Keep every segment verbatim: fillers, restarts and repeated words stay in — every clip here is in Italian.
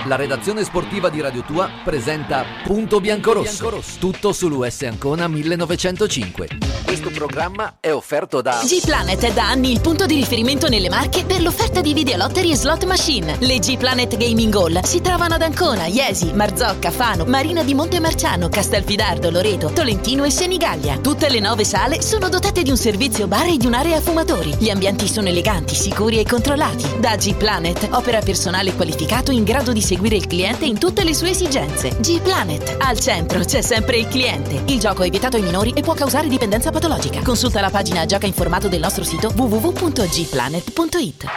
La redazione sportiva di Radio Tua presenta Punto Biancorosso, tutto sull'U S Ancona millenovecentocinque. Questo programma è offerto da G-Planet è da anni il punto di riferimento nelle Marche per l'offerta di videolottery e slot machine. Le G-Planet Gaming Hall si trovano ad Ancona, Iesi, Marzocca, Fano, Marina di Montemarciano, Castelfidardo, Loreto, Tolentino e Senigallia. Tutte le nove sale sono dotate di un servizio bar e di un'area fumatori. Gli ambienti sono eleganti, sicuri e controllati. Da G-Planet opera personale qualificato in grado di seguire il cliente in tutte le sue esigenze. G-Planet. Al centro c'è sempre il cliente. Il gioco è vietato ai minori e può causare dipendenza patologica. Consulta la pagina gioca informato del nostro sito w w w punto g planet punto i t.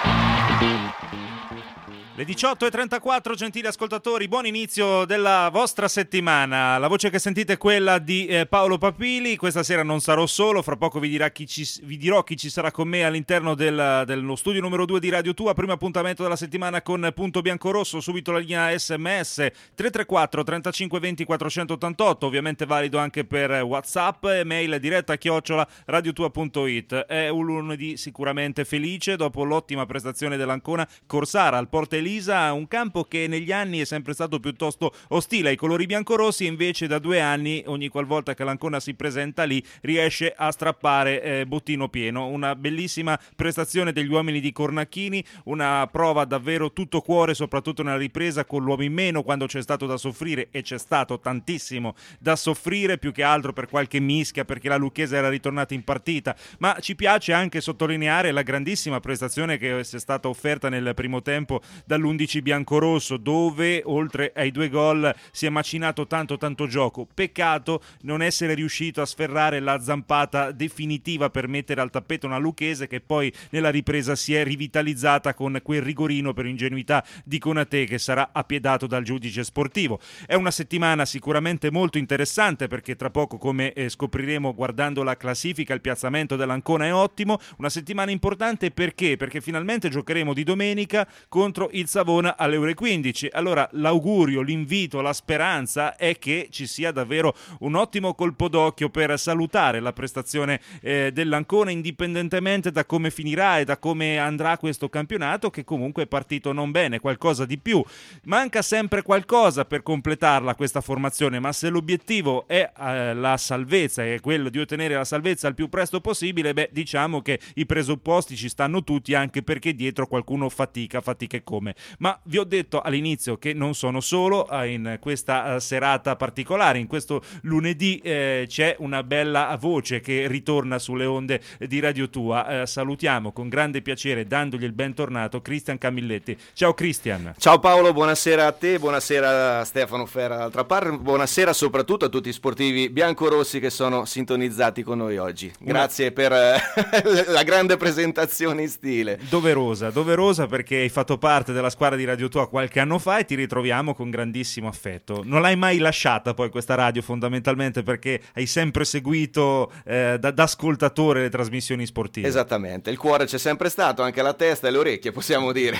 Le diciotto e trentaquattro, gentili ascoltatori, buon inizio della vostra settimana. La voce che sentite è quella di eh, Paolo Papili. Questa sera non sarò solo, fra poco vi, dirà chi ci, vi dirò chi ci sarà con me all'interno del, dello studio numero due di Radio Tua. Primo appuntamento della settimana con Punto Biancorosso, subito la linea S M S tre tre quattro trentacinque venti quattrocentottantotto, ovviamente valido anche per WhatsApp, mail diretta chiocciola radiotua punto it. È un lunedì sicuramente felice dopo l'ottima prestazione dell'Ancona Corsara al Porta Elisa, un campo che negli anni è sempre stato piuttosto ostile ai colori biancorossi, e invece da due anni ogni qualvolta che l'Ancona si presenta lì riesce a strappare eh, bottino pieno. Una bellissima prestazione degli uomini di Cornacchini, una prova davvero tutto cuore, soprattutto nella ripresa con l'uomo in meno, quando c'è stato da soffrire, e c'è stato tantissimo da soffrire, più che altro per qualche mischia, perché la Lucchese era ritornata in partita. Ma ci piace anche sottolineare la grandissima prestazione che è stata offerta nel primo tempo dall'undici biancorosso, dove oltre ai due gol si è macinato tanto tanto gioco. Peccato non essere riuscito a sferrare la zampata definitiva per mettere al tappeto una Lucchese che poi nella ripresa si è rivitalizzata con quel rigorino per ingenuità di Konate, che sarà appiedato dal giudice sportivo. È una settimana sicuramente molto interessante, perché tra poco, come eh, scopriremo guardando la classifica, il piazzamento dell'Ancona è ottimo. Una settimana importante perché? Perché finalmente giocheremo di domenica contro il Savona alle ore quindici. Allora l'augurio, l'invito, la speranza è che ci sia davvero un ottimo colpo d'occhio per salutare la prestazione eh, dell'Ancona, indipendentemente da come finirà e da come andrà questo campionato, che comunque è partito non bene. Qualcosa di più, manca sempre qualcosa per completarla questa formazione, ma se l'obiettivo è eh, la salvezza, è quello di ottenere la salvezza al più presto possibile, beh, diciamo che i presupposti ci stanno tutti, anche perché dietro qualcuno fatica, fatica e come. Ma vi ho detto all'inizio che non sono solo in questa uh, serata particolare. In questo lunedì eh, c'è una bella voce che ritorna sulle onde di Radio Tua. Eh, salutiamo con grande piacere, dandogli il bentornato, Cristian Camilletti. Ciao Cristian. Ciao Paolo, buonasera a te, buonasera a Stefano Ferra d'altra parte, buonasera soprattutto a tutti i sportivi biancorossi che sono sintonizzati con noi oggi. Grazie una... per eh, la grande presentazione in stile. Doverosa, doverosa, perché hai fatto parte della squadra di Radio Tua qualche anno fa e ti ritroviamo con grandissimo affetto. Non l'hai mai lasciata poi questa radio, fondamentalmente perché hai sempre seguito eh, da, da ascoltatore le trasmissioni sportive. Esattamente, il cuore c'è sempre stato, anche la testa e le orecchie, possiamo dire.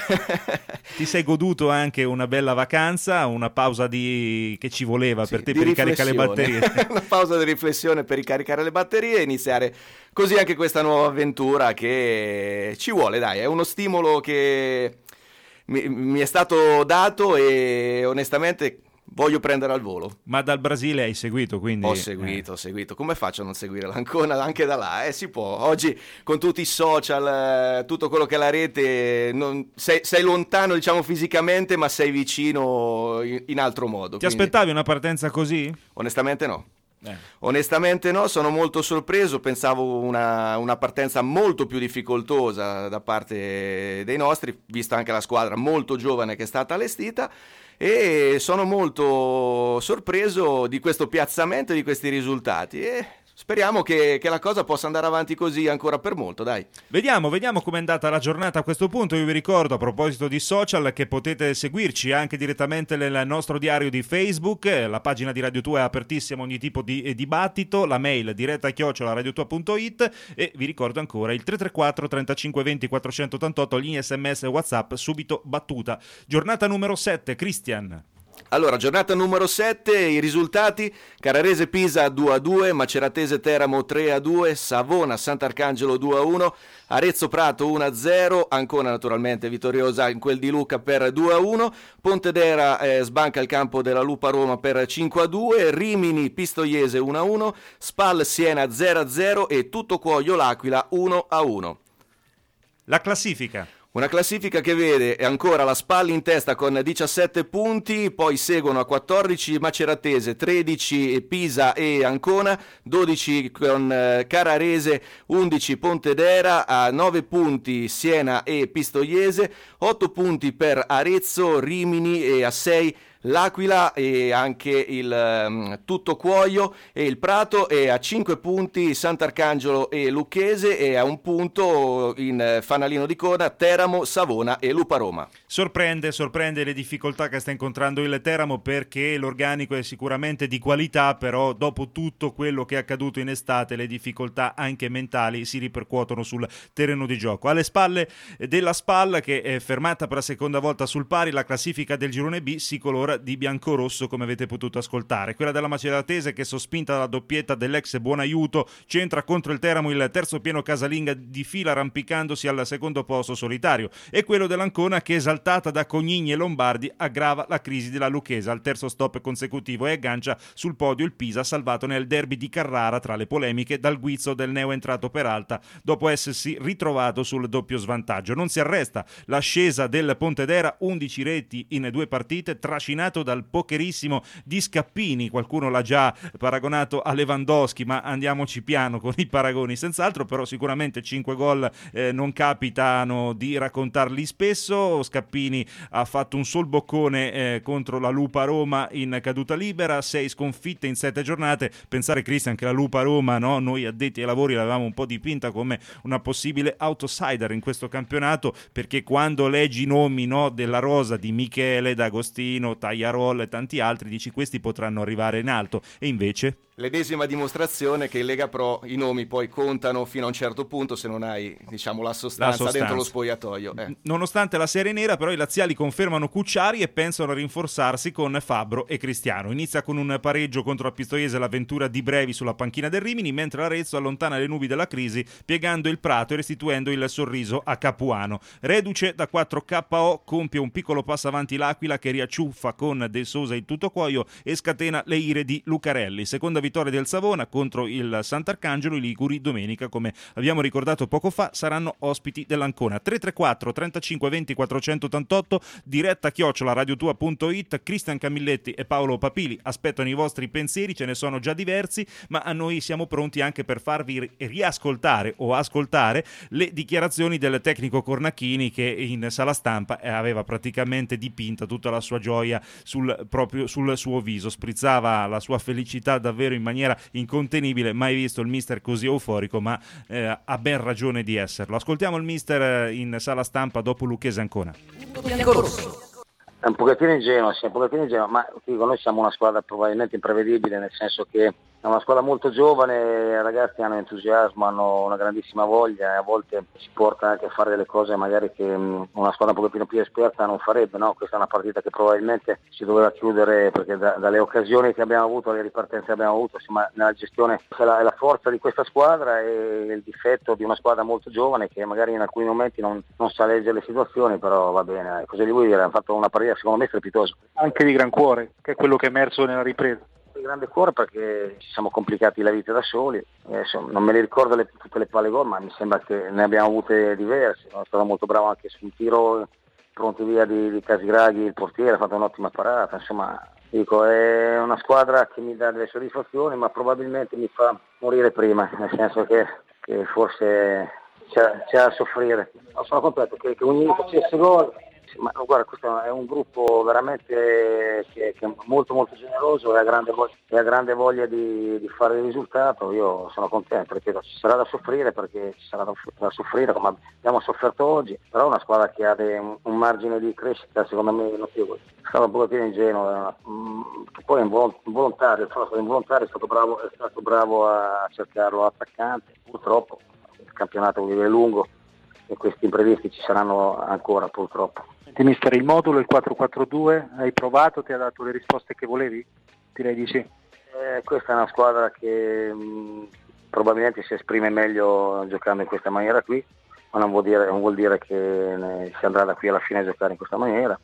Ti sei goduto anche una bella vacanza, una pausa di... che ci voleva sì, per te per ricaricare le batterie. Una pausa di riflessione per ricaricare le batterie e iniziare così anche questa nuova avventura che ci vuole, dai, è uno stimolo che mi, mi è stato dato e onestamente voglio prendere al volo. Ma dal Brasile hai seguito, quindi? Ho seguito, eh. ho seguito. Come faccio a non seguire l'Ancona anche da là? Eh, si può. Oggi con tutti i social, tutto quello che è la rete, non, sei, sei lontano, diciamo, fisicamente, ma sei vicino in, in altro modo. Ti quindi... aspettavi una partenza così? Onestamente no. Eh. Onestamente no, sono molto sorpreso, pensavo una, una partenza molto più difficoltosa da parte dei nostri, vista anche la squadra molto giovane che è stata allestita, e sono molto sorpreso di questo piazzamento e di questi risultati e speriamo che, che la cosa possa andare avanti così ancora per molto, dai. Vediamo, vediamo com'è andata la giornata a questo punto. Io vi ricordo, a proposito di social, che potete seguirci anche direttamente nel nostro diario di Facebook. La pagina di Radio Tua è apertissima a ogni tipo di eh, dibattito, la mail diretta chiocciola radiotua punto it, e vi ricordo ancora il tre tre quattro trentacinque venti quattrocentottantotto, linea sms e WhatsApp subito battuta. Giornata numero sette, Cristian. Allora, giornata numero sette, i risultati: Carrarese Pisa due a due, Maceratese Teramo tre a due, Savona Sant'Arcangelo due a uno, Arezzo Prato uno a zero, Ancona naturalmente vittoriosa in quel di Lucca per due a uno, Pontedera eh, sbanca il campo della Lupa Roma per cinque a due, Rimini Pistoiese uno a uno, Spal Siena zero a zero e Tuttocuoio L'Aquila uno a uno. La classifica. Una classifica che vede ancora la Spal in testa con diciassette punti, poi seguono a quattordici Maceratese, tredici Pisa e Ancona, dodici con eh, Carrarese, undici Pontedera, a nove punti Siena e Pistoiese, otto punti per Arezzo, Rimini e a sei L'Aquila e anche il um, Tuttocuoio e il Prato, e a cinque punti Sant'Arcangelo e Lucchese, e a un punto in eh, fanalino di coda Teramo, Savona e Lupa Roma. Sorprende, sorprende le difficoltà che sta incontrando il Teramo, perché l'organico è sicuramente di qualità, però dopo tutto quello che è accaduto in estate le difficoltà anche mentali si ripercuotono sul terreno di gioco. Alle spalle della Spal, che è fermata per la seconda volta sul pari, la classifica del girone B si colora di biancorosso, come avete potuto ascoltare. Quella della Maceratese, che sospinta dalla doppietta dell'ex Buonaiuto centra contro il Teramo il terzo pieno casalinga di fila, arrampicandosi al secondo posto solitario, e quello dell'Ancona, che esaltata da Cognigni e Lombardi aggrava la crisi della Lucchese al terzo stop consecutivo e aggancia sul podio il Pisa, salvato nel derby di Carrara tra le polemiche dal guizzo del neo entrato Peralta dopo essersi ritrovato sul doppio svantaggio. Non si arresta l'ascesa del Pontedera, undici reti in due partite, trascinato dal pokerissimo di Scappini. Qualcuno l'ha già paragonato a Lewandowski, ma andiamoci piano con i paragoni, senz'altro, però sicuramente cinque gol eh, non capitano di raccontarli spesso. Scappini ha fatto un sol boccone eh, contro la Lupa Roma in caduta libera, sei sconfitte in sette giornate. Pensare, Cristian, che la Lupa Roma, no, noi addetti ai lavori l'avevamo un po' dipinta come una possibile outsider in questo campionato, perché quando leggi i nomi, no, della rosa di Michele, D'Agostino, Tagliarol e tanti altri, dici questi potranno arrivare in alto, e invece... L'ennesima dimostrazione che in Lega Pro i nomi poi contano fino a un certo punto, se non hai, diciamo, la sostanza, la sostanza. dentro lo spogliatoio. Eh. Nonostante la serie nera, però, i laziali confermano Cucciari e pensano a rinforzarsi con Fabbro e Cristiano. Inizia con un pareggio contro la Pistoiese l'avventura di Brevi sulla panchina del Rimini, mentre l'Arezzo allontana le nubi della crisi piegando il Prato e restituendo il sorriso a Capuano. Reduce da quattro K O, compie un piccolo passo avanti l'Aquila, che riacciuffa con De Sosa il Tuttocuoio e scatena le ire di Lucarelli. Seconda vittoria del Savona contro il Sant'Arcangelo. I liguri domenica, come abbiamo ricordato poco fa, saranno ospiti dell'Ancona. Tre tre quattro trentacinque venti quattrocentottantotto, diretta chiocciola radiotua punto it. Cristian Camilletti e Paolo Papili aspettano i vostri pensieri, ce ne sono già diversi, ma a noi siamo pronti anche per farvi riascoltare o ascoltare le dichiarazioni del tecnico Cornacchini, che in sala stampa aveva praticamente dipinta tutta la sua gioia sul, proprio sul suo viso, sprizzava la sua felicità davvero in maniera incontenibile. Mai visto il mister così euforico, ma eh, ha ben ragione di esserlo. Ascoltiamo il mister in sala stampa dopo Lucchese Ancona. È un pochettino ingenuo, sì, un pochettino ingenuo, ma dico, noi siamo una squadra probabilmente imprevedibile, nel senso che è una squadra molto giovane, i ragazzi hanno entusiasmo, hanno una grandissima voglia, e a volte si porta anche a fare delle cose magari che mh, una squadra un pochettino più esperta non farebbe, no? Questa è una partita che probabilmente si doveva chiudere, perché da, dalle occasioni che abbiamo avuto, le ripartenze che abbiamo avuto, insomma, nella gestione è la, è la forza di questa squadra e il difetto di una squadra molto giovane che magari in alcuni momenti non, non sa leggere le situazioni, però va bene, cosa gli vuoi dire? Hanno fatto una partita secondo me strepitosa. Anche di gran cuore, che è quello che è emerso nella ripresa. Di grande cuore, perché ci siamo complicati la vita da soli. Adesso non me le ricordo le, tutte le palle gol, ma mi sembra che ne abbiamo avute diverse. Sono stato molto bravo anche sul tiro pronti via di, di Casigraghi, il portiere ha fatto un'ottima parata. Insomma, dico, è una squadra che mi dà delle soddisfazioni, ma probabilmente mi fa morire prima, nel senso che, che forse c'è, c'è da soffrire. No, sono contento che, che ognuno facesse gol. Ma guarda, questo è un gruppo veramente che, che è molto molto generoso e ha grande voglia, e ha grande voglia di, di fare il risultato. Io sono contento, ripeto, ci sarà da soffrire, perché ci sarà da, da soffrire come abbiamo sofferto oggi, però è una squadra che ha de, un, un margine di crescita secondo me notevole. È stato un pochettino ingenuo, che poi è involontario, è stato involontario, è stato bravo, è stato bravo a cercarlo attaccante. Purtroppo il campionato vuol dire lungo, e questi imprevisti ci saranno ancora purtroppo. Senti mister, il modulo, il quattro quattro due, hai provato, ti ha dato le risposte che volevi? Direi di sì. Eh, questa è una squadra che mh, probabilmente si esprime meglio giocando in questa maniera qui, ma non vuol dire, non vuol dire che ne, si andrà da qui alla fine a giocare in questa maniera.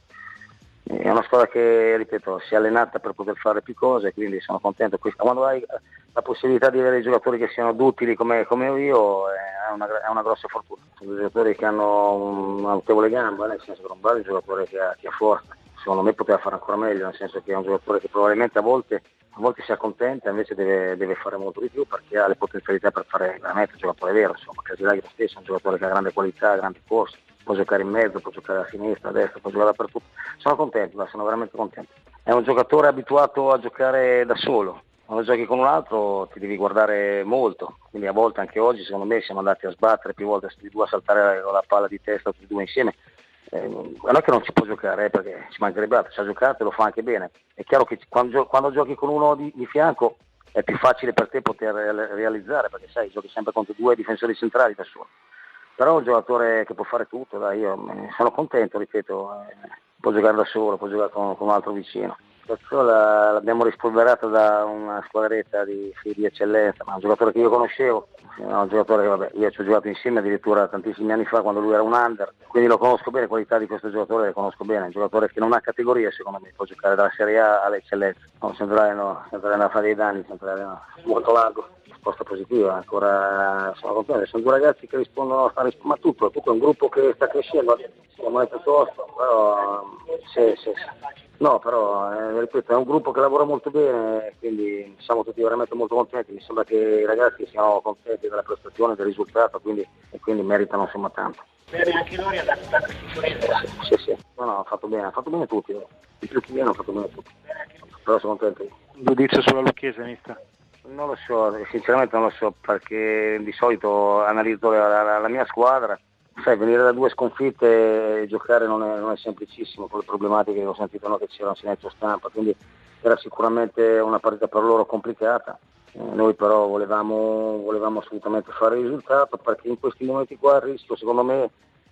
È una squadra che, ripeto, si è allenata per poter fare più cose, quindi sono contento. Quando hai la possibilità di avere giocatori che siano duttili come, come io, è una, è una grossa fortuna. Sono giocatori che hanno una notevole gamba, nel senso che non vale un giocatore che ha, che ha forza. Secondo me poteva fare ancora meglio, nel senso che è un giocatore che probabilmente a volte, a volte si accontenta, invece deve, deve fare molto di più perché ha le potenzialità per fare veramente un giocatore vero. Insomma, Casilaghi lo stesso è un giocatore che ha grande qualità, grandi corsi. Può giocare in mezzo, può giocare a sinistra, a destra, può giocare dappertutto. Sono contento, sono veramente contento. È un giocatore abituato a giocare da solo. Quando giochi con un altro ti devi guardare molto, quindi a volte anche oggi secondo me siamo andati a sbattere più volte tutti e due, a saltare la palla di testa tutti e due insieme. Eh, non è che non ci può giocare, eh, perché ci mancherebbe altro, ci ha giocato e lo fa anche bene. È chiaro che quando, quando giochi con uno di, di fianco è più facile per te poter realizzare, perché sai, giochi sempre contro due difensori centrali da solo. Però è un giocatore che può fare tutto, dai, io sono contento, ripeto, eh, può giocare da solo, può giocare con, con un altro vicino. Perciò la, l'abbiamo rispolverata da una squadretta di, di eccellenza, ma è un giocatore che io conoscevo, è un giocatore che vabbè, io ci ho giocato insieme addirittura tantissimi anni fa quando lui era un under, quindi lo conosco bene, le qualità di questo giocatore le conosco bene, è un giocatore che non ha categorie secondo me, può giocare dalla Serie A all'eccellenza, no, sempre no, sempre a fare dei danni, sempre no, molto largo. Risposta positiva, ancora sono contento, sono due ragazzi che rispondono a risp- ma tutto, tutto è un gruppo che sta crescendo, siamo è piuttosto, però sì, sì, sì. No, però eh, ripeto, è un gruppo che lavora molto bene, quindi siamo tutti veramente molto contenti, mi sembra che i ragazzi siano contenti della prestazione, del risultato, quindi, e quindi meritano insomma tanto. Bene, anche loro hanno dato tanta sicurezza. Sì, sì, no, no, ha fatto bene, ha fatto bene tutti, di più che meno ha fatto bene tutti, però sono contento. Giudizio sulla Lucchese, mister? Non lo so, sinceramente non lo so, perché di solito analizzo la, la, la mia squadra, sai, venire da due sconfitte e giocare non è, non è semplicissimo, con le problematiche che ho sentito no, che c'erano silenzio stampa, quindi era sicuramente una partita per loro complicata, eh, noi però volevamo, volevamo assolutamente fare il risultato, perché in questi momenti qua il rischio secondo me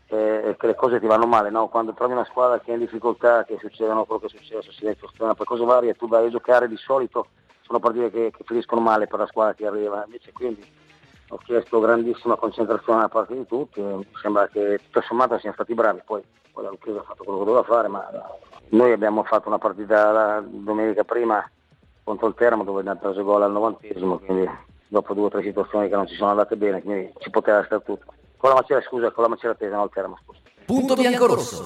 è che le cose ti vanno male, no? Quando trovi una squadra che è in difficoltà, che succedono quello che è successo, silenzio stampa, cose varie, tu vai a giocare di solito, sono partite che, che finiscono male per la squadra che arriva, invece quindi ho chiesto grandissima concentrazione da parte di tutti, mi sembra che tutto sommato siamo stati bravi, poi, poi la Lucchese ha fatto quello che doveva fare, ma noi abbiamo fatto una partita la domenica prima contro il Teramo dove abbiamo preso gol al novantesimo, quindi dopo due o tre situazioni che non ci sono andate bene, quindi ci poteva stare tutto. Con la Macera, scusa, con la Macera Tesa, no il Teramo, scusa. Punto biancorosso.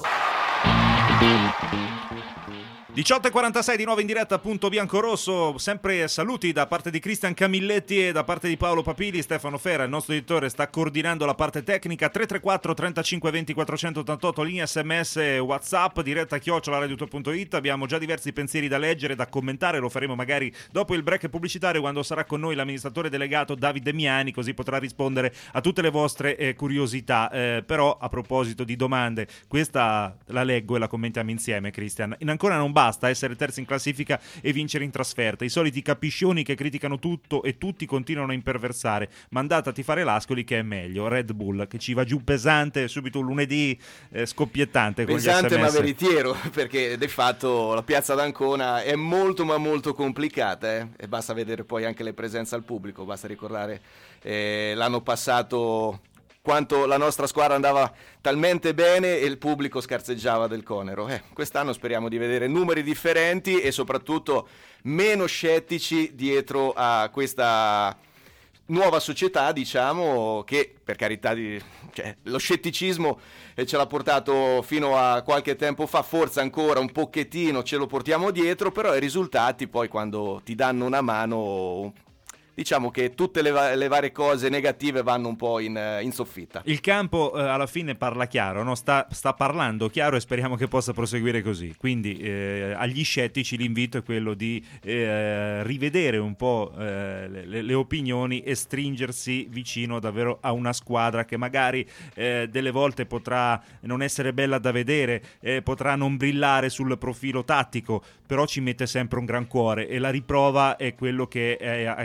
diciotto e quarantasei di nuovo in diretta, Punto Biancorosso, sempre saluti da parte di Cristian Camilletti e da parte di Paolo Papili. Stefano Fera, il nostro editore, sta coordinando la parte tecnica. Tre tre quattro trentacinque venti quattrocentottantotto, linea sms, whatsapp, diretta chiocciola radio due punto it. Abbiamo già diversi pensieri da leggere, da commentare, lo faremo magari dopo il break pubblicitario quando sarà con noi l'amministratore delegato Davide Miani, così potrà rispondere a tutte le vostre eh, curiosità. Eh, però a proposito di domande, questa la leggo e la commentiamo insieme, Cristian. In ancora non basta Basta essere terzi in classifica e vincere in trasferta. I soliti capiscioni che criticano tutto e tutti continuano a imperversare. Mandatati fare l'Ascoli che è meglio. Red Bull che ci va giù pesante subito un lunedì eh, scoppiettante con pesante gli S M S. Ma veritiero, perché di fatto la piazza d'Ancona è molto ma molto complicata eh? E basta vedere poi anche le presenze al pubblico. Basta ricordare eh, l'anno passato quanto la nostra squadra andava talmente bene e il pubblico scarseggiava del Conero. Eh, quest'anno speriamo di vedere numeri differenti e soprattutto meno scettici dietro a questa nuova società, diciamo, che per carità di, cioè, lo scetticismo eh, ce l'ha portato fino a qualche tempo fa, forse ancora un pochettino ce lo portiamo dietro, però i risultati poi quando ti danno una mano, diciamo che tutte le, va- le varie cose negative vanno un po' in, in soffitta. Il campo eh, alla fine parla chiaro, no? sta, sta parlando chiaro e speriamo che possa proseguire così. Quindi eh, agli scettici l'invito è quello di eh, rivedere un po' eh, le, le opinioni e stringersi vicino davvero a una squadra che magari eh, delle volte potrà non essere bella da vedere, eh, potrà non brillare sul profilo tattico, però ci mette sempre un gran cuore e la riprova è quello che è, è accaduto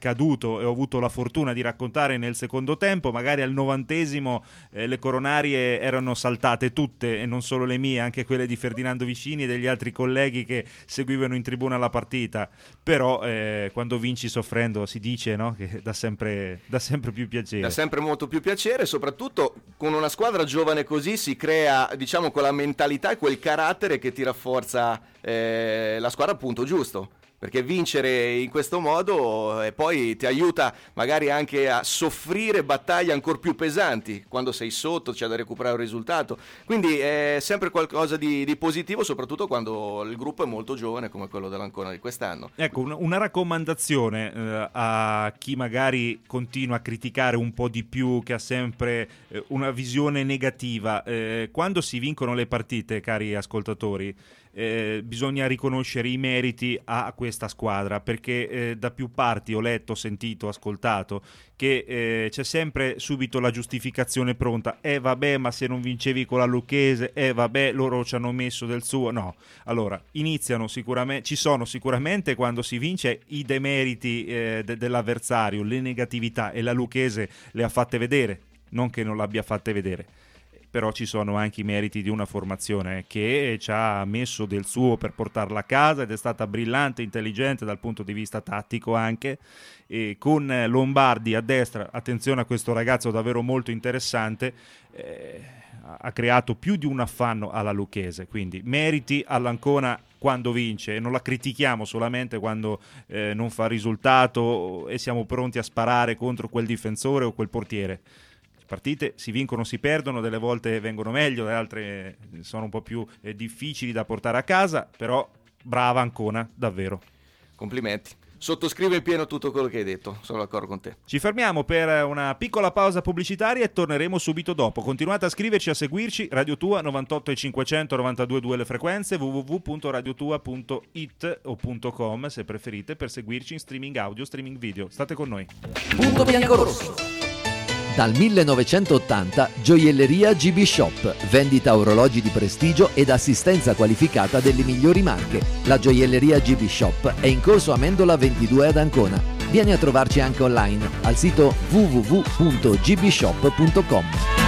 accaduto e ho avuto la fortuna di raccontare nel secondo tempo. Magari al novantesimo eh, le coronarie erano saltate tutte, e non solo le mie, anche quelle di Ferdinando Vicini e degli altri colleghi che seguivano in tribuna la partita. Però eh, quando vinci soffrendo si dice, no? Che dà sempre, dà sempre più piacere. Dà sempre molto più piacere, soprattutto con una squadra giovane così si crea, diciamo, quella mentalità e quel carattere che ti rafforza eh, la squadra al punto giusto. Perché vincere in questo modo e poi ti aiuta magari anche a soffrire battaglie ancora più pesanti quando sei sotto, c'è da recuperare un risultato. Quindi è sempre qualcosa di, di positivo, soprattutto quando il gruppo è molto giovane come quello dell'Ancona di quest'anno. Ecco, un, una raccomandazione eh, a chi magari continua a criticare un po' di più, che ha sempre eh, una visione negativa. Eh, quando si vincono le partite, cari ascoltatori, Eh, bisogna riconoscere i meriti a questa squadra, perché eh, da più parti ho letto, sentito, ascoltato che eh, c'è sempre subito la giustificazione pronta. Eh vabbè, ma se non vincevi con la Lucchese, eh vabbè, loro ci hanno messo del suo. No, allora iniziano sicuramente, ci sono sicuramente quando si vince i demeriti eh, de- dell'avversario, le negatività, e la Lucchese le ha fatte vedere, non che non l'abbia fatte vedere. Però ci sono anche i meriti di una formazione che ci ha messo del suo per portarla a casa ed è stata brillante, intelligente dal punto di vista tattico anche, e con Lombardi a destra, attenzione a questo ragazzo davvero molto interessante, eh, ha creato più di un affanno alla Lucchese, quindi meriti all'Ancona quando vince, e non la critichiamo solamente quando eh, non fa risultato e siamo pronti a sparare contro quel difensore o quel portiere. Partite si vincono, si perdono, delle volte vengono meglio, le altre sono un po' più eh, difficili da portare a casa, però brava Ancona, davvero. Complimenti. Sottoscrivo in pieno tutto quello che hai detto, sono d'accordo con te. Ci fermiamo per una piccola pausa pubblicitaria e torneremo subito dopo. Continuate a scriverci, a seguirci, Radio Tua novantotto e cinquecento, novantadue e due le frequenze, w w w punto radiotua punto it o .com se preferite, per seguirci in streaming audio, streaming video. State con noi. Punto Biancorosso. Dal millenovecentottanta Gioielleria G B Shop, vendita orologi di prestigio ed assistenza qualificata delle migliori marche. La Gioielleria G B Shop è in corso Amendola ventidue ad Ancona. Vieni a trovarci anche online al sito w w w punto g b shop punto com.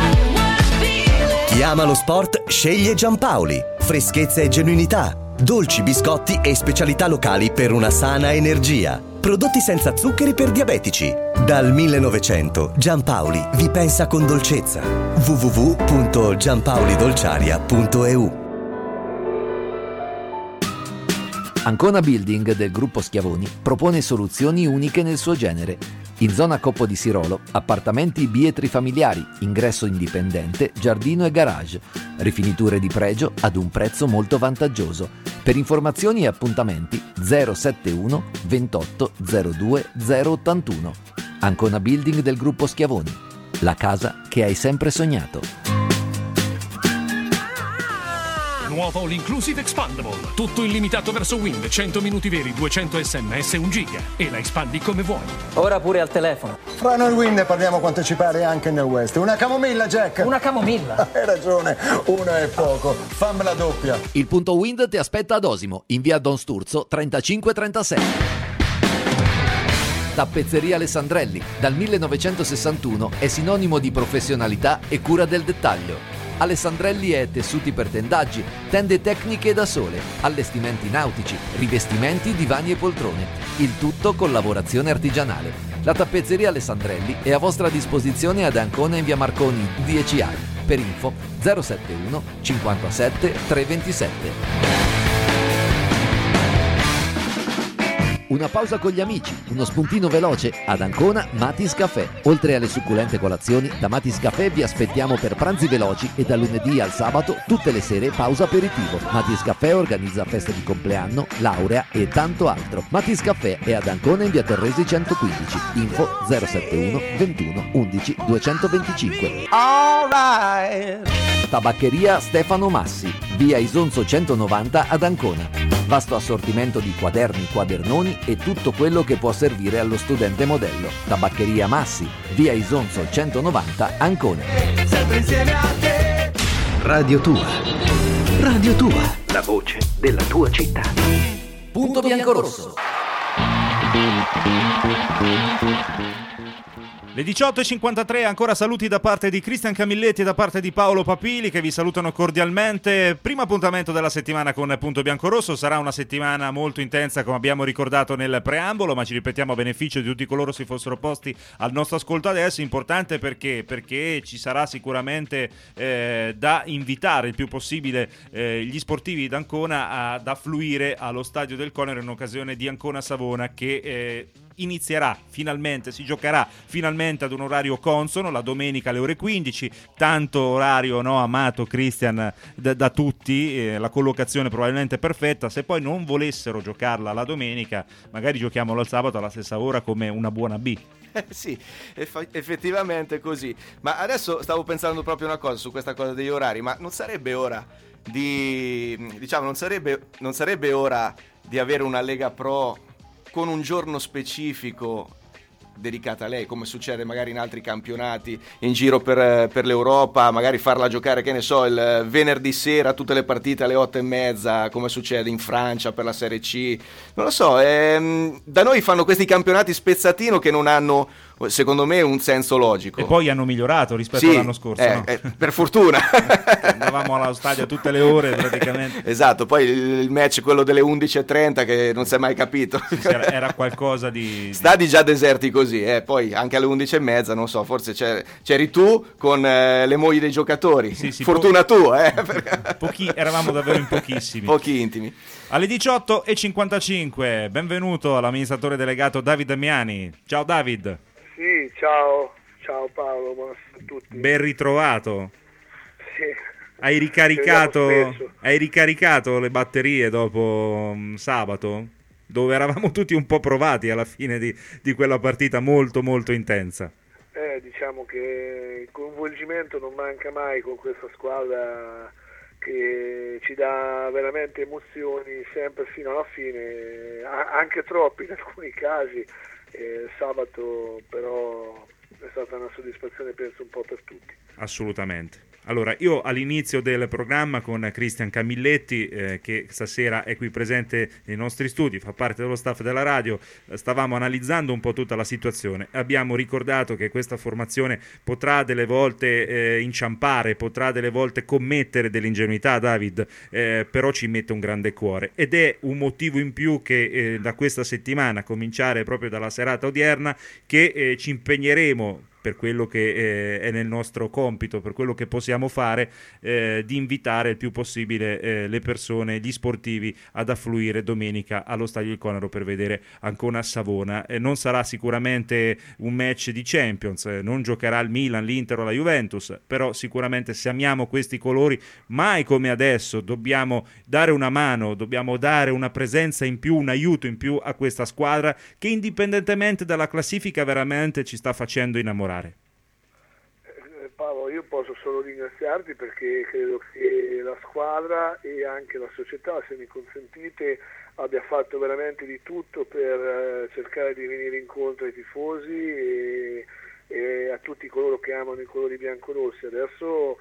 Chi ama lo sport sceglie Giampaoli. Freschezza e genuinità, dolci, biscotti e specialità locali per una sana energia. Prodotti senza zuccheri per diabetici. Dal millenovecento Giampaoli vi pensa con dolcezza. w w w punto giampaolidolciaria punto e u. Ancona Building del gruppo Schiavoni propone soluzioni uniche nel suo genere. In zona Coppo di Sirolo, appartamenti bietri familiari, ingresso indipendente, giardino e garage. Rifiniture di pregio ad un prezzo molto vantaggioso. Per informazioni e appuntamenti zero settantuno ventotto zero due zero ottantuno. Ancona Building del gruppo Schiavoni. La casa che hai sempre sognato. Nuovo l'Inclusive Expandable. Tutto illimitato verso Wind, cento minuti veri, duecento sms e un giga. E la espandi come vuoi. Ora pure al telefono. Fra noi Wind parliamo quanto ci pare anche nel West. Una camomilla, Jack? Una camomilla? Hai ragione, una è poco. Fammela doppia. Il punto Wind ti aspetta ad Osimo, in via Don Sturzo trentacinque trentasei. Tappezzeria Alessandrelli, dal millenovecentosessantuno è sinonimo di professionalità e cura del dettaglio. Alessandrelli è tessuti per tendaggi, tende tecniche da sole, allestimenti nautici, rivestimenti, divani e poltrone. Il tutto con lavorazione artigianale. La tappezzeria Alessandrelli è a vostra disposizione ad Ancona in via Marconi dieci A. Per info zero settantuno cinquantasette trecentoventisette. Una pausa con gli amici, uno spuntino veloce ad Ancona Matis Caffè. Oltre alle succulente colazioni, da Matis Caffè vi aspettiamo per pranzi veloci e da lunedì al sabato tutte le sere pausa aperitivo. Matis Caffè organizza feste di compleanno, laurea e tanto altro. Matis Caffè è ad Ancona in via Torresi centoquindici. Info zero settantuno ventuno undici duecentoventicinque. All right. Tabaccheria Stefano Massi, via Isonzo centonovanta ad Ancona. Vasto assortimento di quaderni, quadernoni e tutto quello che può servire allo studente modello. Tabaccheria Massi, via Isonzo centonovanta, Ancona. Sempre insieme a te. Radio Tua. Radio Tua. La voce della tua città. Punto Biancorosso. Le diciotto e cinquantatré, ancora saluti da parte di Cristian Camilletti e da parte di Paolo Papili, che vi salutano cordialmente. Primo appuntamento della settimana con Punto Biancorosso. Sarà una settimana molto intensa, come abbiamo ricordato nel preambolo, ma ci ripetiamo a beneficio di tutti coloro che si fossero posti al nostro ascolto adesso. Importante perché? Perché ci sarà sicuramente eh, da invitare il più possibile eh, gli sportivi d'Ancona ad affluire allo Stadio del Conero in occasione di Ancona Savona, che eh, inizierà finalmente, si giocherà finalmente ad un orario consono, la domenica alle ore quindici, tanto orario, no, amato Cristian da, da tutti, eh, la collocazione probabilmente perfetta. Se poi non volessero giocarla la domenica, magari giochiamolo al sabato alla stessa ora come una buona B. Eh sì, eff- effettivamente così. Ma adesso stavo pensando proprio una cosa su questa cosa degli orari, ma non sarebbe ora di, diciamo, non sarebbe, non sarebbe ora di avere una Lega Pro con un giorno specifico dedicata a lei, come succede magari in altri campionati in giro per, per l'Europa, magari farla giocare, che ne so, il venerdì sera tutte le partite alle otto e mezza, come succede in Francia per la Serie C. Non lo so, ehm, da noi fanno questi campionati spezzatino che non hanno, secondo me, un senso logico. E poi hanno migliorato rispetto sì, all'anno scorso, eh, no? eh, per fortuna. Andavamo allo stadio tutte le ore praticamente. Esatto, poi il match, quello delle undici e trenta, che non si è mai capito. Sì, sì, era, era qualcosa di... Stadi già deserti così, eh. Poi anche alle undici e mezza, non so, forse c'eri, c'eri tu con eh, le mogli dei giocatori. Sì, sì, fortuna po- tua, eh. Pochi, eravamo davvero in pochissimi. Pochi intimi. Alle diciotto e cinquantacinque, benvenuto all'amministratore delegato David Damiani. Ciao David. Sì, ciao, ciao Paolo, buonasera a tutti. Ben ritrovato. Sì. Hai ricaricato, hai ricaricato le batterie dopo um, sabato, dove eravamo tutti un po' provati alla fine di, di quella partita molto molto intensa. Eh, diciamo che il coinvolgimento non manca mai con questa squadra, che ci dà veramente emozioni sempre fino alla fine, anche troppi in alcuni casi. Eh, sabato però è stata una soddisfazione, penso, un po' per tutti. Assolutamente. Allora, io all'inizio del programma con Cristian Camilletti, eh, che stasera è qui presente nei nostri studi, fa parte dello staff della radio, eh, stavamo analizzando un po' tutta la situazione. Abbiamo ricordato che questa formazione potrà delle volte eh, inciampare, potrà delle volte commettere dell'ingenuità, David, eh, però ci mette un grande cuore. Ed è un motivo in più che eh, da questa settimana, a cominciare proprio dalla serata odierna, che eh, ci impegneremo, per quello che eh, è nel nostro compito, per quello che possiamo fare, eh, di invitare il più possibile eh, le persone, gli sportivi ad affluire domenica allo Stadio del Conero per vedere Ancona Savona. Eh, non sarà sicuramente un match di Champions, eh, non giocherà il Milan, l'Inter o la Juventus, però sicuramente se amiamo questi colori, mai come adesso dobbiamo dare una mano, dobbiamo dare una presenza in più, un aiuto in più a questa squadra che indipendentemente dalla classifica veramente ci sta facendo innamorare. Paolo, io posso solo ringraziarti, perché credo che la squadra e anche la società, se mi consentite, abbia fatto veramente di tutto per cercare di venire incontro ai tifosi e, e a tutti coloro che amano i colori biancorossi. Adesso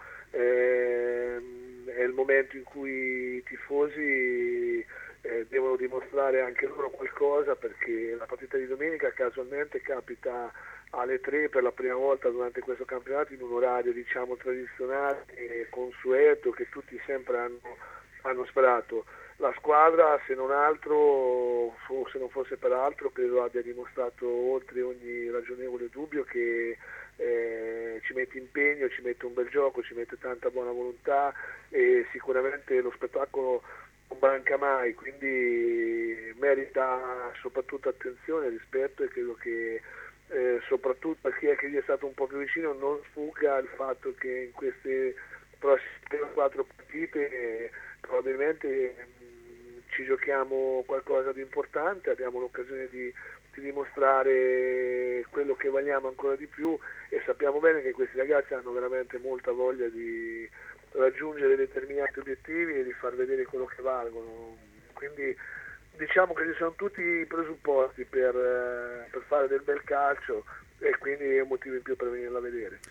ehm, è il momento in cui i tifosi eh, devono dimostrare anche loro qualcosa, perché la partita di domenica casualmente capita alle tre per la prima volta durante questo campionato, in un orario, diciamo, tradizionale e consueto che tutti sempre hanno, hanno sperato. La squadra, se non altro, se non fosse per altro, credo abbia dimostrato oltre ogni ragionevole dubbio che eh, ci mette impegno, ci mette un bel gioco, ci mette tanta buona volontà, e sicuramente lo spettacolo non manca mai, quindi merita soprattutto attenzione e rispetto, e credo che Eh, soprattutto a chi è che gli è stato un po' più vicino non sfugga il fatto che in queste prossime quattro partite eh, probabilmente mh, ci giochiamo qualcosa di importante, abbiamo l'occasione di, di dimostrare quello che valiamo ancora di più, e sappiamo bene che questi ragazzi hanno veramente molta voglia di raggiungere determinati obiettivi e di far vedere quello che valgono, quindi diciamo che ci sono tutti i presupposti per, eh, per fare del bel calcio, e quindi è un motivo in più per venirla a vedere.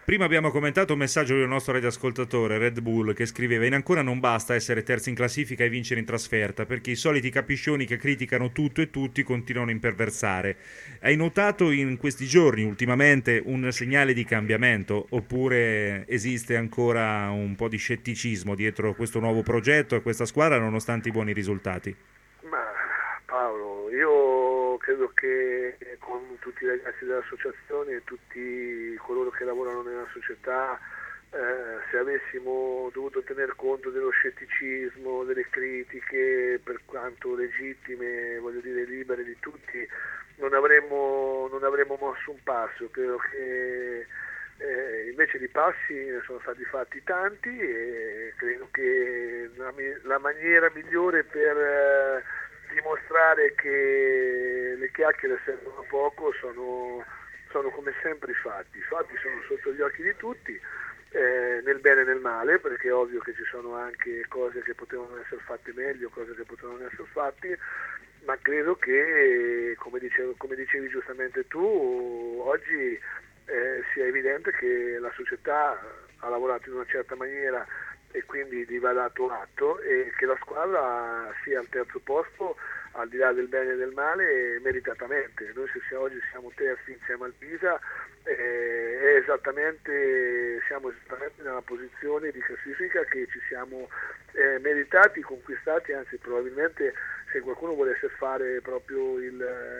Prima abbiamo commentato un messaggio del nostro radioascoltatore Red Bull che scriveva: in Ancona non basta essere terzi in classifica e vincere in trasferta, perché i soliti capiscioni che criticano tutto e tutti continuano a imperversare. Hai notato in questi giorni ultimamente un segnale di cambiamento, oppure esiste ancora un po' di scetticismo dietro questo nuovo progetto e questa squadra nonostante i buoni risultati? Ma Paolo, io credo che con tutti i ragazzi dell'associazione e tutti coloro che lavorano nella società, eh, se avessimo dovuto tener conto dello scetticismo, delle critiche, per quanto legittime, voglio dire libere di tutti, non avremmo, non avremmo mosso un passo. Credo che eh, invece di passi ne sono stati fatti tanti e credo che la, la maniera migliore per eh, dimostrare che le chiacchiere servono a poco sono, sono come sempre i fatti. I fatti sono sotto gli occhi di tutti, eh, nel bene e nel male, perché è ovvio che ci sono anche cose che potevano essere fatte meglio, cose che potevano essere fatte, ma credo che, come dicevi, come dicevi giustamente tu, oggi eh, sia evidente che la società ha lavorato in una certa maniera e quindi gli va dato atto, e che la squadra sia al terzo posto, al di là del bene e del male, meritatamente. Noi se oggi siamo terzi insieme al Pisa, eh, è esattamente, siamo esattamente nella posizione di classifica che ci siamo eh, meritati, conquistati, anzi probabilmente se qualcuno volesse fare proprio il,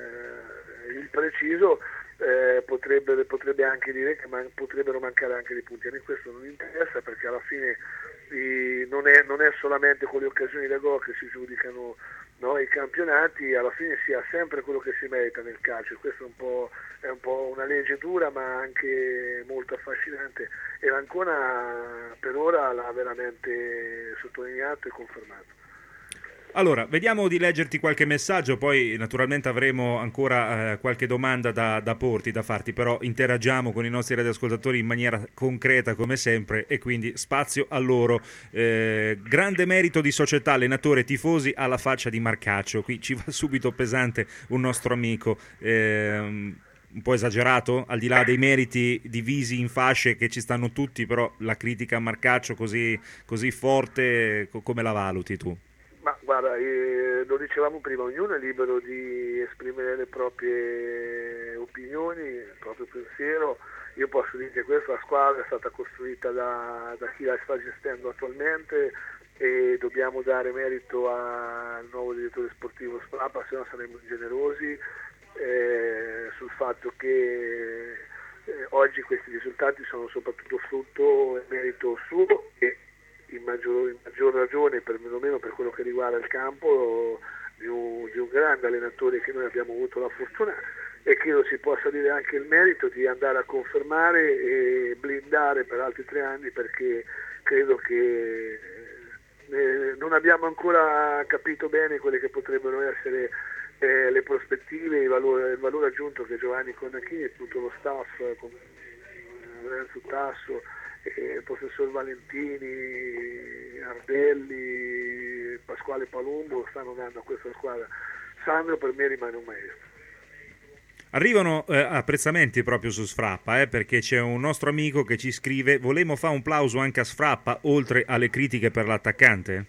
eh, il preciso, Eh, potrebbe, potrebbe anche dire che man- potrebbero mancare anche dei punti. A me questo non interessa, perché alla fine i, non, è, non è solamente con le occasioni da gol che si giudicano, no, i campionati, alla fine si ha sempre quello che si merita nel calcio. Questo è un po', è un po' una legge dura ma anche molto affascinante, e l'Ancona per ora l'ha veramente sottolineato e confermato. Allora, vediamo di leggerti qualche messaggio, poi naturalmente avremo ancora eh, qualche domanda da, da porti, da farti, però interagiamo con i nostri radioascoltatori in maniera concreta come sempre, e quindi spazio a loro. Eh, grande merito di società, allenatore, tifosi, alla faccia di Marcaccio. Qui ci va subito pesante un nostro amico. Eh, un po' esagerato, al di là dei meriti divisi in fasce che ci stanno tutti, però la critica a Marcaccio così, così forte, co- come la valuti tu? Ma guarda, eh, lo dicevamo prima, ognuno è libero di esprimere le proprie opinioni, il proprio pensiero. Io posso dire che questa squadra è stata costruita da, da chi la sta gestendo attualmente, e dobbiamo dare merito al nuovo direttore sportivo Sfrappa, se no saremmo ingenerosi, eh, sul fatto che eh, oggi questi risultati sono soprattutto frutto e merito suo, e in maggior, in maggior ragione, perlomeno per quello che riguarda il campo, di un, di un grande allenatore che noi abbiamo avuto la fortuna, e credo si possa dire anche il merito di andare a confermare e blindare per altri tre anni, perché credo che eh, non abbiamo ancora capito bene quelle che potrebbero essere eh, le prospettive, il valore, il valore aggiunto che Giovanni Cornacchini e tutto lo staff, come Lorenzo Tasso, Eh, il professor Valentini, Ardelli, Pasquale Palumbo stanno dando a questa squadra. Sandro per me rimane un maestro. Arrivano eh, apprezzamenti proprio su Sfrappa, eh, perché c'è un nostro amico che ci scrive: volemo fare un plauso anche a Sfrappa oltre alle critiche per l'attaccante?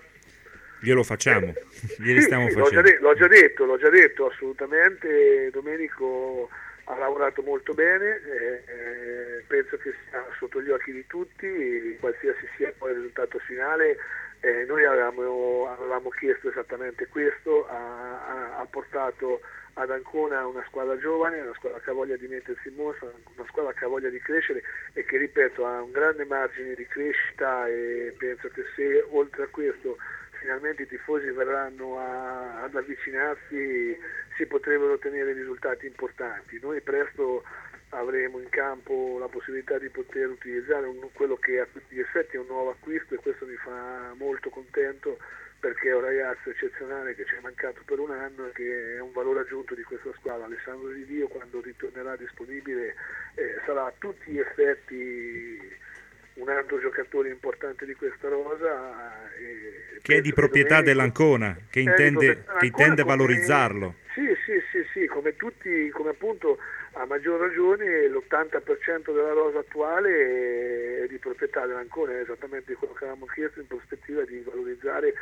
Glielo facciamo, eh, glieli sì, stiamo sì, facendo. L'ho già, de- l'ho già detto, l'ho già detto assolutamente. Domenico ha lavorato molto bene, eh, eh, penso che sia sotto gli occhi di tutti, qualsiasi sia poi il risultato finale. Eh, noi avevamo, avevamo chiesto esattamente questo, ha, ha, ha portato ad Ancona una squadra giovane, una squadra che ha voglia di mettersi in mostra, una squadra che ha voglia di crescere e che, ripeto, ha un grande margine di crescita, e penso che se oltre a questo finalmente i tifosi verranno a, ad avvicinarsi, si potrebbero ottenere risultati importanti. Noi presto avremo in campo la possibilità di poter utilizzare un, quello che a tutti gli effetti è un nuovo acquisto, e questo mi fa molto contento, perché è un ragazzo eccezionale che ci è mancato per un anno e che è un valore aggiunto di questa squadra. Alessandro Di Dio, quando ritornerà disponibile, eh, sarà a tutti gli effetti un altro giocatore importante di questa rosa, eh, che è di proprietà Domenico, dell'Ancona, che intende, dell'Ancona, che intende come, valorizzarlo. Sì, sì, sì, sì, sì, come tutti, come appunto a maggior ragione l'ottanta per cento della rosa attuale è di proprietà dell'Ancona, è esattamente quello che avevamo chiesto in prospettiva di valorizzare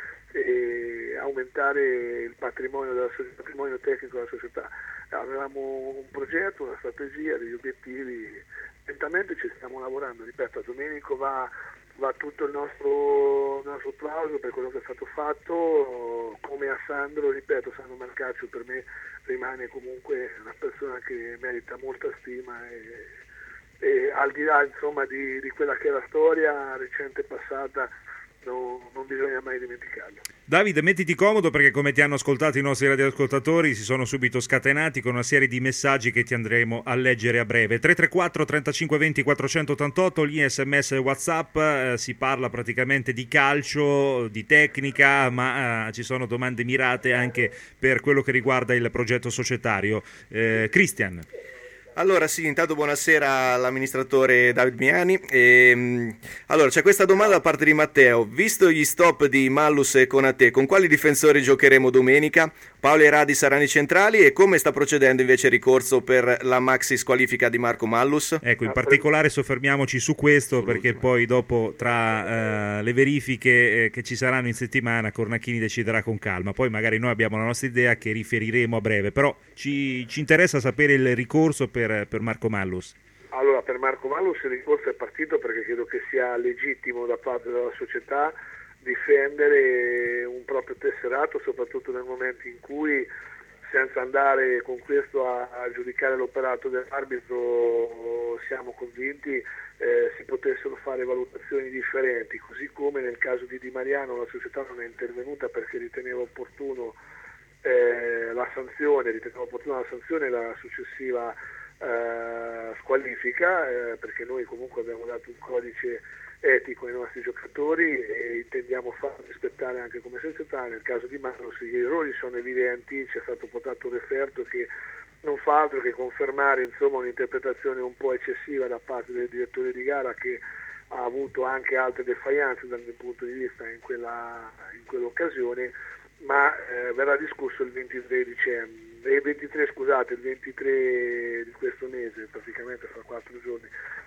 e aumentare il patrimonio, della, il patrimonio tecnico della società. Avevamo un progetto, una strategia, degli obiettivi, lentamente ci stiamo lavorando, ripeto, a Domenico va, va tutto il nostro, il nostro applauso per quello che è stato fatto, come a Sandro, ripeto, Sandro Marcaccio per me rimane comunque una persona che merita molta stima e, e al di là insomma di, di quella che è la storia recente passata no, non bisogna mai dimenticarlo. Davide, mettiti comodo perché come ti hanno ascoltato i nostri radioascoltatori si sono subito scatenati con una serie di messaggi che ti andremo a leggere a breve. tre tre quattro trentacinque venti quattrocentottantotto, gli sms e WhatsApp, eh, si parla praticamente di calcio, di tecnica, ma eh, ci sono domande mirate anche per quello che riguarda il progetto societario. Eh, Christian. Allora sì, intanto buonasera all'amministratore David Miani. E, allora c'è questa domanda da parte di Matteo: visto gli stop di Mallus e Konate, con quali difensori giocheremo domenica? Paolo e Radi saranno i centrali e come sta procedendo invece il ricorso per la maxi squalifica di Marco Mallus? Ecco, in particolare soffermiamoci su questo perché poi dopo tra uh, le verifiche eh, che ci saranno in settimana Cornacchini deciderà con calma, poi magari noi abbiamo la nostra idea che riferiremo a breve, però ci, ci interessa sapere il ricorso per, per Marco Mallus. Allora, per Marco Mallus il ricorso è partito perché credo che sia legittimo da parte della società difendere un proprio tesserato, soprattutto nel momento in cui, senza andare con questo a, a giudicare l'operato dell'arbitro, siamo convinti eh, si potessero fare valutazioni differenti, così come nel caso di Di Mariano la società non è intervenuta perché riteneva opportuno eh, la sanzione, riteneva opportuna la sanzione e la successiva eh, squalifica, eh, perché noi comunque abbiamo dato un codice etico ai nostri giocatori e intendiamo farlo rispettare anche come società. Nel caso di Mallus gli errori sono evidenti, ci è stato portato un referto che non fa altro che confermare insomma un'interpretazione un po' eccessiva da parte del direttore di gara, che ha avuto anche altre defianze dal mio punto di vista in, quella, in quell'occasione, ma eh, verrà discusso il ventitré dicembre, il ventitré scusate, il ventitré di questo mese, praticamente fra quattro giorni.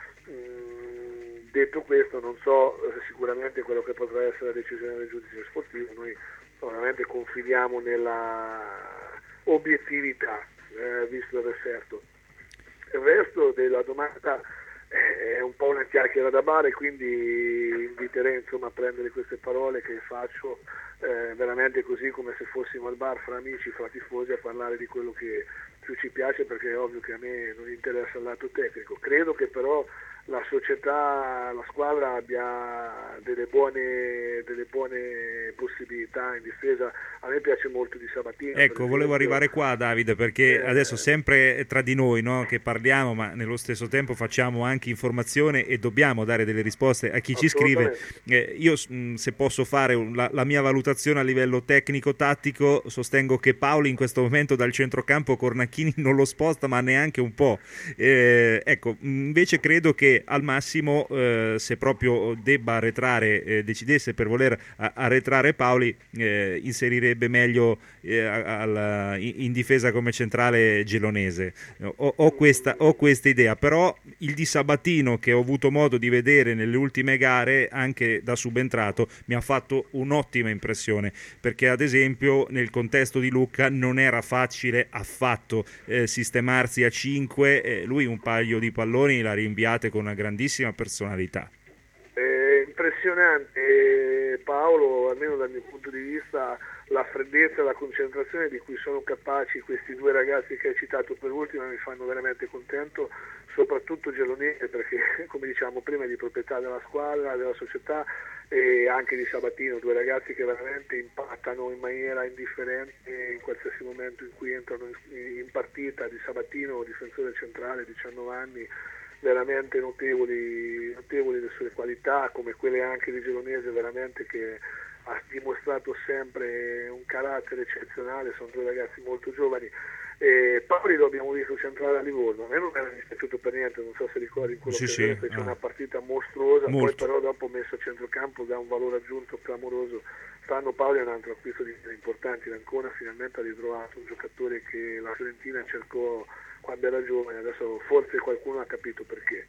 Mm, detto questo, non so eh, sicuramente quello che potrà essere la decisione del giudice sportivo, noi ovviamente confidiamo nella obiettività eh, visto il referto. Il resto della domanda eh, è un po' una chiacchiera da bar e quindi inviterei insomma a prendere queste parole che faccio eh, veramente così come se fossimo al bar fra amici, fra tifosi, a parlare di quello che più ci piace, perché è ovvio che a me non interessa il lato tecnico. Credo che però la società, la squadra abbia delle buone, delle buone possibilità in difesa. A me piace molto Di Sabatino. Ecco, volevo arrivare qua, Davide, perché eh, adesso sempre tra di noi, no, che parliamo, ma nello stesso tempo facciamo anche informazione e dobbiamo dare delle risposte a chi ci scrive. Eh, io mh, se posso fare un, la, la mia valutazione a livello tecnico-tattico, sostengo che Paoli in questo momento dal centrocampo Cornacchini non lo sposta, ma neanche un po'. Eh, ecco, invece credo che al massimo eh, se proprio debba arretrare, eh, decidesse per voler a- arretrare Paoli, eh, inserirebbe meglio eh, al, in difesa come centrale Gelonese. Ho, ho, questa, ho questa idea, però il Di Sabatino che ho avuto modo di vedere nelle ultime gare anche da subentrato mi ha fatto un'ottima impressione, perché ad esempio nel contesto di Lucca non era facile affatto eh, sistemarsi a cinque, eh, lui un paio di palloni l'ha rinviate con una grandissima personalità. È impressionante Paolo, almeno dal mio punto di vista, la freddezza e la concentrazione di cui sono capaci questi due ragazzi che hai citato per ultimo mi fanno veramente contento, soprattutto Gelonese, perché come dicevamo prima è di proprietà della squadra, della società, e anche Di Sabatino, due ragazzi che veramente impattano in maniera indifferente in qualsiasi momento in cui entrano in, in partita. Di Sabatino, difensore centrale, diciannove anni, veramente notevoli, notevoli le sue qualità, come quelle anche di Gelonese, veramente che ha dimostrato sempre un carattere eccezionale, sono due ragazzi molto giovani. E Paoli lo abbiamo visto centrale a Livorno, a me non era dispiaciuto per niente, non so se ricordi in quello sì, che sì, fece ah. una partita mostruosa, Molto. poi però dopo messo a centrocampo da un valore aggiunto clamoroso. Stanno Paoli è un altro acquisto di importanti, l'Ancona finalmente ha ritrovato un giocatore che la Fiorentina cercò quando era giovane, adesso forse qualcuno ha capito perché.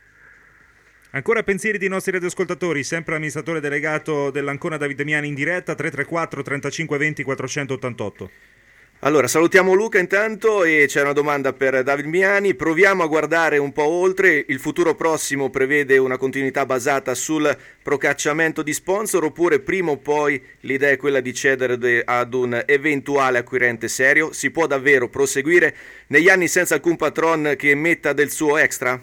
Ancora pensieri dei nostri radioascoltatori, sempre l'amministratore delegato dell'Ancona Davide Miani in diretta, tre tre quattro trentacinque venti quattrocentottantotto. Allora, salutiamo Luca intanto e c'è una domanda per David Miani. Proviamo a guardare un po' oltre. Il futuro prossimo prevede una continuità basata sul procacciamento di sponsor oppure prima o poi l'idea è quella di cedere de- ad un eventuale acquirente serio? Si può davvero proseguire negli anni senza alcun patron che metta del suo extra?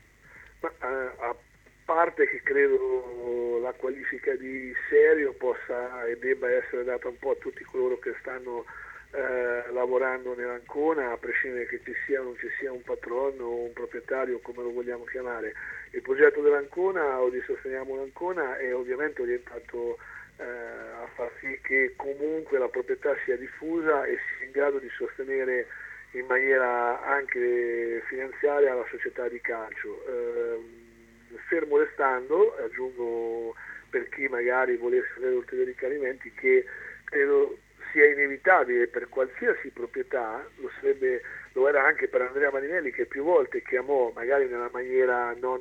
Ma, eh, a parte che credo la qualifica di serio possa e debba essere data un po' a tutti coloro che stanno Eh, lavorando nell'Ancona, a prescindere che ci sia o non ci sia un patrono o un proprietario, come lo vogliamo chiamare. Il progetto dell'Ancona o di Sosteniamo l'Ancona è ovviamente orientato eh, a far sì che comunque la proprietà sia diffusa e sia in grado di sostenere in maniera anche finanziaria la società di calcio. Eh, fermo restando, aggiungo per chi magari volesse avere ulteriori chiarimenti, che credo sia inevitabile per qualsiasi proprietà, lo sarebbe, lo era anche per Andrea Marinelli che più volte chiamò, magari nella maniera non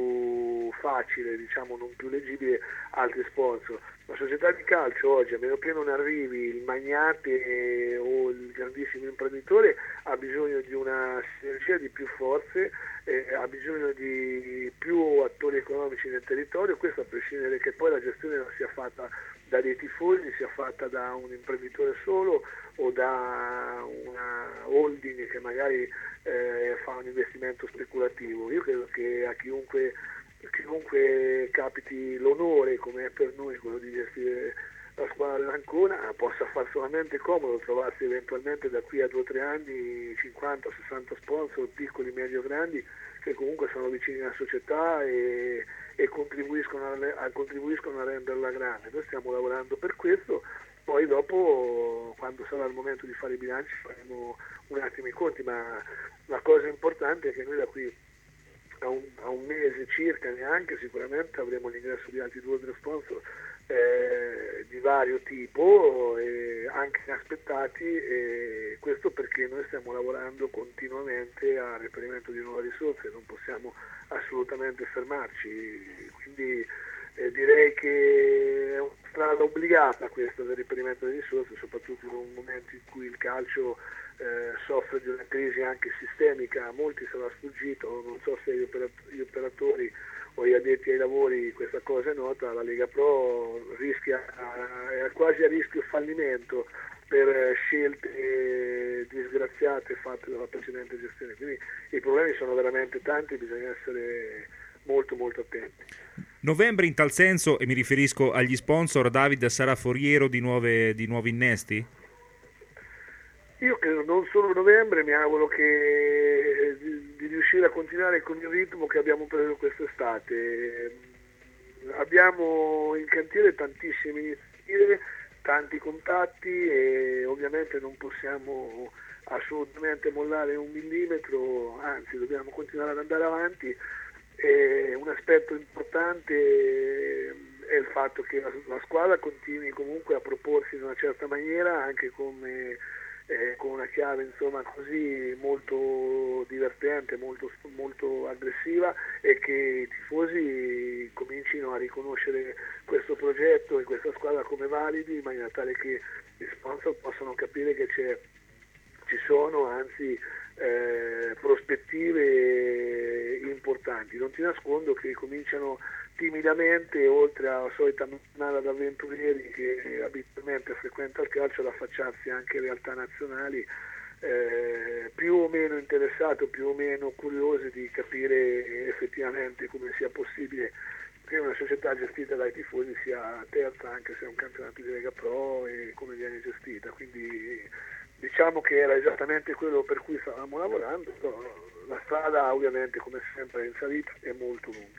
più facile, diciamo non più leggibile, altri sponsor. La società di calcio oggi, a meno che non arrivi il magnate o il grandissimo imprenditore, ha bisogno di una sinergia di più forze, eh, ha bisogno di più attori economici nel territorio, questo a prescindere che poi la gestione non sia fatta da dei tifosi, sia fatta da un imprenditore solo o da una holding che magari eh, fa un investimento speculativo. Io credo che a chiunque, chiunque capiti l'onore, come è per noi quello di gestire la squadra dell'Ancona, possa far solamente comodo trovarsi eventualmente da qui a due o tre anni cinquanta sessanta sponsor, piccoli, medio, grandi, che comunque sono vicini alla società e, e contribuiscono, a, a, contribuiscono a renderla grande. Noi stiamo lavorando per questo, poi dopo quando sarà il momento di fare i bilanci faremo un attimo i conti, ma la cosa importante è che noi da qui a un, a un mese circa, neanche, sicuramente avremo l'ingresso di altri due o tre sponsor eh, di vario tipo, eh, anche inaspettati, e questo perché noi stiamo lavorando continuamente al reperimento di nuove risorse, non possiamo assolutamente fermarci, quindi eh, direi che è una strada obbligata questa del reperimento di risorse, soprattutto in un momento in cui il calcio eh, soffre di una crisi anche sistemica. A molti sarà sfuggito, non so se gli, operat- gli operatori o gli addetti ai lavori questa cosa è nota, la Lega Pro rischia, è quasi a rischio fallimento per scelte disgraziate fatte dalla precedente gestione, quindi i problemi sono veramente tanti e bisogna essere molto molto attenti. Novembre in tal senso, e mi riferisco agli sponsor, David, sarà foriero di, nuove, di nuovi innesti? Io credo non solo novembre, mi auguro che di, di riuscire a continuare con il ritmo che abbiamo preso quest'estate. Abbiamo in cantiere tantissime iniziative, tanti contatti e ovviamente non possiamo assolutamente mollare un millimetro, anzi dobbiamo continuare ad andare avanti. E un aspetto importante è il fatto che la, la squadra continui comunque a proporsi in una certa maniera, anche come eh, con una chiave insomma così molto divertente, molto, molto aggressiva, e che i tifosi comincino a riconoscere questo progetto e questa squadra come validi, in maniera tale che gli sponsor possano capire che c'è, ci sono anzi eh, prospettive importanti. Non ti nascondo che cominciano timidamente, oltre alla solita manada di avventurieri che abitualmente frequenta il calcio, ad affacciarsi anche in realtà nazionali eh, più o meno interessate, più o meno curiose di capire effettivamente come sia possibile che una società gestita dai tifosi sia terza anche se è un campionato di Lega Pro e come viene gestita. Quindi diciamo che era esattamente quello per cui stavamo lavorando, però la strada ovviamente come sempre in salita è molto lunga.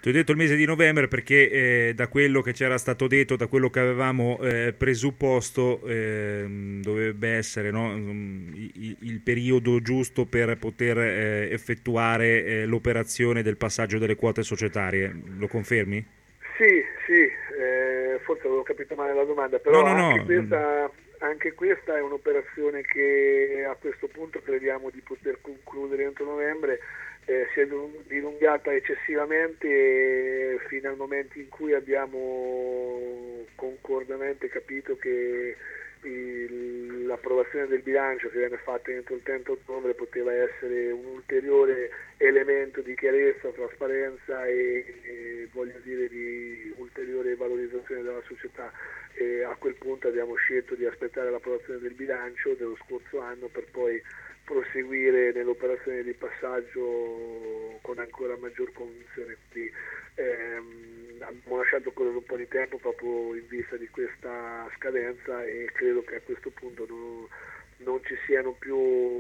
Ti ho detto il mese di novembre perché eh, da quello che c'era stato detto, da quello che avevamo eh, presupposto, eh, dovrebbe essere, no, il, il periodo giusto per poter eh, effettuare eh, l'operazione del passaggio delle quote societarie. Lo confermi? Sì, sì, eh, forse avevo capito male la domanda, però no, no, anche, no. Questa, anche questa è un'operazione che a questo punto crediamo di poter concludere entro novembre. Eh, si è dilungata eccessivamente fino al momento in cui abbiamo concordamente capito che il, l'approvazione del bilancio che viene fatta entro il trenta ottobre poteva essere un ulteriore elemento di chiarezza, trasparenza e, e voglio dire di ulteriore valorizzazione della società. E a quel punto abbiamo scelto di aspettare l'approvazione del bilancio dello scorso anno per poi proseguire nell'operazione di passaggio con ancora maggior convinzione. Quindi ehm, abbiamo lasciato correre un po' di tempo proprio in vista di questa scadenza e credo che a questo punto non, non ci siano più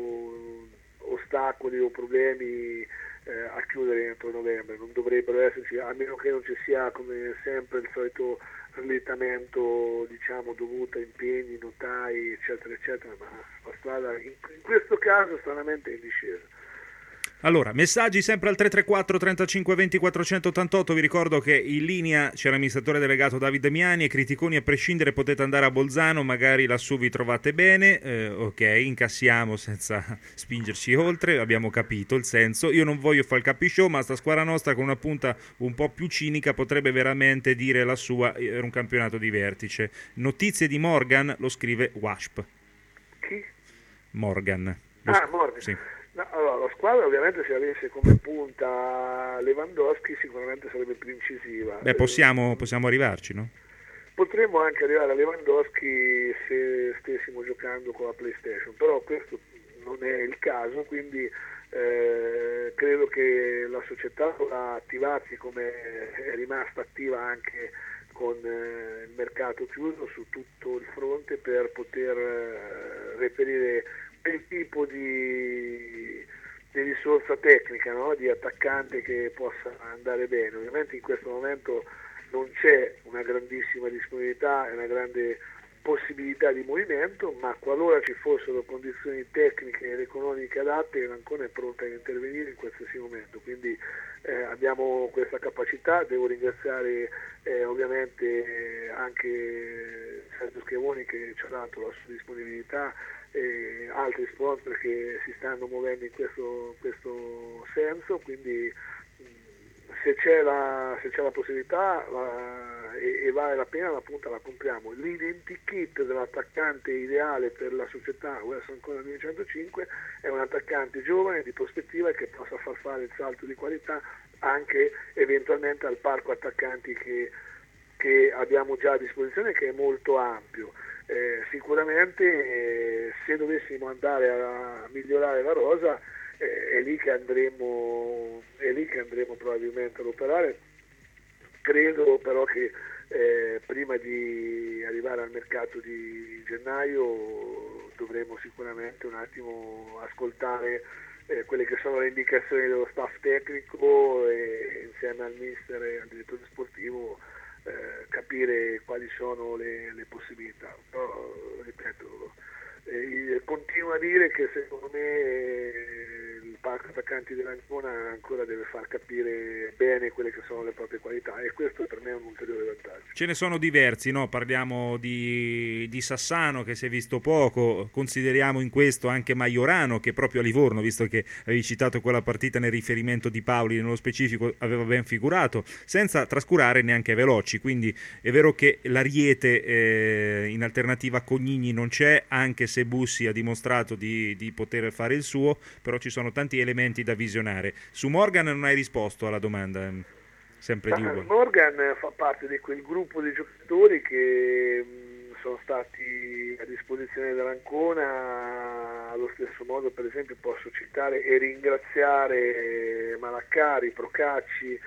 ostacoli o problemi eh, a chiudere entro novembre, non dovrebbero esserci, a meno che non ci sia come sempre il solito slittamento, diciamo, dovuto a impegni, notai, eccetera, eccetera, ma la strada in, in questo caso stranamente è in discesa. Allora, messaggi sempre al tre tre quattro trentacinque venti quattrocentottantotto, vi ricordo che in linea c'è l'amministratore delegato Davide Miani e criticoni a prescindere potete andare a Bolzano, magari lassù vi trovate bene, eh, ok, incassiamo senza spingerci oltre, abbiamo capito il senso, io non voglio fare il capishow, ma sta squadra nostra con una punta un po' più cinica potrebbe veramente dire la sua, era un campionato di vertice. Notizie di Morgan, lo scrive Wasp. Chi? Morgan. Lo Ah, sc- Morgan. Sì. No, allora, la squadra ovviamente se avesse come punta Lewandowski sicuramente sarebbe più incisiva. Beh, possiamo, possiamo arrivarci, no? Potremmo anche arrivare a Lewandowski se stessimo giocando con la PlayStation, però questo non è il caso, quindi eh, credo che la società dovrà attivarsi come è rimasta attiva anche con eh, il mercato chiuso su tutto il fronte per poter eh, reperire quel tipo di, di risorsa tecnica, no? Di attaccante che possa andare bene. Ovviamente in questo momento non c'è una grandissima disponibilità e una grande possibilità di movimento, ma qualora ci fossero condizioni tecniche ed economiche adatte, l'Ancona è pronta a intervenire in qualsiasi momento, quindi eh, abbiamo questa capacità. Devo ringraziare eh, ovviamente anche Sergio Schiavoni che ci ha dato la sua disponibilità e altri sponsor che si stanno muovendo in questo, in questo senso, quindi se c'è la, se c'è la possibilità la, e, e vale la pena, la punta la compriamo. L'identikit dell'attaccante ideale per la società West Ancona duemilacentocinque è un attaccante giovane di prospettiva che possa far fare il salto di qualità anche eventualmente al parco attaccanti che, che abbiamo già a disposizione, che è molto ampio. Eh, sicuramente eh, se dovessimo andare a migliorare la rosa eh, è lì che andremo è lì che andremo probabilmente ad operare. Credo però che eh, prima di arrivare al mercato di gennaio dovremo sicuramente un attimo ascoltare eh, quelle che sono le indicazioni dello staff tecnico e insieme al mister e al direttore sportivo Eh, capire quali sono le, le possibilità. Però, ripeto, eh, continuo a dire che secondo me eh, il parco attaccanti dell'Ancona ancora deve far capire bene quelle che sono le proprie qualità e questo per me è un ulteriore vantaggio. Ce ne sono diversi, no? Parliamo di, di Sassano che si è visto poco, consideriamo in questo anche Majorano che proprio a Livorno, visto che avevi citato quella partita nel riferimento di Paoli, nello specifico aveva ben figurato, senza trascurare neanche Veloci, quindi è vero che l'Ariete eh, in alternativa a Cognigni non c'è, anche se Bussi ha dimostrato di, di poter fare il suo, però ci sono tanti elementi da visionare. Su Morgan non hai risposto alla domanda, sempre di uguale. Morgan fa parte di quel gruppo di giocatori che mh, sono stati a disposizione dell'Ancona, allo stesso modo per esempio posso citare e ringraziare Malaccari, Procacci,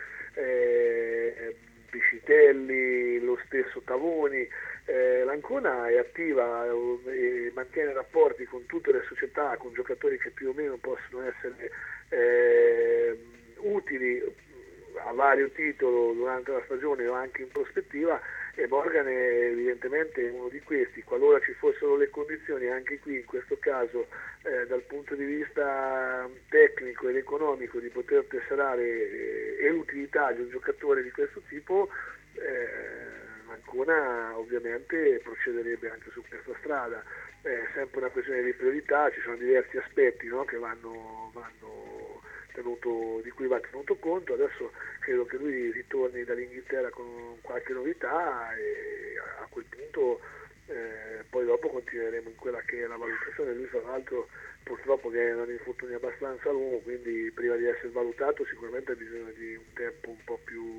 eh, Piscitelli, lo stesso Tavoni. Eh, L'Ancona è attiva e mantiene rapporti con tutte le società, con giocatori che più o meno possono essere eh, utili a vario titolo durante la stagione o anche in prospettiva, e Morgan è evidentemente uno di questi. Qualora ci fossero le condizioni, anche qui in questo caso eh, dal punto di vista tecnico ed economico, di poter tesserare eh, e l'utilità di un giocatore di questo tipo, eh, Ancona ovviamente procederebbe anche su questa strada. È sempre una questione di priorità, ci sono diversi aspetti, no, che vanno, vanno tenuto, di cui va tenuto conto. Adesso credo che lui ritorni dall'Inghilterra con qualche novità e a quel punto eh, poi dopo continueremo in quella che è la valutazione. Lui tra l'altro purtroppo che è un infortunio abbastanza lungo, quindi prima di essere valutato sicuramente ha bisogno di un tempo un po' più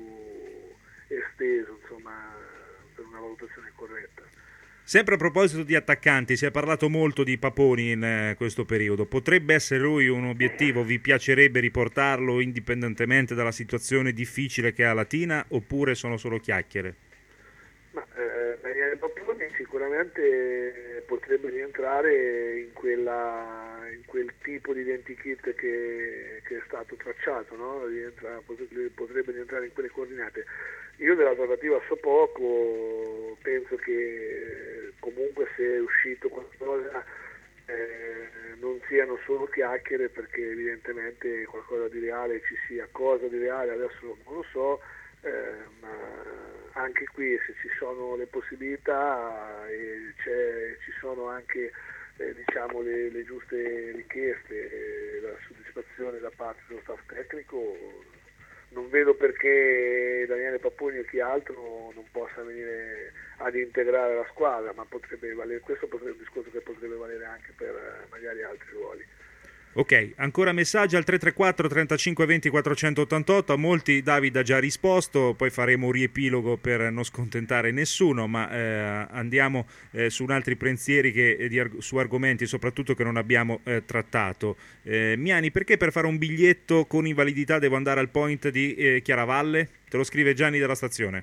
esteso, insomma, per una valutazione corretta. Sempre a proposito di attaccanti, si è parlato molto di Paponi in eh, questo periodo. Potrebbe essere lui un obiettivo? Vi piacerebbe riportarlo indipendentemente dalla situazione difficile che ha Latina, oppure sono solo chiacchiere? Ma eh, Daniele Paponi sicuramente potrebbe rientrare in quella in quel tipo di identikit che, che è stato tracciato, no? Rientra, potrebbe, potrebbe rientrare in quelle coordinate. Io della trattativa so poco, penso che comunque se è uscito qualcosa eh, non siano solo chiacchiere, perché evidentemente qualcosa di reale ci sia. Cosa di reale adesso non lo so, eh, ma anche qui se ci sono le possibilità e c'è, ci sono anche eh, diciamo le, le giuste richieste, eh, la soddisfazione da parte dello staff tecnico, non vedo perché Daniele Paponi o chi altro non possa venire ad integrare la squadra, ma potrebbe valere, questo potrebbe, un discorso che potrebbe valere anche per eh, magari altri ruoli. Ok, ancora messaggi al tre tre quattro trentacinque venti quattrocentottantotto. A molti David ha già risposto, poi faremo un riepilogo per non scontentare nessuno, ma eh, andiamo eh, su altri pensieri che, eh, di, su argomenti soprattutto che non abbiamo eh, trattato. Eh, Miani, perché per fare un biglietto con invalidità devo andare al point di eh, Chiaravalle? Te lo scrive Gianni della stazione.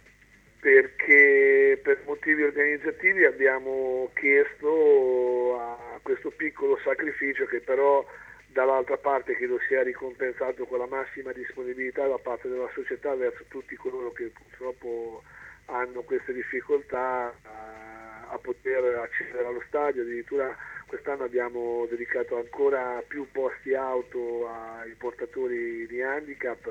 Perché per motivi organizzativi abbiamo chiesto a questo piccolo sacrificio, che però dall'altra parte credo sia ricompensato con la massima disponibilità da parte della società verso tutti coloro che purtroppo hanno queste difficoltà a, a poter accedere allo stadio. Addirittura quest'anno abbiamo dedicato ancora più posti auto ai portatori di handicap,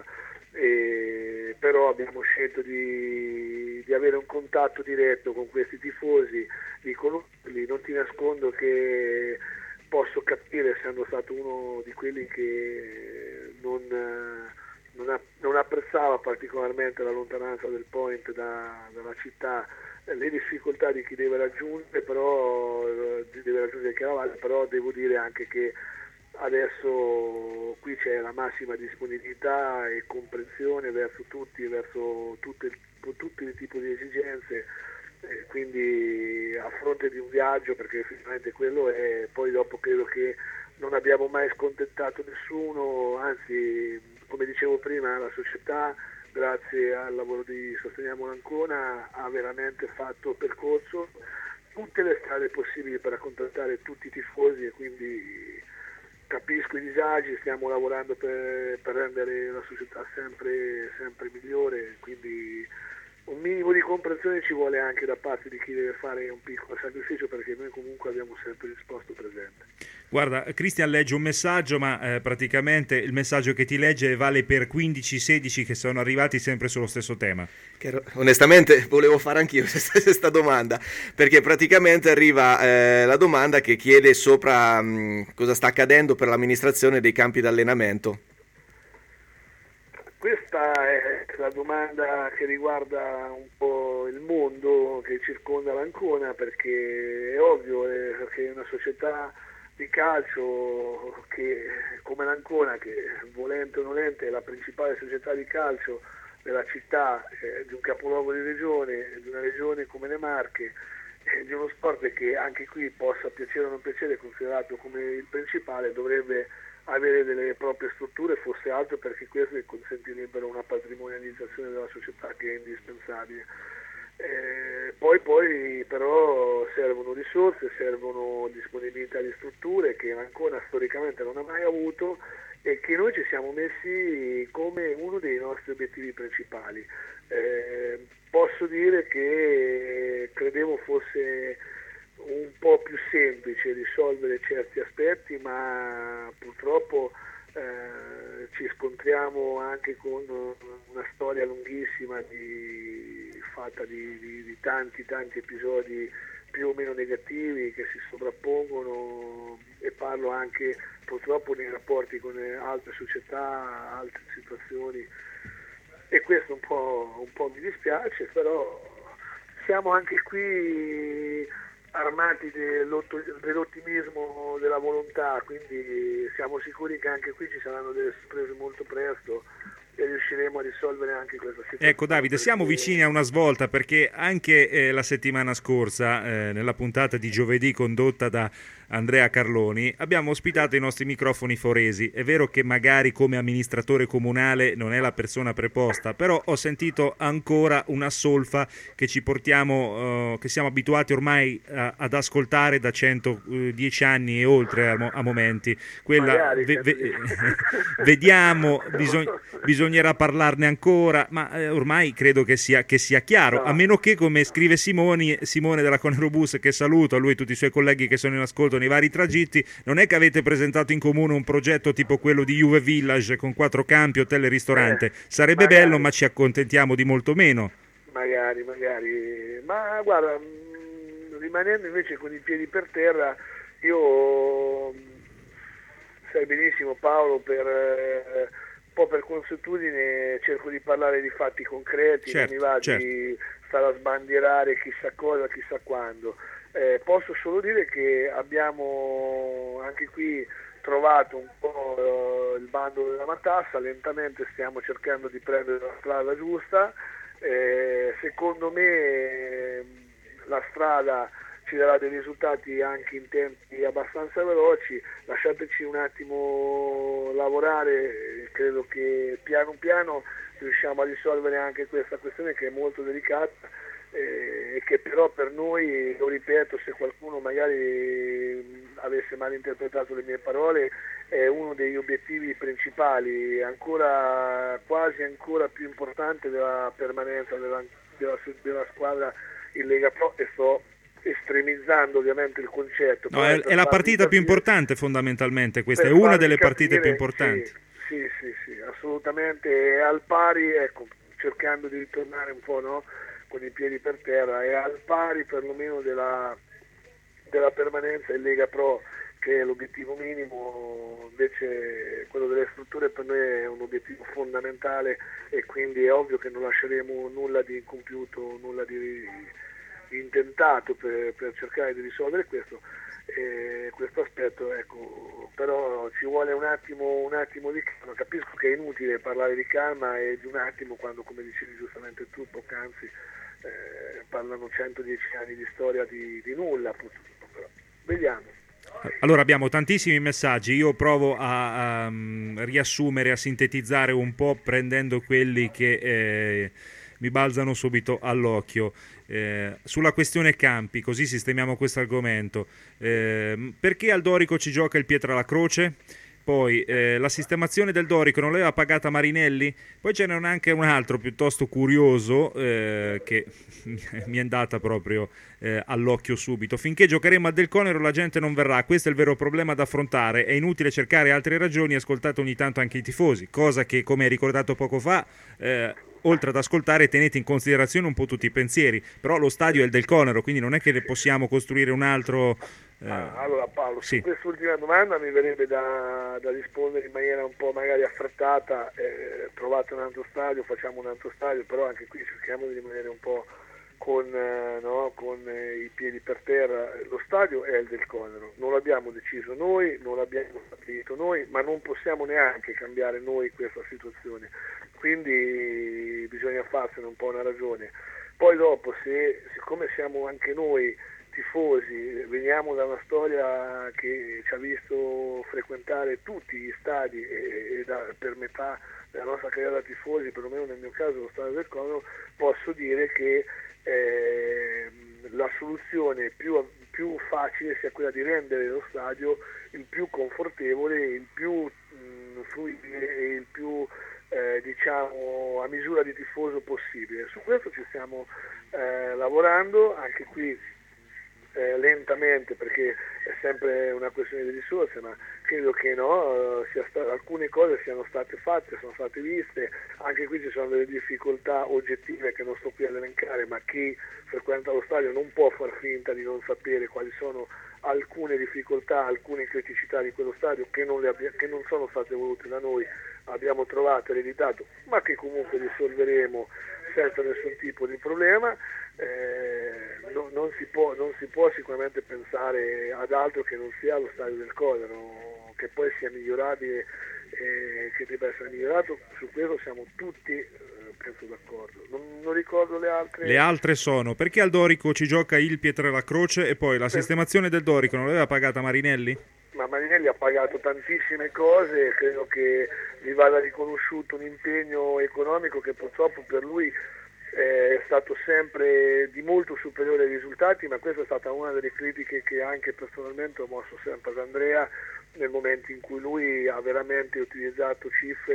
e però abbiamo scelto di, di avere un contatto diretto con questi tifosi, di conoscerli. Non ti nascondo che posso capire, essendo stato uno di quelli che non, non, a, non apprezzava particolarmente la lontananza del point da, dalla città, le difficoltà di chi deve raggiungere, però deve raggiungere Chiaravalle, però devo dire anche che adesso qui c'è la massima disponibilità e comprensione verso tutti, verso tutte, tutti i tipi di esigenze. Eh, quindi a fronte di un viaggio, perché effettivamente quello è, poi dopo credo che non abbiamo mai scontentato nessuno, anzi come dicevo prima la società, grazie al lavoro di Sosteniamo l'Ancona, ha veramente fatto percorso tutte le strade possibili per accontentare tutti i tifosi, e quindi capisco i disagi, stiamo lavorando per, per rendere la società sempre, sempre migliore, quindi un minimo di comprensione ci vuole anche da parte di chi deve fare un piccolo sacrificio, perché noi comunque abbiamo sempre risposto presente. Guarda, Cristian legge un messaggio, ma eh, praticamente il messaggio che ti legge vale per quindici sedici che sono arrivati sempre sullo stesso tema. Che, onestamente volevo fare anch'io questa domanda, perché praticamente arriva eh, la domanda che chiede sopra mh, cosa sta accadendo per l'amministrazione dei campi d'allenamento. Questa è la domanda che riguarda un po' il mondo che circonda l'Ancona, perché è ovvio eh, che una società di calcio che, come l'Ancona, che volente o nolente è la principale società di calcio della città, eh, di un capoluogo di regione, di una regione come le Marche, eh, di uno sport che anche qui possa piacere o non piacere, considerato come il principale, dovrebbe avere delle proprie strutture, fosse altro perché queste consentirebbero una patrimonializzazione della società che è indispensabile. Eh, poi, poi però servono risorse, servono disponibilità di strutture che Ancona storicamente non ha mai avuto e che noi ci siamo messi come uno dei nostri obiettivi principali. Eh, posso dire che credevo fosse un po' più semplice risolvere certi aspetti, ma purtroppo eh, ci scontriamo anche con una storia lunghissima di, fatta di, di, di tanti tanti episodi più o meno negativi che si sovrappongono, e parlo anche purtroppo nei rapporti con altre società, altre situazioni, e questo un po', un po' mi dispiace, però siamo anche qui armati dell'ottimismo, della volontà, quindi siamo sicuri che anche qui ci saranno delle sorprese molto presto e riusciremo a risolvere anche questa situazione. Ecco Davide, siamo vicini a una svolta, perché anche eh, la settimana scorsa, eh, nella puntata di giovedì condotta da Andrea Carloni, abbiamo ospitato i nostri microfoni foresi. È vero che magari come amministratore comunale non è la persona preposta, però ho sentito ancora una solfa che ci portiamo, uh, che siamo abituati ormai uh, ad ascoltare da centodieci anni e oltre a, mo- a momenti. Quella Magari, ve- ve- vediamo, bisog- bisognerà parlarne ancora, ma eh, ormai credo che sia, che sia chiaro, a meno che, come scrive Simoni, Simone della Conerobus, che saluto, a lui e tutti i suoi colleghi che sono in ascolto nei vari tragitti, non è che avete presentato in comune un progetto tipo quello di Juve Village con quattro campi, hotel e ristorante. Sarebbe magari. bello, ma ci accontentiamo di molto meno. Magari, magari, ma guarda, mh, rimanendo invece con i piedi per terra, io sai benissimo Paolo, per eh, un po' per consuetudine cerco di parlare di fatti concreti, certo, non mi va certo. di stare a sbandierare chissà cosa, chissà quando. Eh, posso solo dire che abbiamo anche qui trovato un po' eh, il bando della matassa, lentamente stiamo cercando di prendere la strada giusta, eh, secondo me eh, la strada ci darà dei risultati anche in tempi abbastanza veloci, lasciateci un attimo lavorare, credo che piano piano riusciamo a risolvere anche questa questione che è molto delicata, e che però per noi, lo ripeto, se qualcuno magari avesse malinterpretato le mie parole, è uno degli obiettivi principali, ancora quasi ancora più importante della permanenza della, della, della squadra in Lega Pro, e sto estremizzando ovviamente il concetto. No, è, è la partita capire, più importante fondamentalmente, questa è per una farvi delle capire, partite più importanti. Sì, sì, sì, sì, assolutamente, è al pari, ecco, cercando di ritornare un po', no? Con i piedi per terra, è al pari perlomeno della, della permanenza in Lega Pro, che è l'obiettivo minimo. Invece quello delle strutture per noi è un obiettivo fondamentale, e quindi è ovvio che non lasceremo nulla di incompiuto, nulla di, di intentato per, per cercare di risolvere questo, eh, questo aspetto, ecco. Però ci vuole un attimo, un attimo di calma. Capisco che è inutile parlare di calma e di un attimo quando, come dicevi giustamente tu poc'anzi, Eh, parlano centodieci anni di storia di, di nulla, purtroppo, però vediamo. Allora abbiamo tantissimi messaggi, io provo a, a um, riassumere, a sintetizzare un po' prendendo quelli che eh, mi balzano subito all'occhio. Eh, sulla questione campi, così sistemiamo questo argomento. Eh, perché al Dorico ci gioca il Pietra la Croce? Poi eh, la sistemazione del Dorico non l'aveva pagata Marinelli? Poi ce n'è anche un altro piuttosto curioso eh, che mi è andata proprio eh, all'occhio subito. Finché giocheremo a Del Conero la gente non verrà, questo è il vero problema da affrontare, è inutile cercare altre ragioni, ascoltate ogni tanto anche i tifosi, cosa che, come hai ricordato poco fa, eh, oltre ad ascoltare tenete in considerazione un po' tutti i pensieri, però lo stadio è il Del Conero, quindi non è che ne possiamo costruire un altro... Eh, ah, allora Paolo, sì. Su quest'ultima domanda mi verrebbe da, da rispondere in maniera un po' magari affrettata, eh, trovate un altro stadio, facciamo un altro stadio, però anche qui cerchiamo di rimanere un po' con, eh, no, con eh, i piedi per terra. Lo stadio è il Del Conero, non l'abbiamo deciso noi, non l'abbiamo stabilito noi, ma non possiamo neanche cambiare noi questa situazione, quindi bisogna farsene un po' una ragione. Poi dopo, se siccome siamo anche noi tifosi, veniamo da una storia che ci ha visto frequentare tutti gli stadi e, e da, per metà della nostra carriera da tifosi, perlomeno nel mio caso lo stadio del Conero, posso dire che eh, la soluzione più, più facile sia quella di rendere lo stadio il più confortevole, il più mh, fruibile e il più eh, diciamo a misura di tifoso possibile. Su questo ci stiamo eh, lavorando, anche qui eh, lentamente, perché è sempre una questione di risorse, ma credo che no, sia sta- alcune cose siano state fatte, sono state viste, anche qui ci sono delle difficoltà oggettive che non sto qui ad elencare, ma chi frequenta lo stadio non può far finta di non sapere quali sono alcune difficoltà, alcune criticità di quello stadio che non, le abbia- che non sono state volute da noi, abbiamo trovato e ereditato, ma che comunque risolveremo senza nessun tipo di problema. Eh, no, non, si può, non si può sicuramente pensare ad altro che non sia lo stadio del Codero, che poi sia migliorabile, eh, che debba essere migliorato. Su questo siamo tutti eh, penso d'accordo. Non, non ricordo le altre. Le altre sono: perché al Dorico ci gioca il Pietrelacroce, e poi la sistemazione del Dorico non l'aveva pagata Marinelli? Ma Marinelli ha pagato tantissime cose, credo che gli vada riconosciuto un impegno economico che purtroppo per lui è stato sempre di molto superiore ai risultati, ma questa è stata una delle critiche che anche personalmente ho mosso sempre ad Andrea nel momento in cui lui ha veramente utilizzato cifre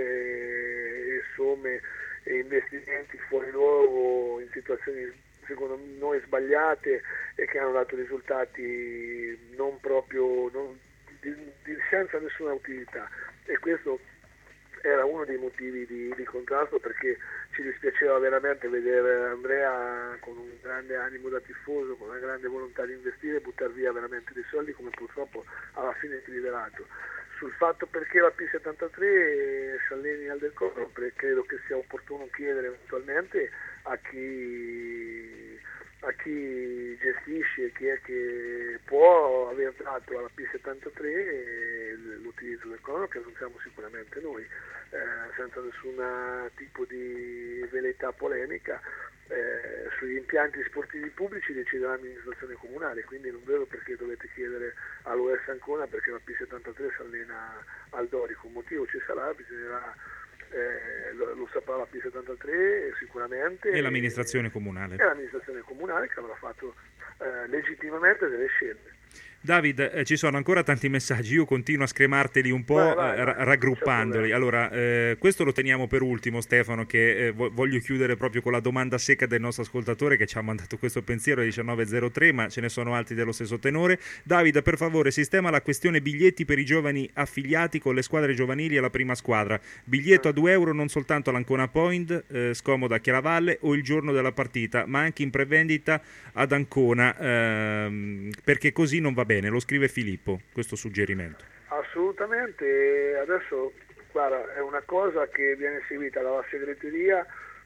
e somme e investimenti fuori luogo in situazioni secondo noi sbagliate e che hanno dato risultati non proprio non, di, di, senza nessuna utilità, e questo era uno dei motivi di, di contrasto, perché ci dispiaceva veramente vedere Andrea con un grande animo da tifoso, con una grande volontà di investire e buttare via veramente dei soldi, come purtroppo alla fine si è rivelato. Sul fatto perché la P settantatré si alleni al Del Codero, credo che sia opportuno chiedere eventualmente a chi, a chi gestisce e chi è che può aver dato alla P settantatré l'utilizzo del Codero, che non siamo sicuramente noi, eh, senza nessun tipo di velleità polemica. Eh, sugli impianti sportivi pubblici decide l'amministrazione comunale, quindi non vedo perché dovete chiedere all'U S Ancona perché la P settantatré si allena al Dorico. Un motivo ci sarà, bisognerà eh, lo, lo saprà la P settantatré sicuramente, e l'amministrazione e, comunale e l'amministrazione comunale che avrà fatto eh, legittimamente delle scelte. David, eh, ci sono ancora tanti messaggi, io continuo a scremarteli un po', vai, vai, eh, vai, raggruppandoli. Allora, eh, questo lo teniamo per ultimo, Stefano, che eh, voglio chiudere proprio con la domanda secca del nostro ascoltatore che ci ha mandato questo pensiero alle diciannove e zero tre, ma ce ne sono altri dello stesso tenore. David, per favore, sistema la questione biglietti per i giovani affiliati con le squadre giovanili alla prima squadra. Biglietto a due euro non soltanto all'Ancona Point, eh, scomoda a Chiaravalle, o il giorno della partita, ma anche in prevendita ad Ancona, ehm, perché così non va bene. Bene, lo scrive Filippo, questo suggerimento. Assolutamente, adesso guarda, è una cosa che viene seguita dalla segreteria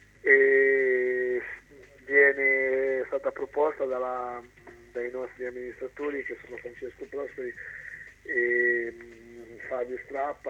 e viene stata proposta dalla, dai nostri amministratori, che sono Francesco Prosperi e Fabio Strappa,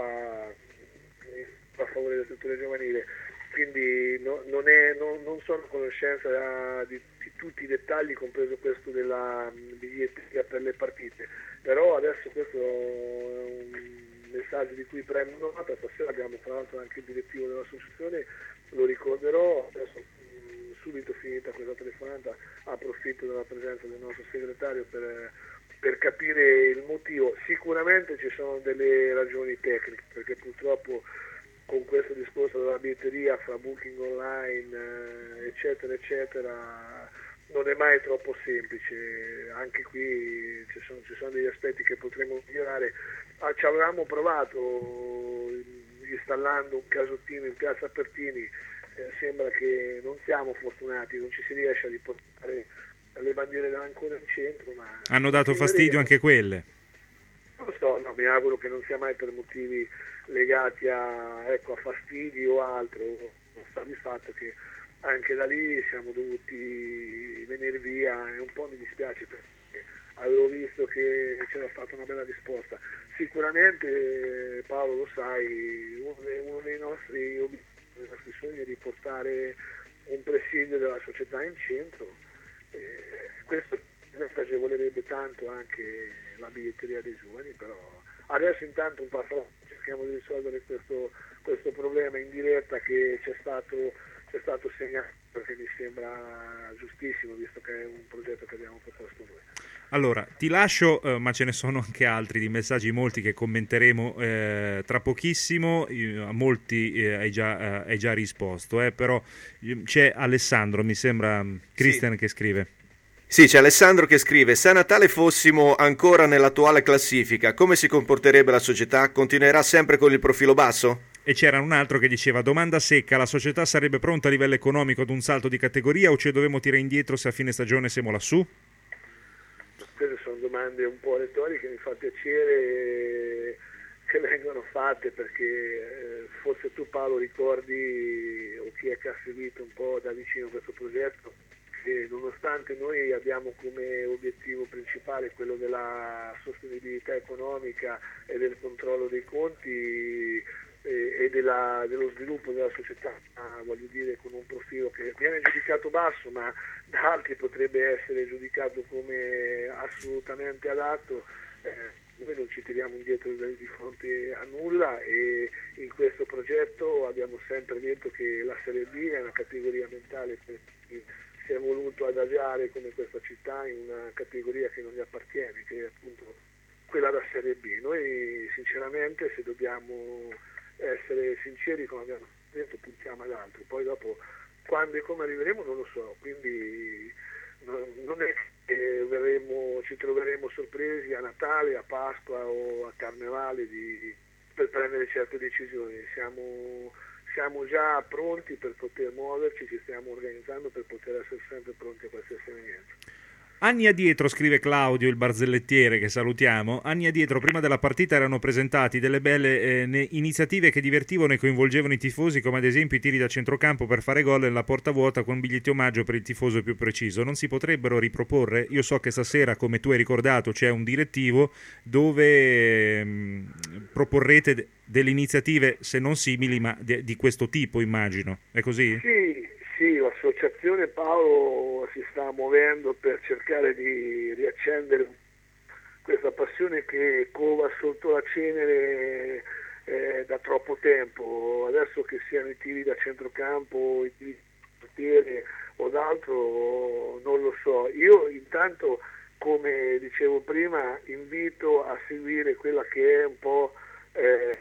a favore del settore giovanile, quindi no, non, è, no, non sono a conoscenza di, di tutti i dettagli, compreso questo della biglietteria per le partite, però adesso questo è un messaggio di cui prendo nota. Stasera abbiamo tra l'altro anche il direttivo dell'associazione, lo ricorderò, adesso mh, subito finita questa telefonata approfitto della presenza del nostro segretario per, per capire il motivo. Sicuramente ci sono delle ragioni tecniche, perché purtroppo con questo discorso della biglietteria fra booking online eccetera eccetera non è mai troppo semplice. Anche qui ci sono, ci sono degli aspetti che potremmo migliorare. Ah, ci avevamo provato installando un casottino in piazza Pertini, eh, sembra che non siamo fortunati, non ci si riesce a riportare le bandiere dell'Ancona in centro, ma hanno dato fastidio anche quelle. Non lo so, no, mi auguro che non sia mai per motivi legati a, ecco, a fastidi o altro. Sta di fatto che anche da lì siamo dovuti venire via e un po' mi dispiace perché avevo visto che c'era stata una bella risposta. Sicuramente, Paolo, lo sai, uno dei, uno dei nostri obiettivi, dei nostri sogni è di portare un presidio della società in centro. Eh, questo agevolerebbe tanto anche la biglietteria dei giovani, però adesso intanto un passo cerchiamo di risolvere questo, questo problema in diretta che c'è stato, c'è stato segnato perché mi sembra giustissimo, visto che è un progetto che abbiamo proposto noi. Allora, ti lascio, eh, ma ce ne sono anche altri di messaggi, molti che commenteremo eh, tra pochissimo. Io, a molti eh, hai, già, eh, hai già risposto, eh, però c'è Alessandro, mi sembra, Christian, sì, che scrive. Sì, c'è Alessandro che scrive: se a Natale fossimo ancora nell'attuale classifica, come si comporterebbe la società? Continuerà sempre con il profilo basso? E c'era un altro che diceva: domanda secca, la società sarebbe pronta a livello economico ad un salto di categoria o ci dovremmo tirare indietro se a fine stagione siamo lassù? Queste sono domande un po' retoriche, mi fa piacere che vengano fatte, perché eh, forse tu, Paolo, ricordi, o chi è che ha seguito un po' da vicino questo progetto, che nonostante noi abbiamo come obiettivo principale quello della sostenibilità economica e del controllo dei conti e, e della, dello sviluppo della società, voglio dire, con un profilo che viene giudicato basso, ma da altri potrebbe essere giudicato come assolutamente adatto, eh, noi non ci tiriamo indietro di fronte a nulla, e in questo progetto abbiamo sempre detto che la Serie B è una categoria mentale per chi si è voluto adagiare come questa città in una categoria che non gli appartiene, che è appunto quella da Serie B. Noi sinceramente, se dobbiamo essere sinceri, come abbiamo detto, puntiamo ad altro, poi dopo quando e come arriveremo non lo so, quindi non è che verremo, ci troveremo sorpresi a Natale, a Pasqua o a Carnevale di, per prendere certe decisioni. Siamo, siamo già pronti per poter muoverci, ci stiamo organizzando per poter essere sempre pronti a qualsiasi evento. Anni addietro, scrive Claudio, il barzellettiere, che salutiamo, anni addietro, prima della partita, erano presentati delle belle eh, ne- iniziative che divertivano e coinvolgevano i tifosi, come ad esempio i tiri da centrocampo per fare gol nella porta vuota con biglietti omaggio per il tifoso più preciso. Non si potrebbero riproporre? Io so che stasera, come tu hai ricordato, c'è un direttivo dove ehm, proporrete de- delle iniziative, se non simili, ma de- di questo tipo, immagino. È così? Sì. Sì, l'associazione, Paolo, si sta muovendo per cercare di riaccendere questa passione che cova sotto la cenere eh, da troppo tempo. Adesso che siano i tiri da centrocampo, i tiri di portiere o d'altro, non lo so. Io intanto, come dicevo prima, invito a seguire quella che è un po' eh,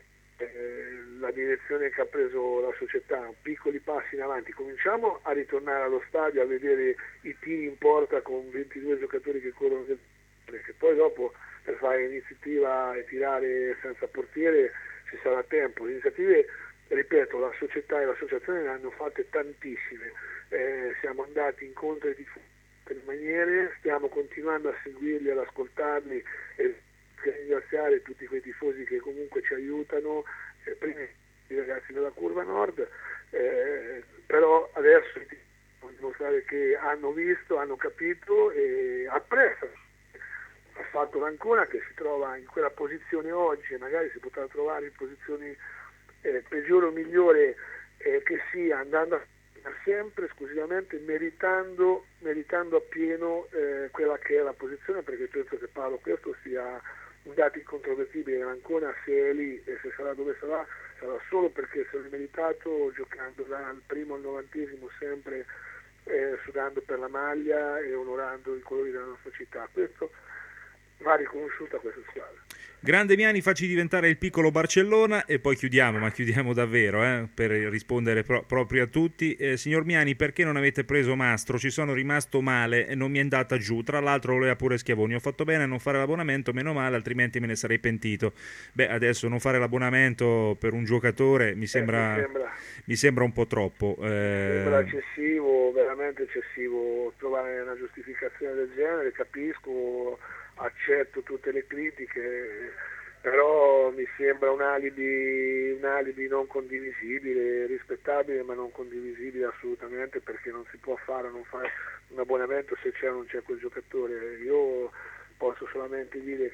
la direzione che ha preso la società, piccoli passi in avanti. Cominciamo a ritornare allo stadio a vedere i tiri in porta con ventidue giocatori che corrono, perché poi dopo per fare iniziativa e tirare senza portiere ci sarà tempo. Le iniziative, ripeto, la società e l'associazione ne hanno fatte tantissime, eh, siamo andati incontro ai tifosi per maniere, stiamo continuando a seguirli, ad ascoltarli e ringraziare tutti quei tifosi che comunque ci aiutano, eh, prima i ragazzi della Curva Nord, eh, però adesso devono dimostrare che hanno visto, hanno capito e apprezzano. Ha fatto l'Ancona, che si trova in quella posizione oggi e magari si potrà trovare in posizioni eh, peggiore o migliore eh, che sia, andando a sempre esclusivamente meritando, meritando appieno eh, quella che è la posizione, perché penso che Paolo questo sia un dato incontrovertibile. L'Ancona, se è lì e se sarà dove sarà, sarà solo perché se l'è meritato, giocando dal primo al novantesimo sempre eh, sudando per la maglia e onorando i colori della nostra città. Questo va riconosciuta questa squadra. Grande Miani, facci diventare il piccolo Barcellona e poi chiudiamo, ma chiudiamo davvero, eh, per rispondere pro- proprio a tutti. Eh, signor Miani, perché non avete preso Mastro? Ci sono rimasto male e non mi è andata giù, tra l'altro voleva pure Schiavoni. Ho fatto bene a non fare l'abbonamento, meno male, altrimenti me ne sarei pentito. Beh, adesso non fare l'abbonamento per un giocatore mi sembra, eh, mi sembra, mi sembra un po' troppo. Eh... Mi sembra eccessivo, veramente eccessivo, trovare una giustificazione del genere, capisco, accetto tutte le critiche, però mi sembra un alibi, un alibi non condivisibile, rispettabile ma non condivisibile assolutamente, perché non si può fare o non fare un abbonamento se c'è o non c'è quel giocatore. Io posso solamente dire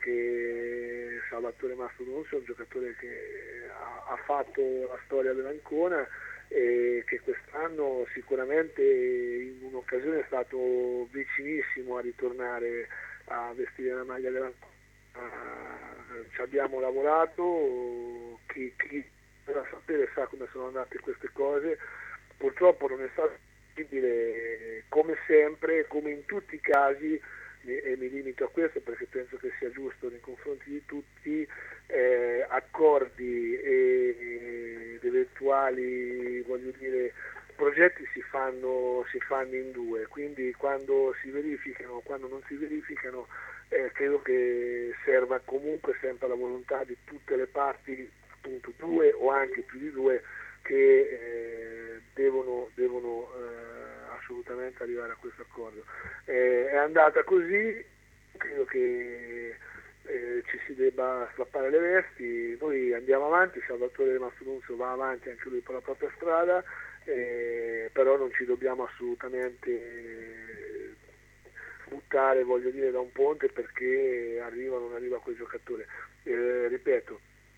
che Salvatore Mastro D'Annunzio è un giocatore che ha, ha fatto la storia dell'Ancona e che quest'anno sicuramente in un'occasione è stato vicinissimo a ritornare a vestire la maglia della uh, ci abbiamo lavorato, chi, chi deve sapere sa come sono andate queste cose, purtroppo non è stato possibile, come sempre, come in tutti i casi, e mi limito a questo perché penso che sia giusto nei confronti di tutti, eh, accordi ed eventuali, voglio dire, progetti si fanno, si fanno in due, quindi quando si verificano, quando non si verificano, eh, credo che serva comunque sempre la volontà di tutte le parti, appunto due o anche più di due, che eh, devono, devono eh, assolutamente arrivare a questo accordo. Eh, è andata così, credo che eh, ci si debba strappare le vesti, noi andiamo avanti, Salvatore Mastronunzio va avanti anche lui per la propria strada, eh, però non ci dobbiamo assolutamente buttare, voglio dire, da un ponte perché arriva o non arriva quel giocatore. Eh, ripeto,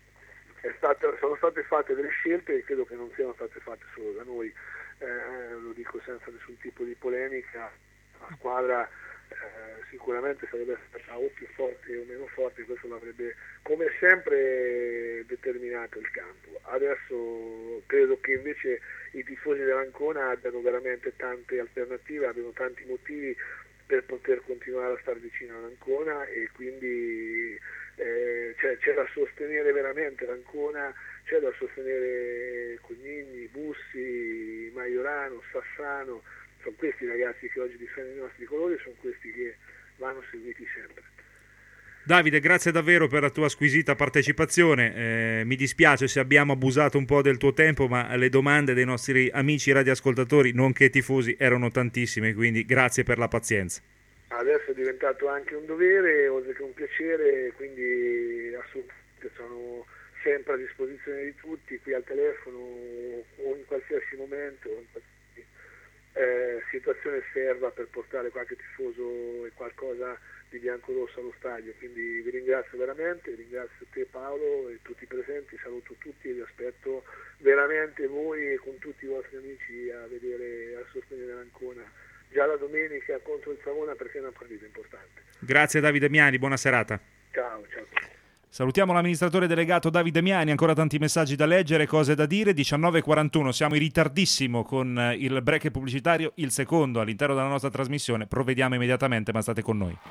È stato, sono state fatte delle scelte e credo che non siano state fatte solo da noi, eh, lo dico senza nessun tipo di polemica. La squadra eh, sicuramente sarebbe stata o più forte o meno forte, questo l'avrebbe come sempre determinato il campo. Adesso credo che invece i tifosi dell'Ancona abbiano veramente tante alternative, abbiano tanti motivi per poter continuare a stare vicino all'Ancona, e quindi Eh, cioè, c'è da sostenere veramente l'Ancona, c'è da sostenere Cognini, Bussi, Maiorano, Sassano, sono questi i ragazzi che oggi difendono i nostri colori, sono questi che vanno seguiti sempre. Davide, grazie davvero per la tua squisita partecipazione, eh, mi dispiace se abbiamo abusato un po' del tuo tempo, ma le domande dei nostri amici radioascoltatori, nonché tifosi, erano tantissime, quindi grazie per la pazienza. Adesso è diventato anche un dovere, oltre che un piacere, quindi assolutamente sono sempre a disposizione di tutti, qui al telefono o in qualsiasi momento, in qualsiasi eh, situazione serva per portare qualche tifoso e qualcosa di biancorosso allo stadio. Quindi vi ringrazio veramente, ringrazio te Paolo e tutti i presenti, saluto tutti e vi aspetto veramente voi e con tutti i vostri amici a vedere, a sostenere l'Ancona già la domenica contro il Savona, perché è una partita importante. Grazie Davide Miani, buona serata. Ciao, ciao. Salutiamo l'amministratore delegato Davide Miani, ancora tanti messaggi da leggere, cose da dire. Diciannove e quarantuno, siamo in ritardissimo con il break pubblicitario, il secondo all'interno della nostra trasmissione. Provvediamo immediatamente, ma state con noi.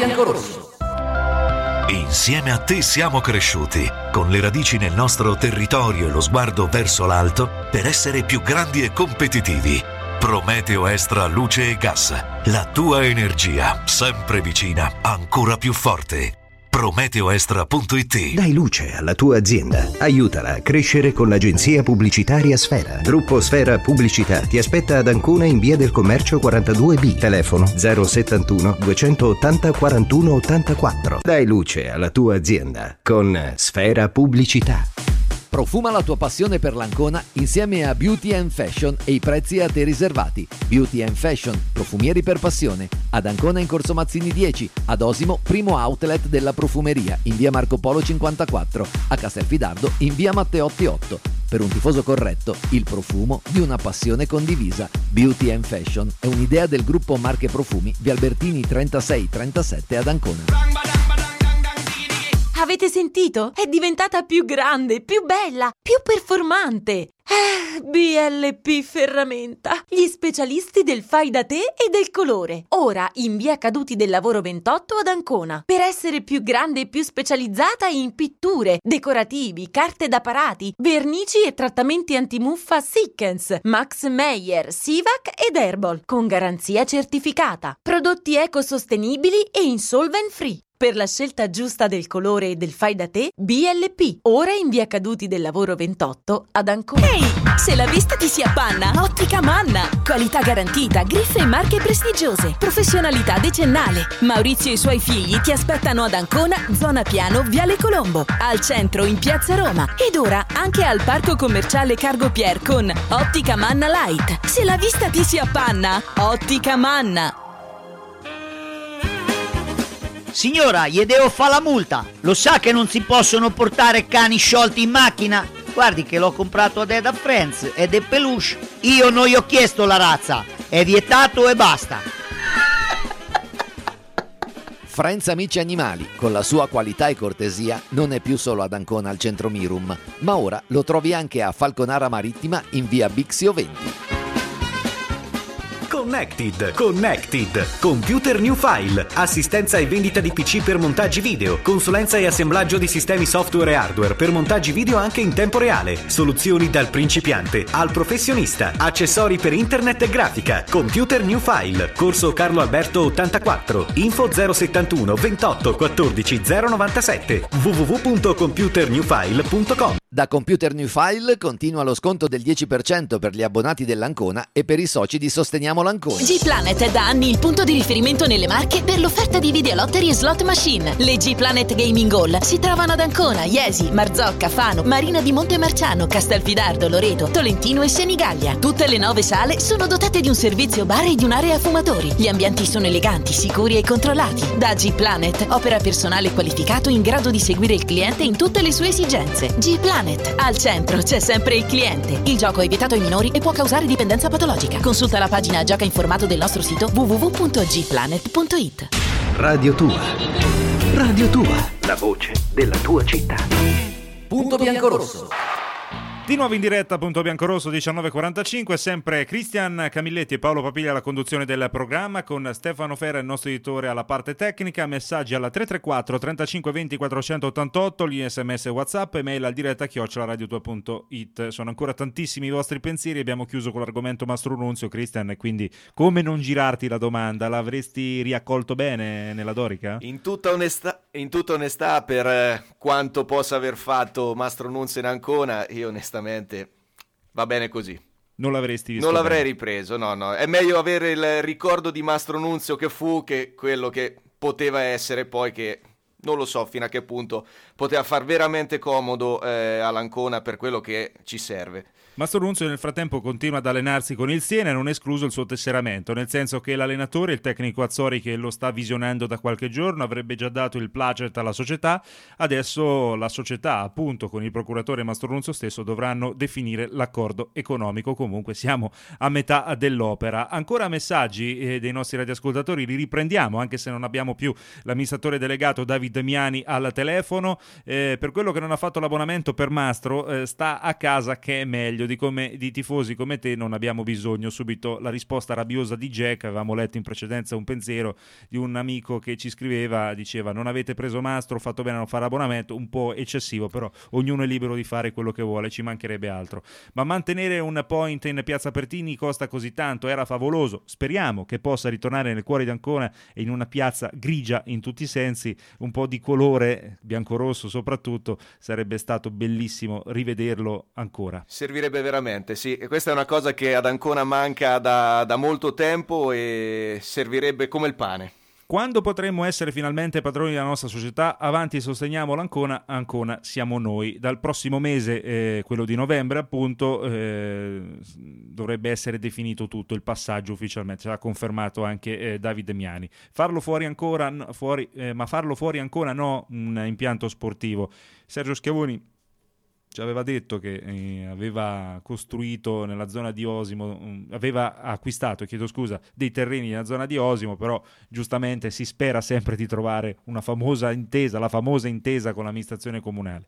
Insieme a te siamo cresciuti, con le radici nel nostro territorio e lo sguardo verso l'alto, per essere più grandi e competitivi. Prometeo Extra Luce e Gas, la tua energia, sempre vicina, ancora più forte. Prometeo Extra punto it. Dai luce alla tua azienda. Aiutala a crescere con l'agenzia pubblicitaria Sfera. Gruppo Sfera Pubblicità ti aspetta ad Ancona in via del Commercio quarantadue B. Telefono zero settantuno duecentottanta quarantuno ottantaquattro. Dai luce alla tua azienda con Sfera Pubblicità. Profuma la tua passione per l'Ancona insieme a Beauty and Fashion e i prezzi a te riservati. Beauty and Fashion, profumieri per passione. Ad Ancona in Corso Mazzini dieci, ad Osimo, primo outlet della profumeria, in via Marco Polo cinquantaquattro, a Castelfidardo in via Matteotti otto. Per un tifoso corretto, il profumo di una passione condivisa. Beauty and Fashion è un'idea del gruppo Marche Profumi, via Albertini trentasei trentasette ad Ancona. Avete sentito? È diventata più grande, più bella, più performante. Eh, B L P Ferramenta, gli specialisti del fai da te e del colore. Ora in via Caduti del Lavoro ventotto ad Ancona. Per essere più grande e più specializzata in pitture, decorativi, carte da parati, vernici e trattamenti antimuffa Sikkens, Max Meyer, Sivac ed Herbal, con garanzia certificata. Prodotti ecosostenibili e insolvent free. Per la scelta giusta del colore e del fai da te, B L P. Ora in via Caduti del Lavoro ventotto ad Ancona. Ehi, se la vista ti si appanna, Ottica Manna. Qualità garantita, griffe e marche prestigiose. Professionalità decennale. Maurizio e i suoi figli ti aspettano ad Ancona, zona Piano, Viale Colombo. Al centro in Piazza Roma. Ed ora anche al Parco Commerciale Cargo Pier con Ottica Manna Light. Se la vista ti si appanna, Ottica Manna. Signora, gli devo fare la multa. Lo sa che non si possono portare cani sciolti in macchina? Guardi che l'ho comprato ad Eda Friends ed è peluche. Io non gli ho chiesto la razza. È vietato e basta. Friends Amici Animali, con la sua qualità e cortesia, non è più solo ad Ancona al centro Mirum, ma ora lo trovi anche a Falconara Marittima in via Bixio venti. Connected. Connected. Computer New File. Assistenza e vendita di P C per montaggi video. Consulenza e assemblaggio di sistemi software e hardware per montaggi video anche in tempo reale. Soluzioni dal principiante al professionista. Accessori per internet e grafica. Computer New File. Corso Carlo Alberto ottantaquattro. Info zero settantuno ventotto quattordici zero novantasette. w w w punto computer new file punto com. Da Computer New File continua lo sconto del dieci per cento per gli abbonati dell'Ancona e per i soci di Sosteniamo l'Ancona. G-Planet è da anni il punto di riferimento nelle Marche per l'offerta di videolottery e slot machine. Le G-Planet Gaming Hall si trovano ad Ancona, Iesi, Marzocca, Fano, Marina di Montemarciano, Castelfidardo, Loreto, Tolentino e Senigallia. Tutte le nove sale sono dotate di un servizio bar e di un'area fumatori. Gli ambienti sono eleganti, sicuri e controllati. Da G-Planet opera personale qualificato in grado di seguire il cliente in tutte le sue esigenze. G-Planet. Al centro c'è sempre il cliente. Il gioco è vietato ai minori e può causare dipendenza patologica. Consulta la pagina Gioca informato del nostro sito w w w punto g planet punto i t. Radio Tua. Radio Tua. La voce della tua città. Punto biancorosso. Di nuovo in diretta, Punto Biancorosso, diciannove e quarantacinque, sempre Cristian Camilletti e Paolo Papiglia alla conduzione del programma, con Stefano Ferra, il nostro editore, alla parte tecnica. Messaggi alla tre tre quattro trentacinque venti quattrocentottantotto, gli sms WhatsApp, email al diretta chiocciola radio tua punto it. Sono ancora tantissimi i vostri pensieri. Abbiamo chiuso con l'argomento Mastro Nunzio, Cristian, e quindi come non girarti la domanda? L'avresti riaccolto bene nella Dorica? In tutta onestà, in tutta onestà per eh, quanto possa aver fatto Mastro Nunzio in Ancona, io onestamente va bene così. Non l'avresti visto? Non l'avrei bene. ripreso, no, no. È meglio avere il ricordo di Mastro Nunzio che fu che quello che poteva essere poi, che non lo so fino a che punto poteva far veramente comodo eh, all'Ancona per quello che ci serve. Mastro Nunzio nel frattempo continua ad allenarsi con il Siena, non è escluso il suo tesseramento, nel senso che l'allenatore, il tecnico Azzori, che lo sta visionando da qualche giorno, avrebbe già dato il placet alla società. Adesso la società, appunto, con il procuratore Mastro Nunzio stesso, dovranno definire l'accordo economico. Comunque siamo a metà dell'opera. Ancora messaggi eh, dei nostri radioascoltatori, li riprendiamo, anche se non abbiamo più l'amministratore delegato David Miani al telefono. Eh, per quello che non ha fatto l'abbonamento per Mastro, eh, sta a casa che è meglio. Di, come, di tifosi come te non abbiamo bisogno. Subito la risposta rabbiosa di Jack. Avevamo letto in precedenza un pensiero di un amico che ci scriveva, diceva: non avete preso Mastro, fatto bene a non fare abbonamento, un po' eccessivo, però ognuno è libero di fare quello che vuole, ci mancherebbe altro. Ma mantenere un point in Piazza Pertini costa così tanto, era favoloso, speriamo che possa ritornare nel cuore di Ancona e in una piazza grigia in tutti i sensi, un po' di colore biancorosso soprattutto, sarebbe stato bellissimo rivederlo ancora. Servirebbe veramente, sì, e questa è una cosa che ad Ancona manca da, da molto tempo e servirebbe come il pane. Quando potremmo essere finalmente padroni della nostra società? Avanti, sosteniamo l'Ancona, Ancona siamo noi. Dal prossimo mese, eh, quello di novembre appunto, eh, dovrebbe essere definito tutto, il passaggio ufficialmente, ce l'ha confermato anche eh, Davide Miani. Farlo fuori ancora, no, fuori, eh, ma farlo fuori ancora no, un impianto sportivo. Sergio Schiavoni ci aveva detto che eh, aveva costruito nella zona di Osimo, um, aveva acquistato, chiedo scusa, dei terreni nella zona di Osimo, però giustamente si spera sempre di trovare una famosa intesa, la famosa intesa con l'amministrazione comunale.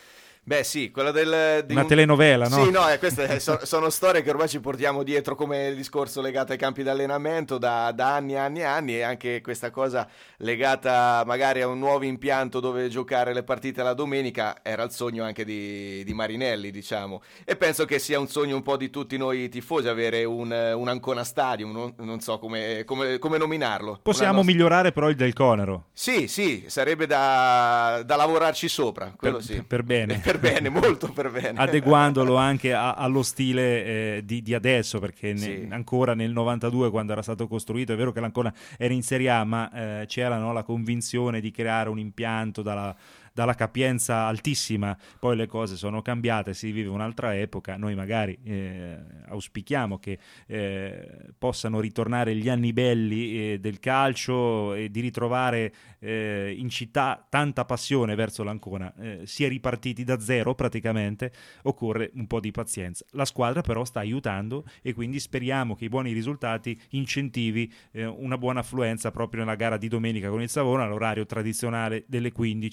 Beh sì, quella del... Di una un... telenovela, no? Sì, no, eh, queste so, sono storie che ormai ci portiamo dietro, come il discorso legato ai campi d'allenamento da, da anni e anni e anni, e anche questa cosa legata magari a un nuovo impianto dove giocare le partite la domenica era il sogno anche di, di Marinelli, diciamo, e penso che sia un sogno un po' di tutti noi tifosi avere un, un Ancona Stadium, non, non so come, come, come nominarlo. Possiamo nostra... migliorare però il Del Conero. Sì, sì, sarebbe da, da lavorarci sopra, quello per, sì. Per bene. Per bene, molto per bene. Adeguandolo anche a, allo stile eh, di, di adesso, perché sì. ne, ancora nel novantadue, quando era stato costruito, è vero che l'Ancona era in Serie A, ma eh, c'era, no, la convinzione di creare un impianto dalla dalla capienza altissima. Poi le cose sono cambiate, si vive un'altra epoca. Noi magari eh, auspichiamo che eh, possano ritornare gli anni belli eh, del calcio e di ritrovare eh, in città tanta passione verso l'Ancona. Eh, si è ripartiti da zero praticamente, occorre un po' di pazienza. La squadra però sta aiutando e quindi speriamo che i buoni risultati incentivi eh, una buona affluenza proprio nella gara di domenica con il Savona all'orario tradizionale delle quindici.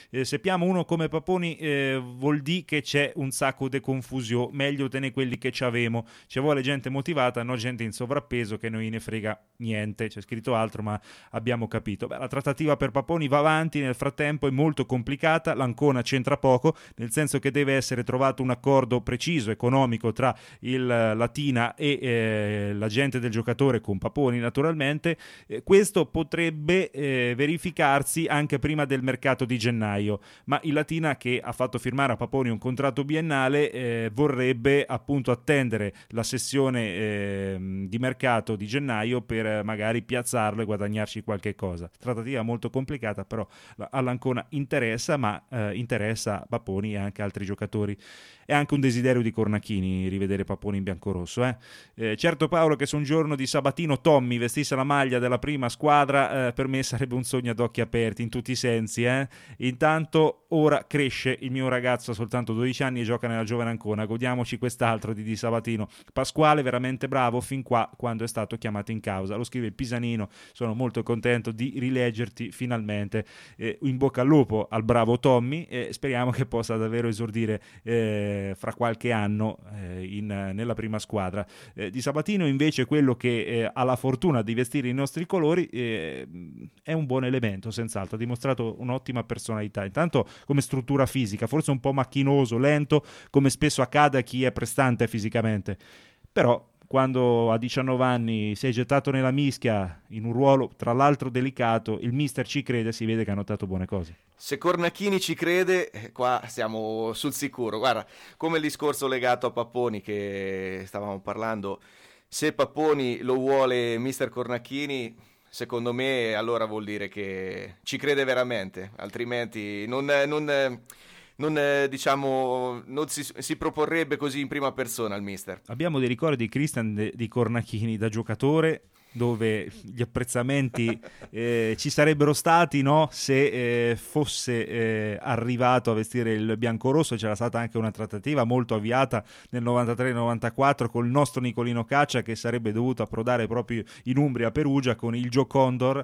eh, sappiamo uno come Paponi eh, vuol dire che c'è un sacco di confusione, meglio tenere quelli che ci avemo, ci vuole gente motivata, no gente in sovrappeso che noi ne frega niente, c'è scritto altro ma abbiamo capito. Beh, la trattativa per Paponi va avanti, nel frattempo è molto complicata, l'Ancona c'entra poco, nel senso che deve essere trovato un accordo preciso, economico tra il Latina e eh, l'agente del giocatore con Paponi naturalmente. Eh, questo potrebbe eh, verificarsi anche prima del mercato di gennaio, ma il Latina, che ha fatto firmare a Paponi un contratto biennale, eh, vorrebbe appunto attendere la sessione eh, di mercato di gennaio per eh, magari piazzarlo e guadagnarci qualche cosa. Trattativa molto complicata, però all'Ancona interessa, ma eh, interessa Paponi e anche altri giocatori. È anche un desiderio di Cornacchini rivedere Paponi in biancorosso. Eh? Eh, certo Paolo, che se un giorno di Sabatino Tommy vestisse la maglia della prima squadra, eh, per me sarebbe un sogno ad occhi aperti in tutti i sensi. Eh? Intanto ora cresce il mio ragazzo, ha soltanto dodici anni e gioca nella giovane Ancona, godiamoci quest'altro di Di Sabatino. Pasquale veramente bravo fin qua quando è stato chiamato in causa, lo scrive il Pisanino. Sono molto contento di rileggerti finalmente. Eh, in bocca al lupo al bravo Tommy e speriamo che possa davvero esordire eh, fra qualche anno eh, in, nella prima squadra. Eh, Di Sabatino invece, quello che eh, ha la fortuna di vestire i nostri colori, eh, è un buon elemento, senz'altro, ha dimostrato un'ottima personalità, intanto come struttura fisica, forse un po' macchinoso, lento, come spesso accade a chi è prestante fisicamente, però quando a diciannove anni sei gettato nella mischia in un ruolo tra l'altro delicato, il mister ci crede, si vede che ha notato buone cose. Se Cornacchini ci crede, qua siamo sul sicuro. Guarda, come il discorso legato a Paponi che stavamo parlando, se Paponi lo vuole mister Cornacchini, secondo me allora vuol dire che ci crede veramente, altrimenti non... non Non, eh, diciamo, non si, si proporrebbe così in prima persona al mister. Abbiamo dei ricordi di Christian de, di Cornacchini da giocatore, dove gli apprezzamenti eh, ci sarebbero stati, no? Se eh, fosse eh, arrivato a vestire il biancorosso. C'era stata anche una trattativa molto avviata nel novantatré novantaquattro col nostro Nicolino Caccia, che sarebbe dovuto approdare proprio in Umbria a Perugia con il Gio Condor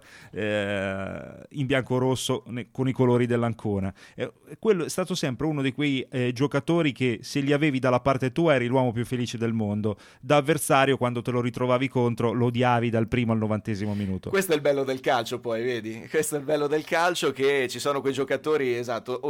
eh, in biancorosso ne, con i colori dell'Ancona. Eh, quello è stato sempre uno di quei eh, giocatori che se li avevi dalla parte tua eri l'uomo più felice del mondo, da avversario quando te lo ritrovavi contro lo odiavi dal primo al novantesimo minuto. Questo è il bello del calcio, poi vedi, questo è il bello del calcio, che ci sono quei giocatori, esatto,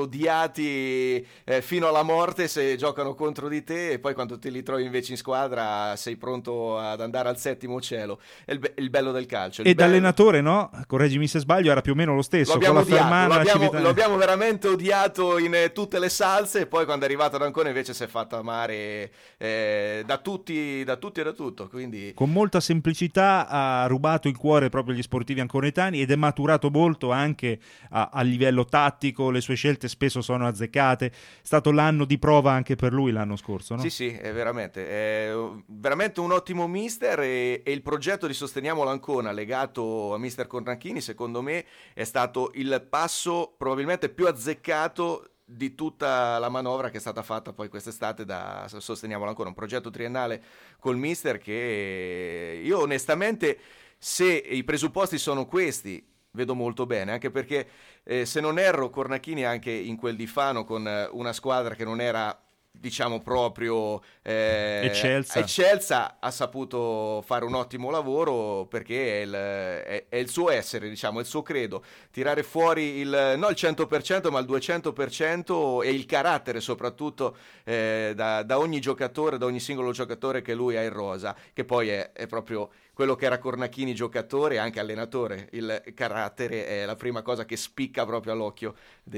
odiati eh, fino alla morte se giocano contro di te, e poi quando te li trovi invece in squadra sei pronto ad andare al settimo cielo. È il, be- il bello del calcio. Il e bello... da allenatore, no? Correggimi se sbaglio, era più o meno lo stesso. Lo abbiamo, con la odiato, fermana, lo, abbiamo, Civita... lo abbiamo veramente odiato in eh, tutte le salse, e poi quando è arrivato ad Ancona invece si è fatto amare eh, da tutti, da tutti e da tutto. Quindi... con molta semplicità ha rubato il cuore proprio agli sportivi anconetani ed è maturato molto anche a, a livello tattico, le sue scelte spesso sono azzeccate. È stato l'anno di prova anche per lui l'anno scorso, no? Sì, sì, è veramente, è veramente un ottimo mister, e, e il progetto di Sosteniamo l'Ancona legato a mister Cornacchini secondo me è stato il passo probabilmente più azzeccato di tutta la manovra che è stata fatta poi quest'estate da Sosteniamo l'Ancona, un progetto triennale col mister che io onestamente, se i presupposti sono questi, vedo molto bene, anche perché eh, se non erro Cornacchini anche in quel di Fano con eh, una squadra che non era, diciamo, proprio eh, eccelsa. eccelsa ha saputo fare un ottimo lavoro, perché è il, è, è il suo essere, diciamo, è il suo credo, tirare fuori il, non il cento per cento ma il duecento per cento, e il carattere soprattutto eh, da, da ogni giocatore, da ogni singolo giocatore che lui ha in rosa, che poi è, è proprio quello che era Cornacchini giocatore e anche allenatore. Il carattere è la prima cosa che spicca proprio all'occhio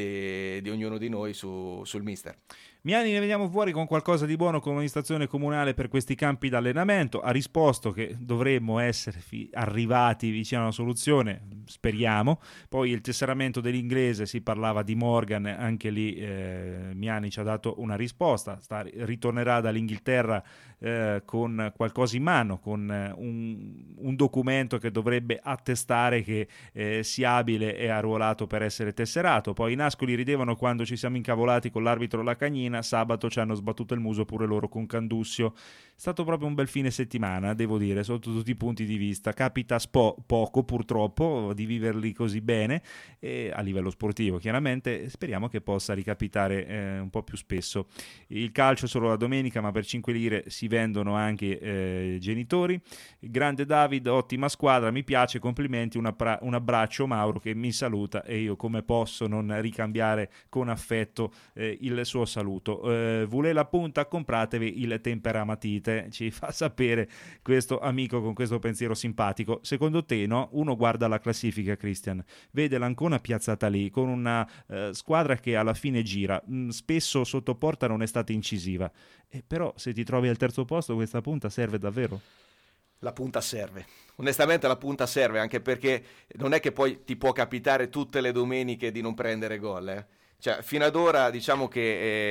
di, di ognuno di noi su, sul mister. Miani, ne veniamo fuori con qualcosa di buono con l'amministrazione comunale per questi campi d'allenamento. Ha risposto che dovremmo essere fi- arrivati vicino a una soluzione, speriamo. Poi il tesseramento dell'inglese, si parlava di Morgan, anche lì eh, Miani ci ha dato una risposta. Sta, ritornerà dall'Inghilterra eh, con qualcosa in mano, con eh, un un documento che dovrebbe attestare che eh, sia abile e arruolato per essere tesserato. Poi i Nascoli ridevano quando ci siamo incavolati con l'arbitro Lacagnina, sabato ci hanno sbattuto il muso pure loro con Candussio. È stato proprio un bel fine settimana, devo dire, sotto tutti i punti di vista. Capita spo- poco purtroppo di viverli così bene, e a livello sportivo chiaramente, speriamo che possa ricapitare eh, un po' più spesso. Il calcio solo la domenica, ma per cinque lire si vendono anche eh, genitori. Grande David, ottima squadra, mi piace, complimenti, un, appra- un abbraccio Mauro che mi saluta e io come posso non ricambiare con affetto eh, il suo saluto. Eh, Vule la punta, compratevi il Temperamatite, ci fa sapere questo amico con questo pensiero simpatico. Secondo te, no? Uno guarda la classifica, Christian, vede l'Ancona piazzata lì con una eh, squadra che alla fine gira, mh, spesso sotto porta non è stata incisiva, eh, però se ti trovi al terzo posto questa punta serve davvero? La punta serve, onestamente la punta serve, anche perché non è che poi ti può capitare tutte le domeniche di non prendere gol, eh. Cioè, fino ad ora diciamo che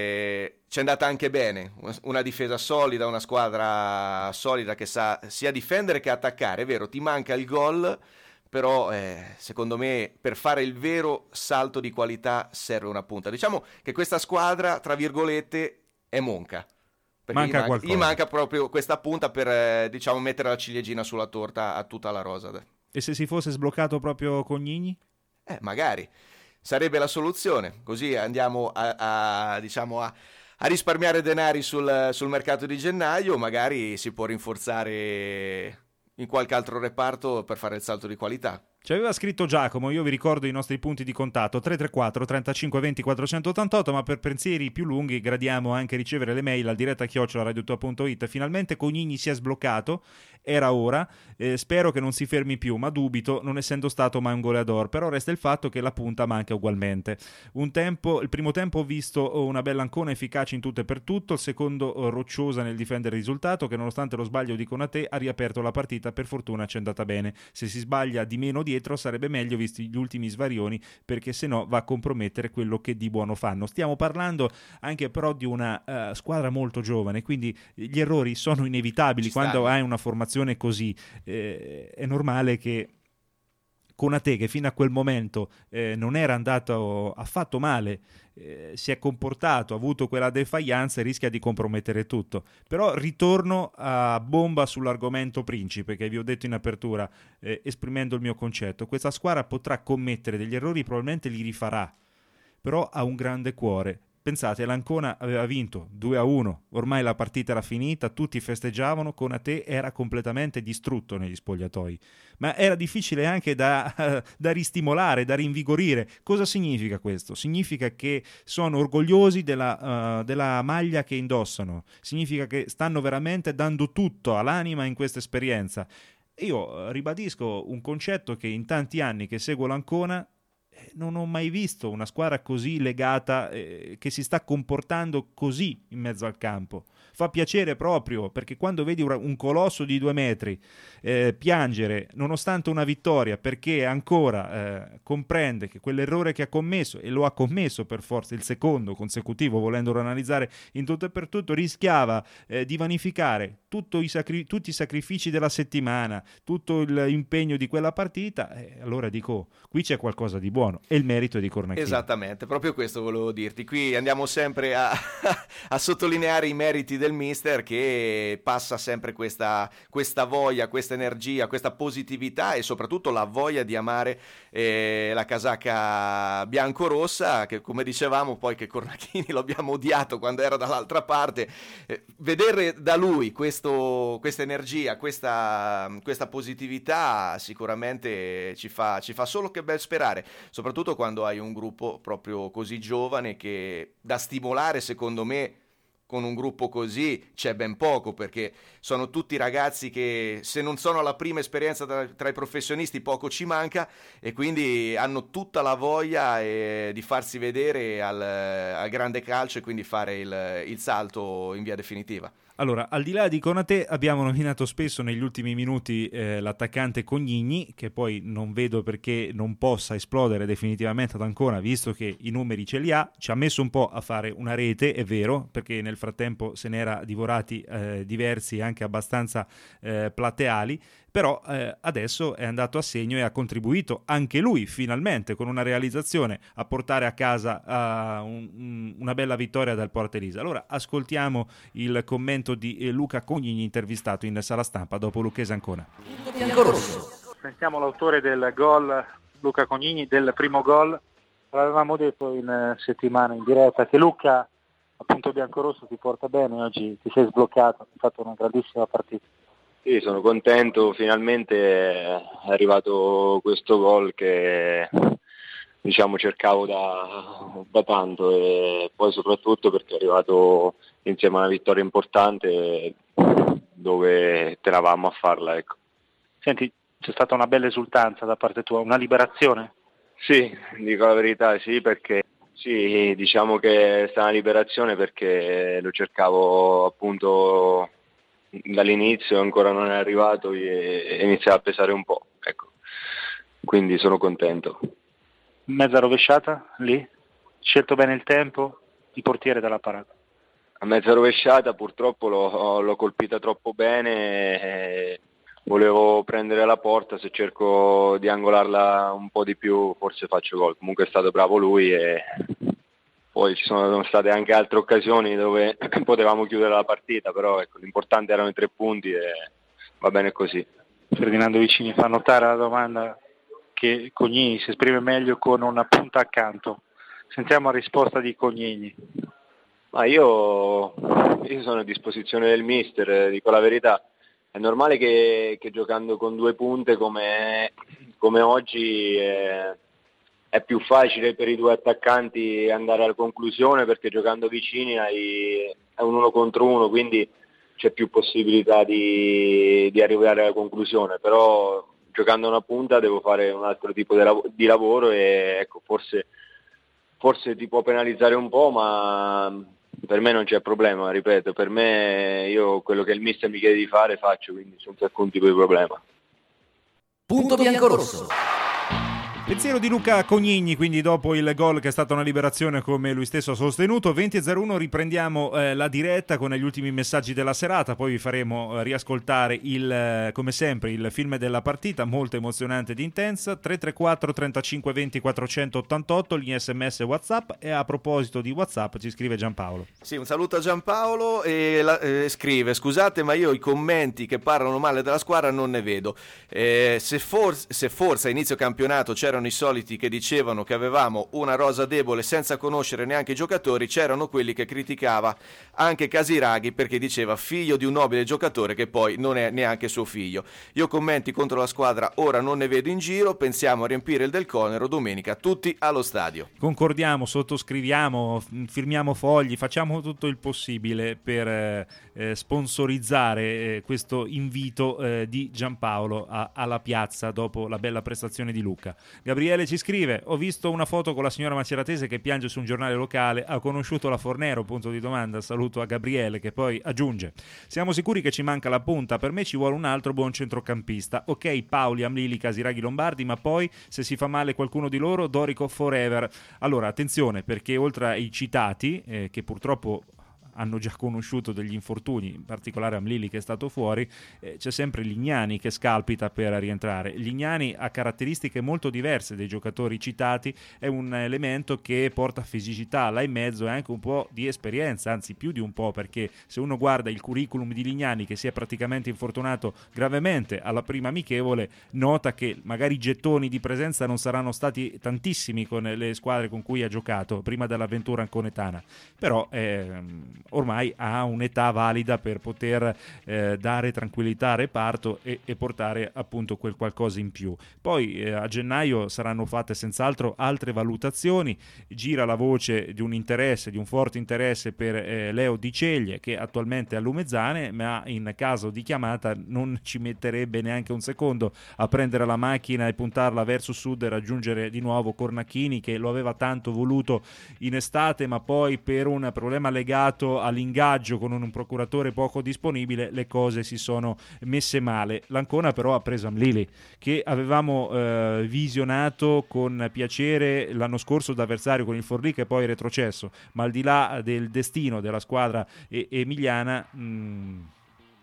eh, ci è andata anche bene, una difesa solida, una squadra solida che sa sia difendere che attaccare. È vero, ti manca il gol, però eh, secondo me per fare il vero salto di qualità serve una punta. Diciamo che questa squadra, tra virgolette, è monca. Perché Manca gli, manca, qualcosa. gli manca proprio questa punta per eh, diciamo mettere la ciliegina sulla torta a tutta la rosa. E se si fosse sbloccato proprio Cognini? Eh, magari sarebbe la soluzione, così andiamo a, a diciamo a, a risparmiare denari sul, sul mercato di gennaio, magari si può rinforzare in qualche altro reparto per fare il salto di qualità. Ci aveva scritto Giacomo, io vi ricordo i nostri punti di contatto tre tre quattro trentacinque venti quattrocentottantotto, ma per pensieri più lunghi gradiamo anche ricevere le mail al diretta chiocciola radiotua punto it. Finalmente Cognini si è sbloccato, era ora, eh, spero che non si fermi più, ma dubito, non essendo stato mai un goleador, però resta il fatto che la punta manca ugualmente. Un tempo, il primo tempo ho visto una bella Ancona efficace in tutto e per tutto, il secondo rocciosa nel difendere il risultato, che nonostante lo sbaglio di Konate ha riaperto la partita, per fortuna ci è andata bene. Se si sbaglia di meno dietro sarebbe meglio visti gli ultimi svarioni, perché se no va a compromettere quello che di buono fanno. Stiamo parlando anche però di una uh, squadra molto giovane, quindi gli errori sono inevitabili quando hai una formazione così. Eh, è normale che Konate, che fino a quel momento eh, non era andato affatto male, eh, si è comportato, ha avuto quella defiance e rischia di compromettere tutto. Però ritorno a bomba sull'argomento principe che vi ho detto in apertura, eh, esprimendo il mio concetto. Questa squadra potrà commettere degli errori, probabilmente li rifarà, però ha un grande cuore. Pensate, l'Ancona aveva vinto due a uno, ormai la partita era finita, tutti festeggiavano, Konate era completamente distrutto negli spogliatoi, ma era difficile anche da, da ristimolare, da rinvigorire. Cosa significa questo? Significa che sono orgogliosi della, uh, della maglia che indossano, significa che stanno veramente dando tutto all'anima in questa esperienza. Io ribadisco un concetto che in tanti anni che seguo l'Ancona non ho mai visto una squadra così legata, eh, che si sta comportando così in mezzo al campo. Fa piacere proprio, perché quando vedi un colosso di due metri eh, piangere nonostante una vittoria, perché ancora eh, comprende che quell'errore che ha commesso, e lo ha commesso per forza, il secondo consecutivo, volendolo analizzare in tutto e per tutto, rischiava eh, di vanificare tutto i sacri- tutti i sacrifici della settimana, tutto l'impegno di quella partita, eh, allora dico, qui c'è qualcosa di buono, e il merito è di Cornacchini. Esattamente, proprio questo volevo dirti. Qui andiamo sempre a, a sottolineare i meriti del mister, che passa sempre questa, questa voglia, questa energia, questa positività e soprattutto la voglia di amare eh, la casacca bianco-rossa, che come dicevamo poi che Cornacchini lo abbiamo odiato quando era dall'altra parte. Eh, vedere da lui questo, questa energia, questa, questa positività sicuramente ci fa, ci fa solo che ben sperare, soprattutto quando hai un gruppo proprio così giovane, che da stimolare, secondo me con un gruppo così c'è ben poco, perché sono tutti ragazzi che, se non sono alla prima esperienza tra, tra i professionisti, poco ci manca, e quindi hanno tutta la voglia eh, di farsi vedere al, al grande calcio e quindi fare il, il salto in via definitiva. Allora, al di là di Konate, abbiamo nominato spesso negli ultimi minuti eh, l'attaccante Cognini, che poi non vedo perché non possa esplodere definitivamente ad Ancona, visto che i numeri ce li ha. Ci ha messo un po' a fare una rete, è vero, perché nel frattempo se ne era divorati eh, diversi, anche abbastanza eh, plateali, però eh, adesso è andato a segno e ha contribuito anche lui finalmente con una realizzazione a portare a casa uh, un, un, una bella vittoria dal Porta Elisa. Allora ascoltiamo il commento di eh, Luca Cognini, intervistato in sala stampa dopo Lucchese Ancona. Sentiamo l'autore del gol, Luca Cognini, del primo gol. L'avevamo detto in settimana in diretta che Luca, appunto biancorosso, ti porta bene, oggi ti sei sbloccato, hai fatto una grandissima partita. Sì, sono contento, finalmente è arrivato questo gol che diciamo cercavo da, da tanto, e poi soprattutto perché è arrivato insieme a una vittoria importante dove tenevamo a farla, ecco. Senti, c'è stata una bella esultanza da parte tua, una liberazione? Sì, dico la verità, sì, perché sì, diciamo che è stata una liberazione perché lo cercavo appunto dall'inizio, ancora non è arrivato e iniziava a pesare un po', ecco. Quindi sono contento. Mezza rovesciata lì, scelto bene il tempo, il portiere dalla parata. A mezza rovesciata purtroppo l'ho, l'ho colpita troppo bene, e volevo prendere la porta, se cerco di angolarla un po' di più forse faccio gol. Comunque è stato bravo lui e poi ci sono state anche altre occasioni dove potevamo chiudere la partita, però ecco, l'importante erano i tre punti e va bene così. Ferdinando Vicini fa notare la domanda che Cognini si esprime meglio con una punta accanto. Sentiamo la risposta di Cognini. Ma io, io sono a disposizione del mister, dico la verità. È normale che, che giocando con due punte come, come oggi è, è più facile per i due attaccanti andare alla conclusione, perché giocando vicini hai, è un uno contro uno, quindi c'è più possibilità di, di arrivare alla conclusione, però giocando una punta devo fare un altro tipo di, lav- di lavoro e ecco, forse, forse ti può penalizzare un po', ma per me non c'è problema, ripeto, per me io quello che il mister mi chiede di fare faccio, quindi senza alcun tipo di problema. Punto biancorosso. Pensiero di Luca Cognini, quindi dopo il gol che è stata una liberazione come lui stesso ha sostenuto. venti e zero uno, riprendiamo eh, la diretta con gli ultimi messaggi della serata, poi vi faremo eh, riascoltare il, eh, come sempre il film della partita, molto emozionante ed intensa. Tre tre quattro trentacinque venti quattrocentottantotto, linea sms e WhatsApp. E a proposito di WhatsApp ci scrive Giampaolo. Sì, un saluto a Giampaolo e la, eh, scrive: scusate ma io i commenti che parlano male della squadra non ne vedo, eh, se, for- se forse a inizio campionato c'era i soliti che dicevano che avevamo una rosa debole senza conoscere neanche i giocatori, c'erano quelli che criticava anche Casiraghi perché diceva figlio di un nobile giocatore che poi non è neanche suo figlio. Io commenti contro la squadra ora non ne vedo in giro, pensiamo a riempire il Del Conero domenica tutti allo stadio. Concordiamo, sottoscriviamo, firmiamo fogli, facciamo tutto il possibile per eh, sponsorizzare eh, questo invito eh, di Giampaolo a, alla piazza dopo la bella prestazione di Luca. Gabriele ci scrive: ho visto una foto con la signora maceratese che piange su un giornale locale, ha conosciuto la Fornero, punto di domanda. Saluto a Gabriele, che poi aggiunge: siamo sicuri che ci manca la punta, per me ci vuole un altro buon centrocampista, ok Paoli, Amlili, Casiraghi, Lombardi, ma poi se si fa male qualcuno di loro, Dorico forever. Allora attenzione, perché oltre ai citati eh, che purtroppo hanno già conosciuto degli infortuni, in particolare Amlili che è stato fuori, eh, c'è sempre Lignani che scalpita per rientrare. Lignani ha caratteristiche molto diverse dei giocatori citati, è un elemento che porta fisicità là in mezzo e anche un po' di esperienza, anzi più di un po', perché se uno guarda il curriculum di Lignani, che si è praticamente infortunato gravemente alla prima amichevole, nota che magari i gettoni di presenza non saranno stati tantissimi con le squadre con cui ha giocato prima dell'avventura anconetana, però ehm, ormai ha un'età valida per poter eh, dare tranquillità al reparto e, e portare appunto quel qualcosa in più. Poi eh, a gennaio saranno fatte senz'altro altre valutazioni, gira la voce di un interesse, di un forte interesse per eh, Leo Di Ceglie, che attualmente è a Lumezzane, ma in caso di chiamata non ci metterebbe neanche un secondo a prendere la macchina e puntarla verso sud e raggiungere di nuovo Cornacchini, che lo aveva tanto voluto in estate, ma poi per un problema legato all'ingaggio con un procuratore poco disponibile le cose si sono messe male. L'Ancona però ha preso Amlili, che avevamo eh, visionato con piacere l'anno scorso da avversario con il Forlì, che poi è retrocesso, ma al di là del destino della squadra e- emiliana mh,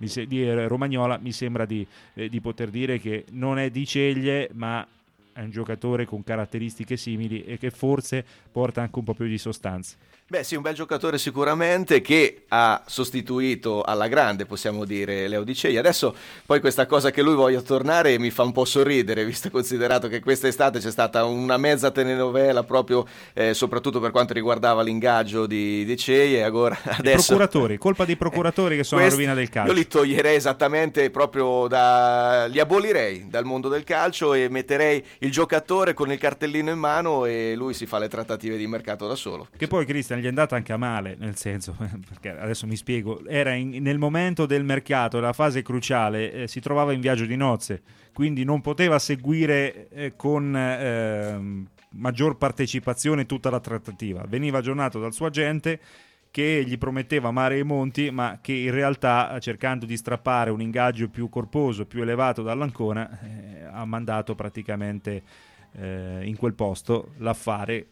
mi se- di Romagnola, mi sembra di, eh, di poter dire che non è di Ceglie, ma è un giocatore con caratteristiche simili e che forse porta anche un po' più di sostanza. Beh sì, un bel giocatore sicuramente, che ha sostituito alla grande, possiamo dire, Leo Di Ceglie. Adesso poi questa cosa che lui voglia tornare mi fa un po' sorridere, visto e considerato che quest'estate c'è stata una mezza telenovela proprio, eh, soprattutto per quanto riguardava l'ingaggio di Di Ceglie. Agora, adesso... I procuratori, colpa dei procuratori che sono Quest... la rovina del calcio. Io li toglierei esattamente proprio da... li abolirei dal mondo del calcio e metterei il giocatore con il cartellino in mano e lui si fa le trattative di mercato da solo. Che poi Cristian gli è andata anche a male, nel senso, perché adesso mi spiego, era in, nel momento del mercato, la fase cruciale, eh, si trovava in viaggio di nozze, quindi non poteva seguire eh, con eh, maggior partecipazione tutta la trattativa. Veniva aggiornato dal suo agente che gli prometteva mare e monti, ma che in realtà, cercando di strappare un ingaggio più corposo, più elevato dall'Ancona, eh, ha mandato praticamente eh, in quel posto l'affare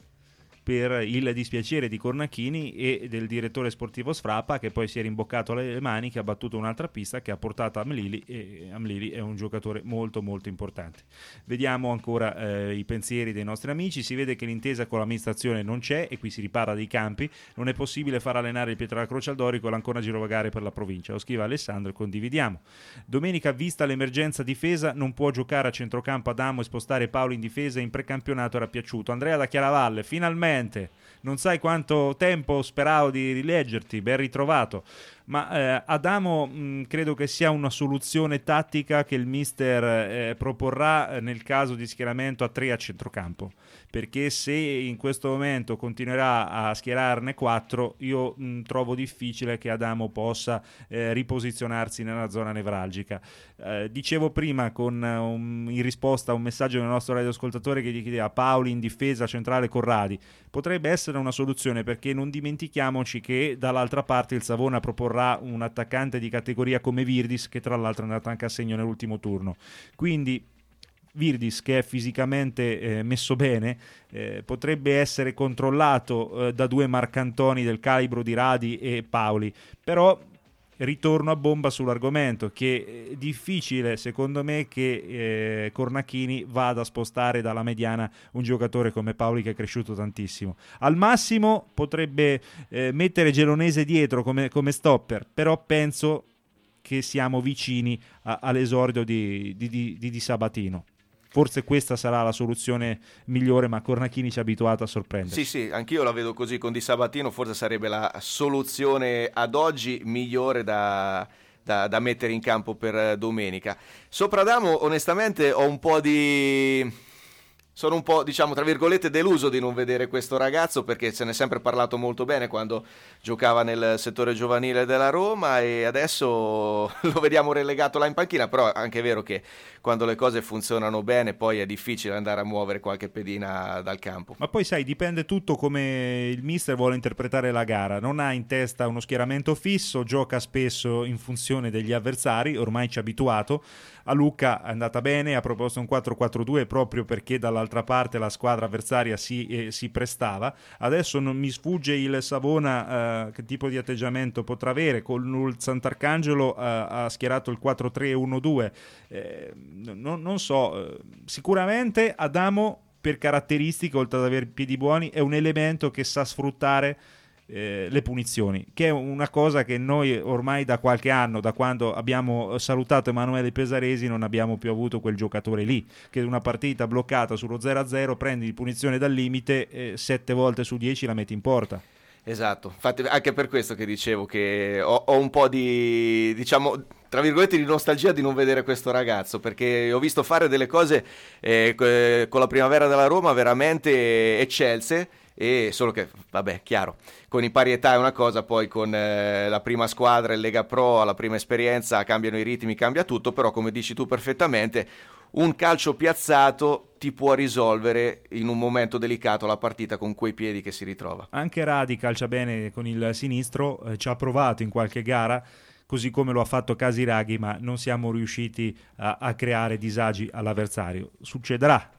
per il dispiacere di Cornacchini e del direttore sportivo Sfrappa, che poi si è rimboccato le maniche, ha battuto un'altra pista che ha portato Amlili, e Amlili è un giocatore molto molto importante. Vediamo ancora eh, i pensieri dei nostri amici. Si vede che l'intesa con l'amministrazione non c'è, e qui si riparla dei campi. Non è possibile far allenare il Pietralacroce al Dorico e l'Ancona girovagare per la provincia. Lo scrive Alessandro e condividiamo. Domenica, vista l'emergenza difesa, non può giocare a centrocampo Adamo e spostare Paolo in difesa. In precampionato era piaciuto. Andrea da Chiaravalle, finalmente. Non sai quanto tempo speravo di rileggerti, ben ritrovato. Ma eh, Adamo mh, credo che sia una soluzione tattica che il mister eh, proporrà nel caso di schieramento a tre a centrocampo, perché se in questo momento continuerà a schierarne quattro, io mh, trovo difficile che Adamo possa eh, riposizionarsi nella zona nevralgica. Eh, dicevo prima, con um, in risposta a un messaggio del nostro radioascoltatore che gli chiedeva Paoli in difesa centrale Corradi, potrebbe essere una soluzione, perché non dimentichiamoci che dall'altra parte il Savona proporrà un attaccante di categoria come Virdis, che tra l'altro è andato anche a segno nell'ultimo turno. Quindi Virdis, che è fisicamente eh, messo bene, eh, potrebbe essere controllato eh, da due marcantoni del calibro di Radi e Paoli, però ritorno a bomba sull'argomento, che è difficile secondo me che eh, Cornacchini vada a spostare dalla mediana un giocatore come Paoli, che è cresciuto tantissimo. Al massimo potrebbe eh, mettere Gelonese dietro come, come stopper, però penso che siamo vicini a, all'esordio di, di, di, di Sabatino. Forse questa sarà la soluzione migliore, ma Cornacchini ci ha abituato a sorprendere. Sì, sì, anch'io la vedo così con Di Sabatino, forse sarebbe la soluzione ad oggi migliore da, da, da mettere in campo per domenica. Sopra Adamo, onestamente, ho un po' di... Sono un po', diciamo, tra virgolette, deluso di non vedere questo ragazzo, perché se ne è sempre parlato molto bene quando giocava nel settore giovanile della Roma, e adesso lo vediamo relegato là in panchina. Però è anche vero che quando le cose funzionano bene poi è difficile andare a muovere qualche pedina dal campo. Ma poi sai, dipende tutto come il mister vuole interpretare la gara. Non ha in testa uno schieramento fisso, gioca spesso in funzione degli avversari, ormai ci ha abituato. A Lucca è andata bene, ha proposto un quattro quattro due proprio perché dall'altra parte la squadra avversaria si, eh, si prestava. Adesso non mi sfugge il Savona eh, che tipo di atteggiamento potrà avere. Con il Sant'Arcangelo eh, ha schierato il quattro tre uno due, eh, non, non so, eh, sicuramente Adamo per caratteristiche, oltre ad avere piedi buoni, è un elemento che sa sfruttare Eh, le punizioni, che è una cosa che noi ormai da qualche anno, da quando abbiamo salutato Emanuele Pesaresi, non abbiamo più avuto quel giocatore lì, che una partita bloccata sullo zero a zero prendi di punizione dal limite, eh, sette volte su dieci la metti in porta. Esatto, infatti anche per questo che dicevo che ho, ho un po' di, diciamo, tra virgolette, di nostalgia di non vedere questo ragazzo, perché ho visto fare delle cose eh, con la primavera della Roma veramente eccelse. E solo che, vabbè, chiaro, con i pari età è una cosa, poi con eh, la prima squadra, il Lega Pro, la prima esperienza, cambiano i ritmi, cambia tutto. Però, come dici tu perfettamente, un calcio piazzato ti può risolvere in un momento delicato la partita con quei piedi che si ritrova. Anche Radi calcia bene con il sinistro, eh, ci ha provato in qualche gara, così come lo ha fatto Casiraghi, ma non siamo riusciti a, a creare disagi all'avversario. Succederà.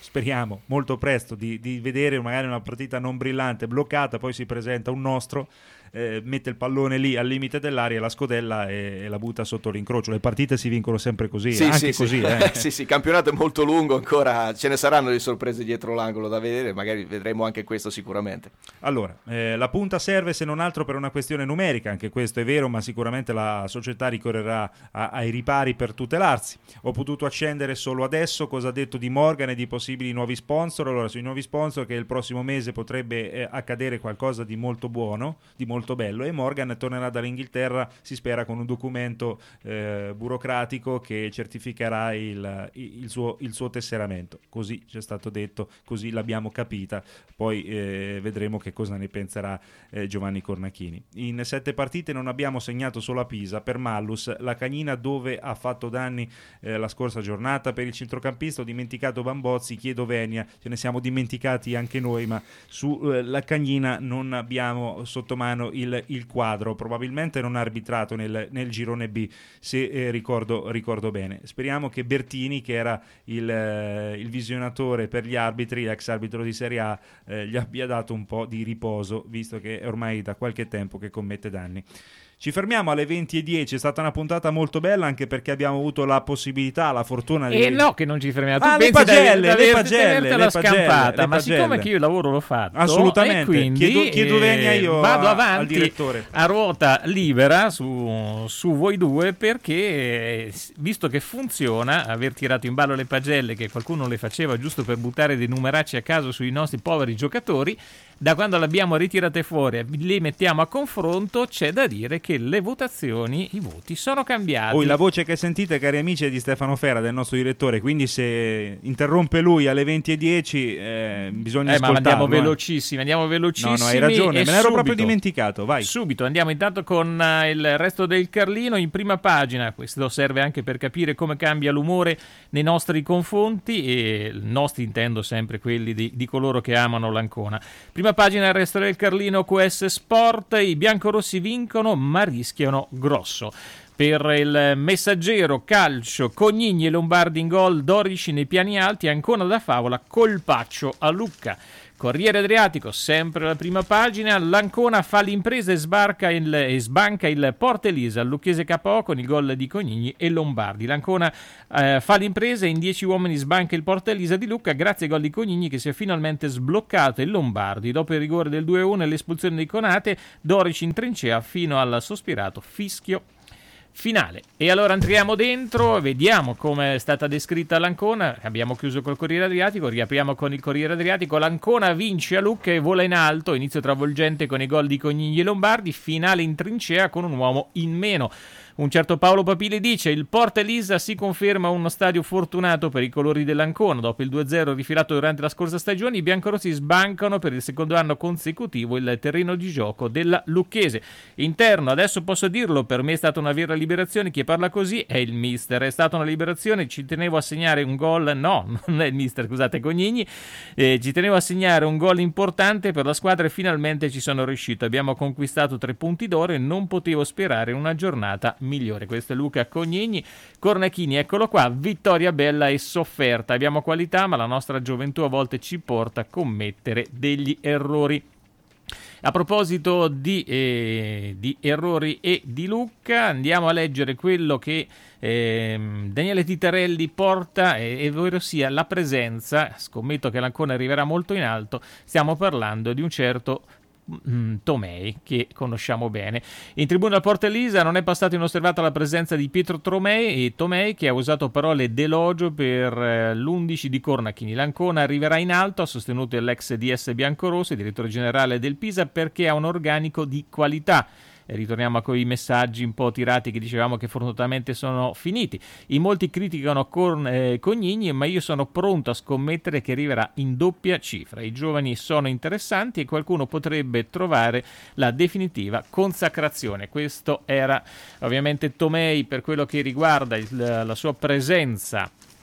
speriamo molto presto di, di vedere magari una partita non brillante, bloccata, poi si presenta un nostro, eh, mette il pallone lì al limite dell'area, la scodella e, e la butta sotto l'incrocio. Le partite si vincono sempre così, sì, anche sì, così. Sì. Eh. sì, sì, il campionato è molto lungo ancora, ce ne saranno di sorprese dietro l'angolo da vedere, magari vedremo anche questo sicuramente. Allora, eh, la punta serve se non altro per una questione numerica, anche questo è vero, ma sicuramente la società ricorrerà a, ai ripari per tutelarsi. Ho potuto accendere solo adesso cosa ha detto di Morgan e di possibili nuovi sponsor. Allora, sui nuovi sponsor, che il prossimo mese potrebbe eh, accadere qualcosa di molto buono, di molto bello, e Morgan tornerà dall'Inghilterra, si spera, con un documento eh, burocratico che certificherà il, il, suo, il suo tesseramento. Così ci è stato detto, così l'abbiamo capita, poi eh, vedremo che cosa ne penserà eh, Giovanni Cornachini. In sette partite non abbiamo segnato solo a Pisa per Mallus, la Cagnina dove ha fatto danni eh, la scorsa giornata. Per il centrocampista ho dimenticato Bambozzi, chiedo venia, ce ne siamo dimenticati anche noi, ma su eh, la Cagnina non abbiamo sotto mano il, il quadro, probabilmente non ha arbitrato nel, nel girone B, se eh, ricordo, ricordo bene. Speriamo che Bertini, che era il, eh, il visionatore per gli arbitri, l'ex arbitro di Serie A, eh, gli abbia dato un po' di riposo, visto che è ormai da qualche tempo che commette danni. Ci fermiamo alle venti e dieci, è stata una puntata molto bella anche perché abbiamo avuto la possibilità, la fortuna di... E no che non ci fermiamo, tu ah, pensi le pagelle, di le pagelle, la le scampata, pagelle, ma pagelle. Siccome che io il lavoro l'ho fatto, assolutamente, e quindi chiedo, chiedo venia io vado a, avanti al direttore a ruota libera su, su voi due, perché visto che funziona aver tirato in ballo le pagelle, che qualcuno le faceva giusto per buttare dei numeracci a caso sui nostri poveri giocatori, da quando le abbiamo ritirate fuori le mettiamo a confronto, c'è da dire che le votazioni, i voti sono cambiati. Poi la voce che sentite, cari amici, è di Stefano Fera, del nostro direttore, quindi se interrompe lui alle venti e dieci eh, bisogna eh, ascoltarlo. Ma andiamo eh. velocissimi, andiamo velocissimi. No, no, hai ragione, me ne ero subito, proprio dimenticato, vai. Subito, andiamo intanto con uh, il resto del Carlino in prima pagina. Questo serve anche per capire come cambia l'umore nei nostri confronti, e nostri intendo sempre quelli di, di coloro che amano l'Ancona. Prima pagina, il resto del Carlino, Q S Sport, i biancorossi vincono ma rischiano grosso. Per il Messaggero calcio, Cognigni e Lombardi in gol, Dorici nei piani alti, Ancona da favola, colpaccio a Lucca. Corriere Adriatico, sempre la prima pagina, l'Ancona fa l'impresa e, sbarca il, e sbanca il Porta Elisa al Lucchese K O con il gol di Cognigni e Lombardi. L'Ancona eh, fa l'impresa e in dieci uomini sbanca il Porta Elisa di Lucca grazie ai gol di Cognigni, che si è finalmente sbloccato, e Lombardi dopo il rigore del due a uno e l'espulsione di Conate, Dorici in trincea fino al sospirato fischio finale. E allora entriamo dentro, vediamo come è stata descritta l'Ancona. Abbiamo chiuso col Corriere Adriatico, riapriamo con il Corriere Adriatico. L'Ancona vince a Lucca e vola in alto, inizio travolgente con i gol di Cognigni e Lombardi, finale in trincea con un uomo in meno. Un certo Paolo Papili dice: il Porta Elisa si conferma uno stadio fortunato per i colori dell'Ancona. Dopo il due a zero rifilato durante la scorsa stagione, i biancorossi sbancano per il secondo anno consecutivo il terreno di gioco della Lucchese. Interno, adesso posso dirlo, per me è stata una vera liberazione. Chi parla così è il mister. È stata una liberazione, ci tenevo a segnare un gol, no, non è il mister, scusate, Cognigni, eh, ci tenevo a segnare un gol importante per la squadra e finalmente ci sono riuscito. Abbiamo conquistato tre punti d'oro e non potevo sperare una giornata migliore. Questo è Luca Cognigni. Cornachini, eccolo qua, vittoria bella e sofferta. Abbiamo qualità, ma la nostra gioventù a volte ci porta a commettere degli errori. A proposito di, eh, di errori e di Lucca, andiamo a leggere quello che eh, Daniele Titarelli porta, e ovvero sia la presenza, scommetto che l'Ancona arriverà molto in alto, stiamo parlando di un certo Tomei, che conosciamo bene. In tribuna al Porta Elisa non è passata inosservata la presenza di Pietro Tomei, e Tomei che ha usato parole d'elogio per eh, l'undici di Cornachini. L'Ancona arriverà in alto, ha sostenuto l'ex D S biancorosso, direttore generale del Pisa, perché ha un organico di qualità. E ritorniamo a quei messaggi un po' tirati che dicevamo che fortunatamente sono finiti. In molti criticano Corn, eh, Cognigni, ma io sono pronto a scommettere che arriverà in doppia cifra. I giovani sono interessanti e qualcuno potrebbe trovare la definitiva consacrazione. Questo era ovviamente Tomei per quello che riguarda il, la sua presenza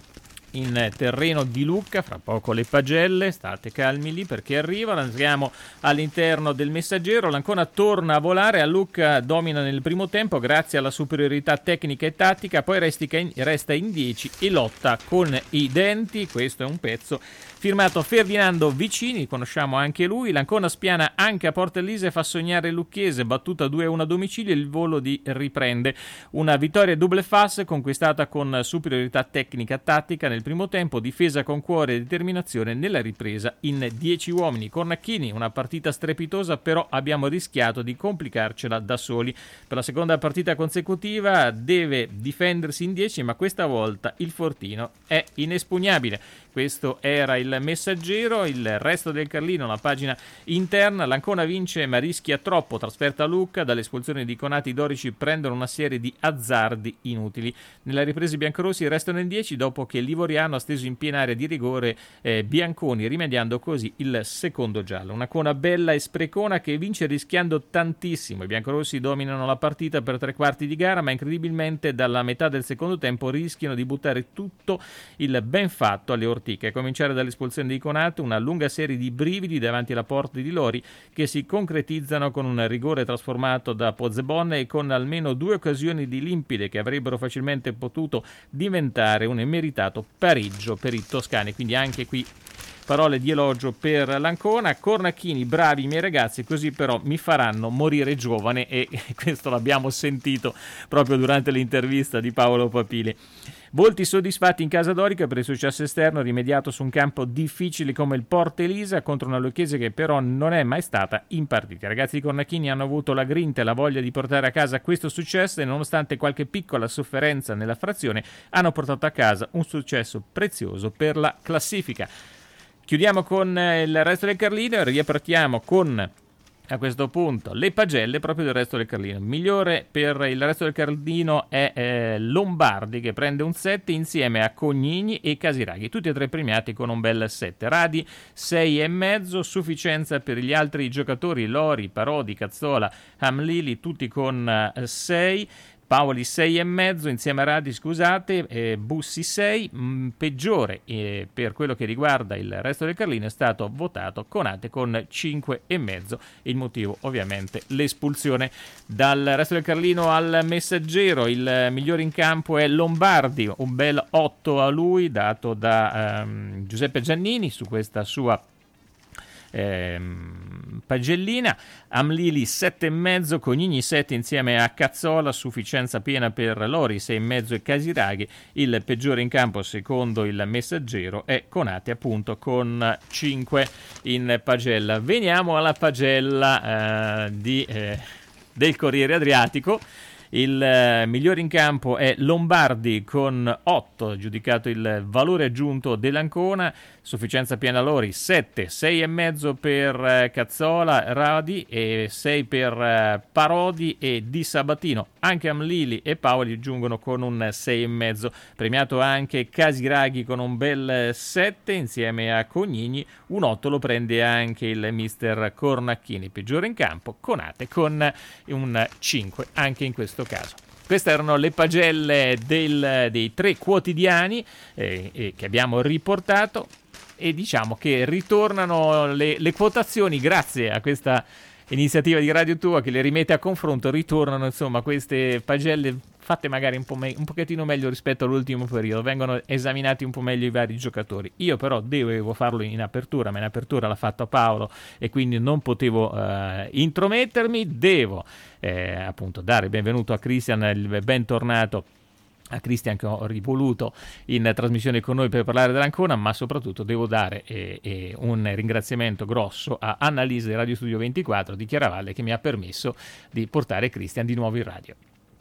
in terreno di Lucca, fra poco le pagelle, state calmi lì perché arrivano. Andiamo all'interno del Messaggero, l'Ancona torna a volare, a Lucca domina nel primo tempo grazie alla superiorità tecnica e tattica, poi resta in dieci e lotta con i denti. Questo è un pezzo firmato Ferdinando Vicini, conosciamo anche lui. L'Ancona spiana anche a Porta Elise e fa sognare il lucchese, battuta due a uno a domicilio, il volo di riprende. Una vittoria double face conquistata con superiorità tecnica tattica nel primo tempo, difesa con cuore e determinazione nella ripresa in dieci uomini. Cornacchini, una partita strepitosa, però abbiamo rischiato di complicarcela da soli. Per la seconda partita consecutiva deve difendersi in dieci, ma questa volta il fortino è inespugnabile. Questo era il Messaggero. Il Resto del Carlino, la pagina interna. L'Ancona vince ma rischia troppo, trasferta a Lucca, dall'espulsione di Conati i dorici prendono una serie di azzardi inutili. Nella ripresa i biancorossi restano in dieci dopo che Livoriano ha steso in piena area di rigore eh, Bianconi, rimediando così il secondo giallo. Un'Ancona bella e sprecona che vince rischiando tantissimo. I biancorossi dominano la partita per tre quarti di gara, ma incredibilmente dalla metà del secondo tempo rischiano di buttare tutto il ben fatto alle ortiche. A cominciare dall'espulsione di Conato, una lunga serie di brividi davanti alla porta di Lori che si concretizzano con un rigore trasformato da Pozzebon e con almeno due occasioni di limpide che avrebbero facilmente potuto diventare un immeritato pareggio per i toscani. Quindi anche qui parole di elogio per l'Ancona. Cornacchini, bravi i miei ragazzi, così però mi faranno morire giovane, e questo l'abbiamo sentito proprio durante l'intervista di Paolo Papili. Volti soddisfatti in casa Dorica per il successo esterno rimediato su un campo difficile come il Porta Elisa contro una lucchese che però non è mai stata in partita. I ragazzi di Cornacchini hanno avuto la grinta e la voglia di portare a casa questo successo e nonostante qualche piccola sofferenza nella frazione hanno portato a casa un successo prezioso per la classifica. Chiudiamo con il Resto del Carlino e riapertiamo con, a questo punto, le pagelle proprio del Resto del Carlino. Migliore per il Resto del Carlino è eh, Lombardi, che prende un sette insieme a Cognini e Casiraghi, tutti e tre premiati con un bel sette. Radi sei e mezzo, sufficienza per gli altri giocatori, Lori, Parodi, Cazzola, Hamlili, tutti con sei. Paoli sei e mezzo insieme a Radi, scusate, eh, Bussi sei, mh, peggiore eh, per quello che riguarda il Resto del Carlino è stato votato Conate con cinque e mezzo, il motivo ovviamente l'espulsione. Dal Resto del Carlino al Messaggero, il migliore in campo è Lombardi, un bel otto a lui dato da ehm, Giuseppe Giannini su questa sua Ehm, pagellina. Amlili sette e mezzo, Cognini sette insieme a Cazzola, sufficienza piena per Lori sei e mezzo e Casiraghi. Il peggiore in campo secondo il Messaggero è Conate, appunto, con cinque in pagella. Veniamo alla pagella eh, di, eh, del Corriere Adriatico. Il eh, migliore in campo è Lombardi con otto, giudicato il valore aggiunto dell'Ancona, sufficienza piena Lori sette, sei e mezzo per eh, Cazzola, Radi e sei per eh, Parodi e Di Sabatino. Anche Amlili e Paoli giungono con un sei e mezzo. Premiato anche Casiraghi con un bel sette insieme a Cognini, un otto lo prende anche il mister Cornacchini. Peggiore in campo Conate con un cinque anche in questo caso. Queste erano le pagelle del, dei tre quotidiani eh, eh, che abbiamo riportato, e diciamo che ritornano le, le quotazioni grazie a questa iniziativa di Radio Tua che le rimette a confronto. Ritornano insomma queste pagelle fatte magari un po' me- un pochettino meglio rispetto all'ultimo periodo, vengono esaminati un po' meglio i vari giocatori. Io però dovevo farlo in apertura, ma in apertura l'ha fatto Paolo e quindi non potevo eh, intromettermi. Devo eh, appunto dare il benvenuto a Cristian, il bentornato a Cristian che ho rivoluto in trasmissione con noi per parlare dell'Ancona, ma soprattutto devo dare eh, eh, un ringraziamento grosso a Annalisa di Radio Studio ventiquattro di Chiaravalle che mi ha permesso di portare Cristian di nuovo in radio.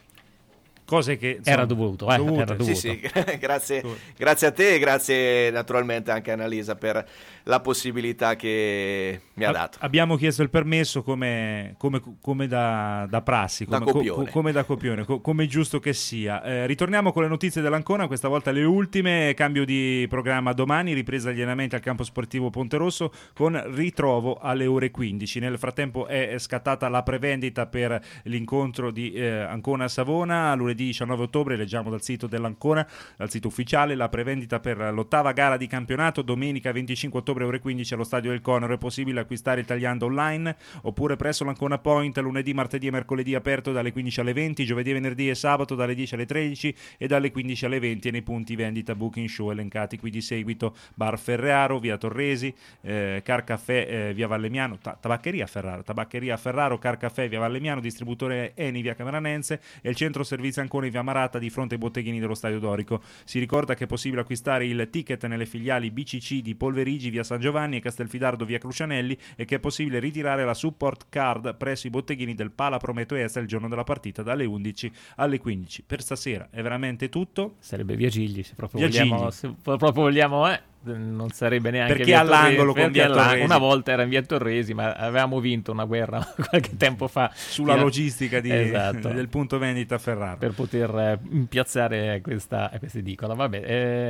Cose che insomma, era dovuto, eh, dovute. era dovuto. Sì, sì. grazie, grazie a te e grazie naturalmente anche a Annalisa per la possibilità che mi ha dato. Abbiamo chiesto il permesso come, come, come da, da prassi, come da copione, co, come, da copione co, come è giusto che sia. Eh, ritorniamo con le notizie dell'Ancona, questa volta le ultime. Cambio di programma domani, ripresa gli allenamenti al campo sportivo Ponte Rosso con ritrovo alle ore quindici. Nel frattempo è scattata la prevendita per l'incontro di eh, Ancona-Savona lunedì lunedì diciannove ottobre, leggiamo dal sito dell'Ancona, dal sito ufficiale, la prevendita per l'ottava gara di campionato, domenica venticinque ottobre ore quindici allo Stadio del Conero. È possibile acquistare tagliando online oppure presso l'Ancona Point lunedì, martedì e mercoledì aperto dalle quindici alle venti, giovedì, venerdì e sabato dalle dieci alle tredici e dalle quindici alle venti, e nei punti vendita Booking Show elencati qui di seguito: Bar Ferraro, via Torresi, eh, Car Caffè, eh, via Vallemiano, ta- tabaccheria Ferraro, tabaccheria Ferraro, Car Caffè, via Vallemiano, distributore Eni, via Cameranense, e il centro servizio Ancona, via Marata, di fronte ai botteghini dello Stadio Dorico. Si ricorda che è possibile acquistare il ticket nelle filiali B C C di Polverigi, via San Giovanni, e Castelfidardo, via Crucianelli, e che è possibile ritirare la support card presso i botteghini del Pala Prometeo Est il giorno della partita dalle undici alle quindici. Per stasera è veramente tutto. Sarebbe via Gigli, se proprio via vogliamo, Gigli. se proprio vogliamo eh. Non sarebbe neanche perché via all'angolo Torresi, con via Torresi. Una volta era in via Torresi, ma avevamo vinto una guerra qualche tempo fa sulla fino... logistica di, esatto, del punto vendita Ferraro, per poter eh, piazzare questa, questa edicola. Vabbè,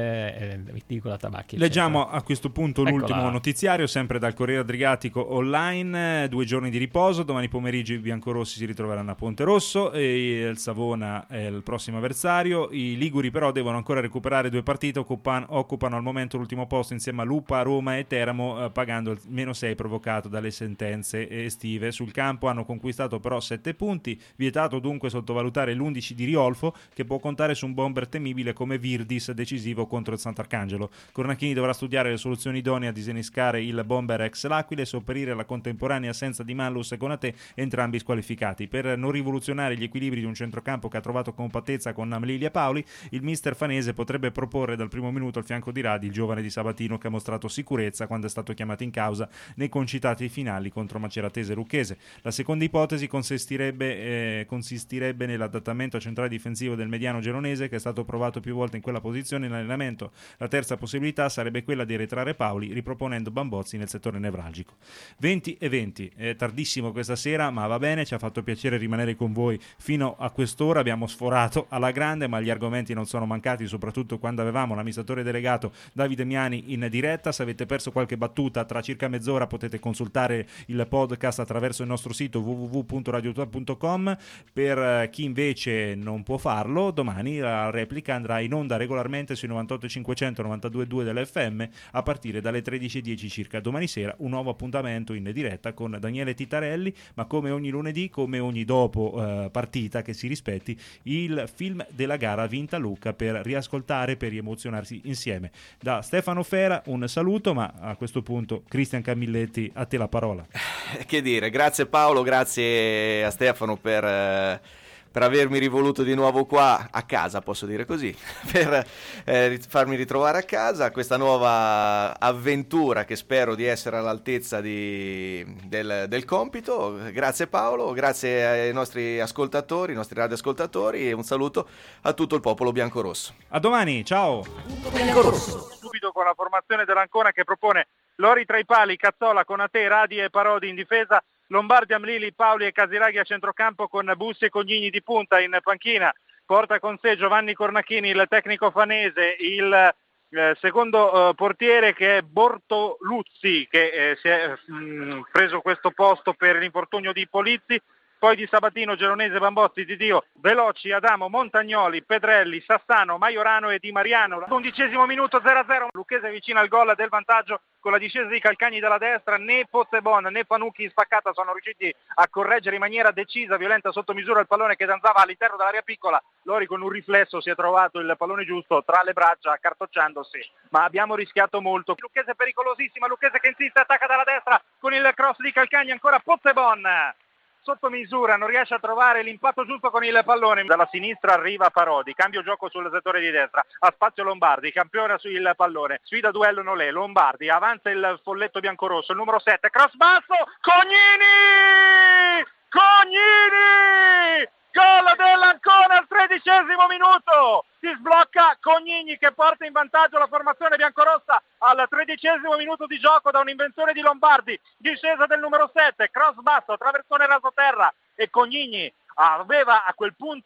eh, edicola tabacchi. Leggiamo eccetera. A questo punto Eccola. L'ultimo notiziario, sempre dal Corriere Adriatico online. Due giorni di riposo, domani pomeriggio i biancorossi si ritroveranno a Ponte Rosso e il Savona è il prossimo avversario. I liguri però devono ancora recuperare due partite, occupano, occupano al momento l'ultimo posto insieme a Lupa, Roma e Teramo, eh, pagando il meno sei provocato dalle sentenze estive. Sul campo hanno conquistato però sette punti, vietato dunque sottovalutare l'undici di Riolfo, che può contare su un bomber temibile come Virdis, decisivo contro il Sant'Arcangelo. Cornachini dovrà studiare le soluzioni idonee a diseniscare il bomber ex L'Aquila e sopperire alla contemporanea assenza di Mallus e Konate, entrambi squalificati. Per non rivoluzionare gli equilibri di un centrocampo che ha trovato compattezza con Lilia Paoli, il mister fanese potrebbe proporre dal primo minuto al fianco di Radi il giovane di Sabatino, che ha mostrato sicurezza quando è stato chiamato in causa nei concitati finali contro Maceratese e Lucchese. La seconda ipotesi consistirebbe, eh, consistirebbe nell'adattamento a centrale difensivo del mediano geronese, che è stato provato più volte in quella posizione in allenamento. La terza possibilità sarebbe quella di ritrarre Paoli, riproponendo Bambozzi nel settore nevralgico. venti e venti, è tardissimo questa sera, ma va bene, ci ha fatto piacere rimanere con voi fino a quest'ora. Abbiamo sforato alla grande, ma gli argomenti non sono mancati, soprattutto quando avevamo l'amministratore delegato Davide Miani in diretta. Se avete perso qualche battuta, tra circa mezz'ora potete consultare il podcast attraverso il nostro sito w w w punto radio due punto com. Per chi invece non può farlo, domani la replica andrà in onda regolarmente sui novantotto cinquecento novantadue due dell'F M a partire dalle tredici e dieci circa. Domani sera un nuovo appuntamento in diretta con Daniele Titarelli, ma come ogni lunedì, come ogni dopo eh, partita che si rispetti, il film della gara vinta Lucca, per riascoltare, per riemozionarsi insieme. Da Stefano Fera un saluto, ma a questo punto Cristian Camilletti, a te la parola. Che dire, grazie Paolo, grazie a Stefano per, eh, per avermi rivoluto di nuovo qua a casa, posso dire così, per eh, farmi ritrovare a casa, questa nuova avventura che spero di essere all'altezza di, del, del compito. Grazie Paolo, grazie ai nostri ascoltatori, ai nostri radioascoltatori, e un saluto a tutto il popolo biancorosso. A domani, ciao! Biancorosso. Subito con la formazione dell'Ancona che propone Lori tra i pali, Cazzola, Konate, Radi e Parodi in difesa, Lombardi, Amlili, Paoli e Casiraghi a centrocampo con Bussi e Cognini di punta. In panchina porta con sé Giovanni Cornachini, il tecnico fanese, il eh, secondo eh, portiere che è Bortoluzzi, che eh, si è mh, preso questo posto per l'infortunio di Polizzi. Poi di Sabatino, Geronese, Bambozzi, Di Dio, Veloci, Adamo, Montagnoli, Pedrelli, Sassano, Maiorano e Di Mariano. Undicesimo minuto, zero a zero. Lucchese vicino al gol del vantaggio con la discesa di Calcagni dalla destra. Né Pozzebon né Panucchi in spaccata sono riusciti a correggere in maniera decisa, violenta, sotto misura il pallone che danzava all'interno dell'area piccola. Lori con un riflesso si è trovato il pallone giusto tra le braccia, accartocciandosi, ma abbiamo rischiato molto. Lucchese pericolosissima, Lucchese che insiste, attacca dalla destra con il cross di Calcagni, ancora Pozzebon. Sotto misura, non riesce a trovare l'impatto giusto con il pallone. Dalla sinistra arriva Parodi, cambio gioco sul settore di destra, a spazio Lombardi, campiona sul pallone, sfida duello Nolè, Lombardi, avanza il folletto biancorosso, il numero sette, cross basso, Cognini! Cognini! Gol dell'Ancona al tredicesimo minuto! Si sblocca Cognini che porta in vantaggio la formazione biancorossa al tredicesimo minuto di gioco da un'invenzione di Lombardi, discesa del numero sette, cross basso, traversone rasoterra, e Cognini aveva a quel punto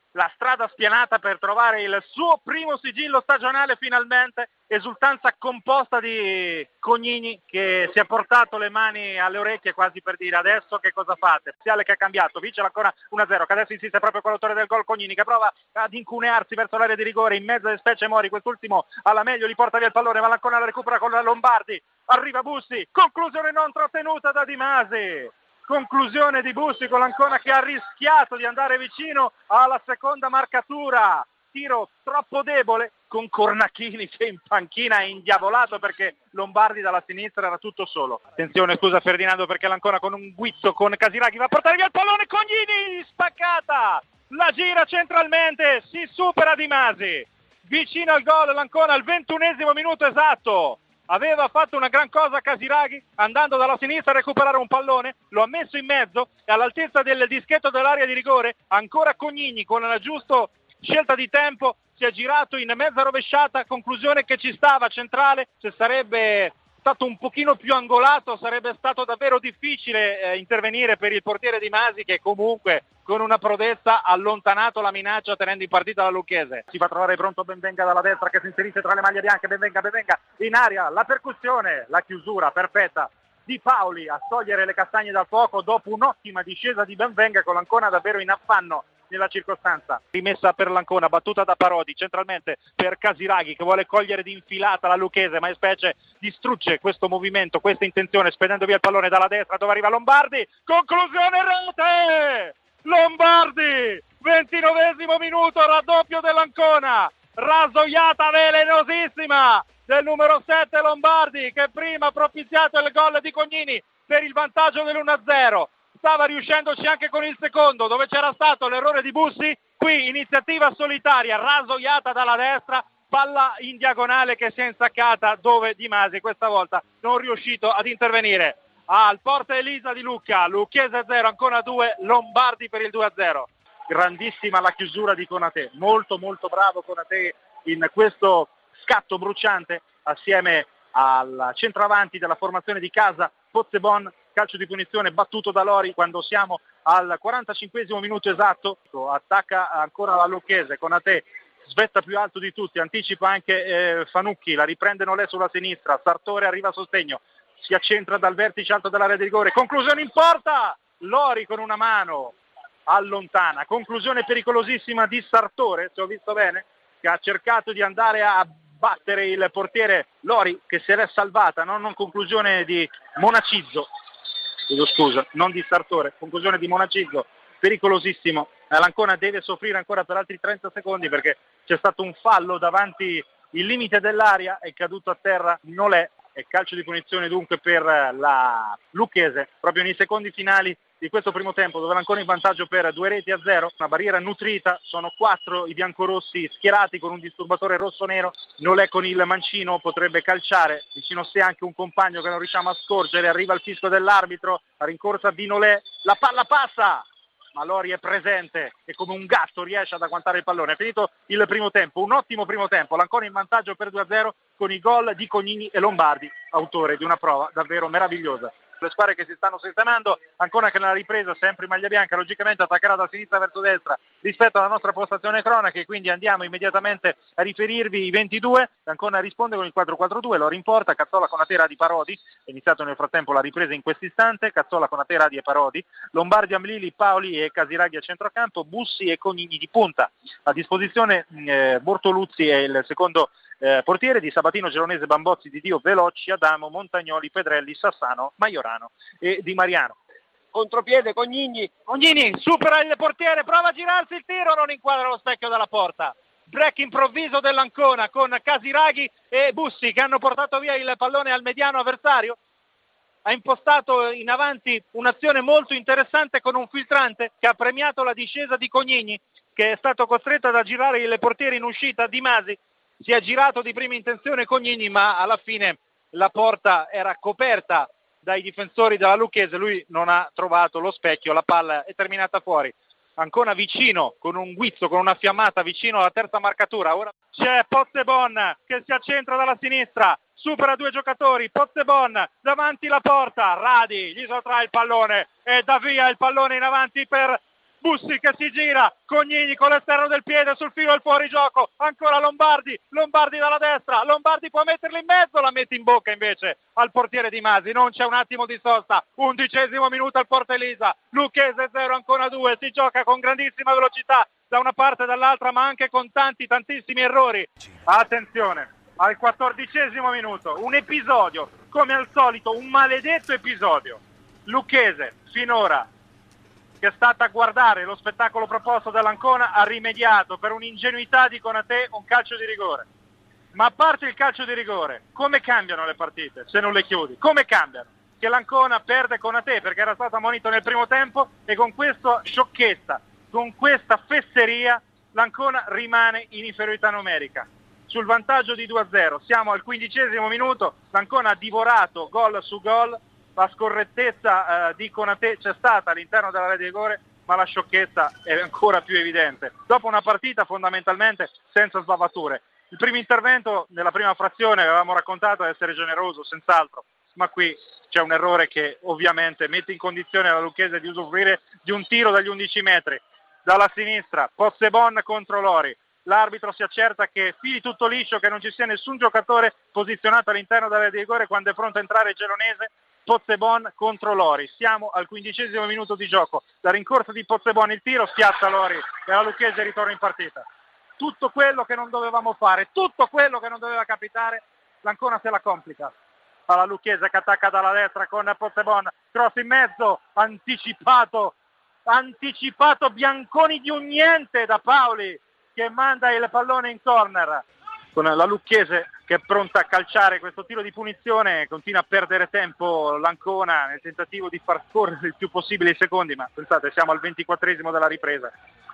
la strada spianata per trovare il suo primo sigillo stagionale finalmente, esultanza composta di Cognini che si è portato le mani alle orecchie quasi per dire adesso che cosa fate, Siale che ha cambiato, vince ancora uno a zero, che adesso insiste proprio con l'autore del gol Cognini che prova ad incunearsi verso l'area di rigore in mezzo alle Specie Mori, quest'ultimo alla meglio gli porta via il pallone, ma l'Ancona la recupera con la Lombardi, arriva Bussi, conclusione non trattenuta da Di Masi. Conclusione di Bussi con l'Ancona che ha rischiato di andare vicino alla seconda marcatura, tiro troppo debole con Cornacchini che in panchina è indiavolato perché Lombardi dalla sinistra era tutto solo. Attenzione, scusa Ferdinando, perché l'Ancona con un guizzo con Casiraghi va a portare via il pallone, Cognini spaccata, la gira centralmente, si supera Di Masi, vicino al gol l'Ancona al ventunesimo minuto esatto. Aveva fatto una gran cosa Casiraghi andando dalla sinistra a recuperare un pallone, lo ha messo in mezzo e all'altezza del dischetto dell'area di rigore ancora Cognini con la giusta scelta di tempo si è girato in mezza rovesciata, conclusione che ci stava centrale, se sarebbe stato un pochino più angolato sarebbe stato davvero difficile eh, intervenire per il portiere Di Masi che comunque con una prodezza ha allontanato la minaccia tenendo in partita la Lucchese. Si fa trovare pronto Benvenga dalla destra che si inserisce tra le maglie bianche, Benvenga, Benvenga in aria, la percussione, la chiusura perfetta di Paoli a togliere le castagne dal fuoco dopo un'ottima discesa di Benvenga con l'Ancona davvero in affanno nella circostanza. Rimessa per l'Ancona, battuta da Parodi, centralmente per Casiraghi che vuole cogliere di infilata la Lucchese, ma è Specie distrugge questo movimento, questa intenzione, spedendo via il pallone dalla destra dove arriva Lombardi, conclusione rete! Lombardi, ventinovesimo minuto, raddoppio dell'Ancona, rasoiata velenosissima del numero sette Lombardi che prima ha propiziato il gol di Cognini per il vantaggio dell'uno a zero. Stava riuscendoci anche con il secondo dove c'era stato l'errore di Bussi, qui iniziativa solitaria rasoiata dalla destra, palla in diagonale che si è insaccata dove Di Masi questa volta non riuscito ad intervenire. Al porta Elisa di Lucca, Lucchese zero, Ancona due, Lombardi per il due a zero. Grandissima la chiusura di Konaté, molto molto bravo Konaté in questo scatto bruciante assieme al centravanti della formazione di casa Pozzebon, calcio di punizione battuto da Lori quando siamo al quarantacinquesimo minuto esatto, attacca ancora la Lucchese, Konaté svetta più alto di tutti, anticipa anche eh, Fanucchi, la riprende Nolè sulla sinistra, Sartore arriva a sostegno, si accentra dal vertice alto dell'area di rigore, conclusione in porta, Lori con una mano allontana, conclusione pericolosissima di Sartore, se ho visto bene, che ha cercato di andare a battere il portiere Lori che se l'è salvata, no? Non conclusione di Monacizzo, scusa, non di Sartore, conclusione di Monacizzo, pericolosissimo, l'Ancona deve soffrire ancora per altri trenta secondi perché c'è stato un fallo davanti il limite dell'area, è caduto a terra Nolè, e calcio di punizione dunque per la Lucchese, proprio nei secondi finali di questo primo tempo dove l'Ancona in vantaggio per due reti a zero, una barriera nutrita, sono quattro i biancorossi schierati con un disturbatore rosso-nero, Nolè con il mancino potrebbe calciare, vicino a sé anche un compagno che non riusciamo a scorgere, arriva il fischio dell'arbitro, la rincorsa di Nolè, la palla passa! Ma Lori è presente e come un gatto riesce ad agguantare il pallone. È finito il primo tempo, un ottimo primo tempo, l'Ancona in vantaggio per due a zero con i gol di Cognini e Lombardi, autore di una prova davvero meravigliosa. Le squadre che si stanno sistemando, Ancona che nella ripresa sempre in maglia bianca logicamente attaccherà da sinistra verso destra rispetto alla nostra postazione cronache, quindi andiamo immediatamente a riferirvi i ventidue. Ancona risponde con il quattro quattro due, lo rimporta, Cazzola con Atera di Parodi, è iniziato nel frattempo la ripresa in questo istante, Cazzola con Atera di Parodi, Lombardi, Amlili, Paoli e Casiraghi a centrocampo, Bussi e Cognini di punta. A disposizione eh, Bortoluzzi è il secondo Eh, portiere, di Sabatino, Geronese, Bambozzi, Di Dio, Velocci, Adamo, Montagnoli, Pedrelli, Sassano, Maiorano e Di Mariano. Contropiede Cognini, Cognini supera il portiere, prova a girarsi il tiro, non inquadra lo specchio della porta. Break improvviso dell'Ancona con Casiraghi e Bussi che hanno portato via il pallone al mediano avversario. Ha impostato in avanti un'azione molto interessante con un filtrante che ha premiato la discesa di Cognini, che è stato costretto ad aggirare il portiere in uscita Di Masi. Si è girato di prima intenzione Cognini, ma alla fine la porta era coperta dai difensori della Lucchese, lui non ha trovato lo specchio, la palla è terminata fuori. Ancona vicino, con un guizzo, con una fiammata vicino alla terza marcatura. Ora c'è Pozzebon che si accentra dalla sinistra, supera due giocatori, Pozzebon davanti la porta, Radi gli sottrae il pallone e dà via il pallone in avanti per Bussi che si gira, Cognini con l'esterno del piede sul filo del fuorigioco, ancora Lombardi, Lombardi dalla destra, Lombardi può metterli in mezzo, la mette in bocca invece al portiere Di Masi, non c'è un attimo di sosta, undicesimo minuto al Porta Elisa, Lucchese zero Ancona due, si gioca con grandissima velocità da una parte e dall'altra ma anche con tanti tantissimi errori. Attenzione, al quattordicesimo minuto, un episodio, come al solito, un maledetto episodio, Lucchese finora che è stata a guardare lo spettacolo proposto dall'Ancona, ha rimediato per un'ingenuità di Konaté un calcio di rigore. Ma a parte il calcio di rigore, come cambiano le partite se non le chiudi? Come cambiano? Che l'Ancona perde Konaté perché era stato ammonito nel primo tempo e con questa sciocchezza, con questa fesseria, l'Ancona rimane in inferiorità numerica. Sul vantaggio di due a zero, siamo al quindicesimo minuto, l'Ancona ha divorato gol su gol, la scorrettezza eh, di Konaté c'è stata all'interno della rete di rigore, ma la sciocchezza è ancora più evidente. Dopo una partita fondamentalmente senza sbavature. Il primo intervento nella prima frazione avevamo raccontato essere generoso, senz'altro, ma qui c'è un errore che ovviamente mette in condizione la Lucchese di usufruire di un tiro dagli undici metri. Dalla sinistra, Pozzebon contro Lori. L'arbitro si accerta che fili tutto liscio, che non ci sia nessun giocatore posizionato all'interno della rete di rigore quando è pronto a entrare il Gelonese. Pozzebon contro Lori, siamo al quindicesimo minuto di gioco, la rincorsa di Pozzebon, il tiro, spiazza Lori e la Lucchese ritorna in partita. Tutto quello che non dovevamo fare, tutto quello che non doveva capitare, l'Ancona se la complica. Alla Lucchese che attacca dalla destra con Pozzebon, cross in mezzo, anticipato, anticipato Bianconi di un niente da Paoli che manda il pallone in corner. Con la Lucchese che è pronta a calciare questo tiro di punizione, continua a perdere tempo l'Ancona nel tentativo di far scorrere il più possibile i secondi, ma pensate, siamo al ventiquattresimo della ripresa.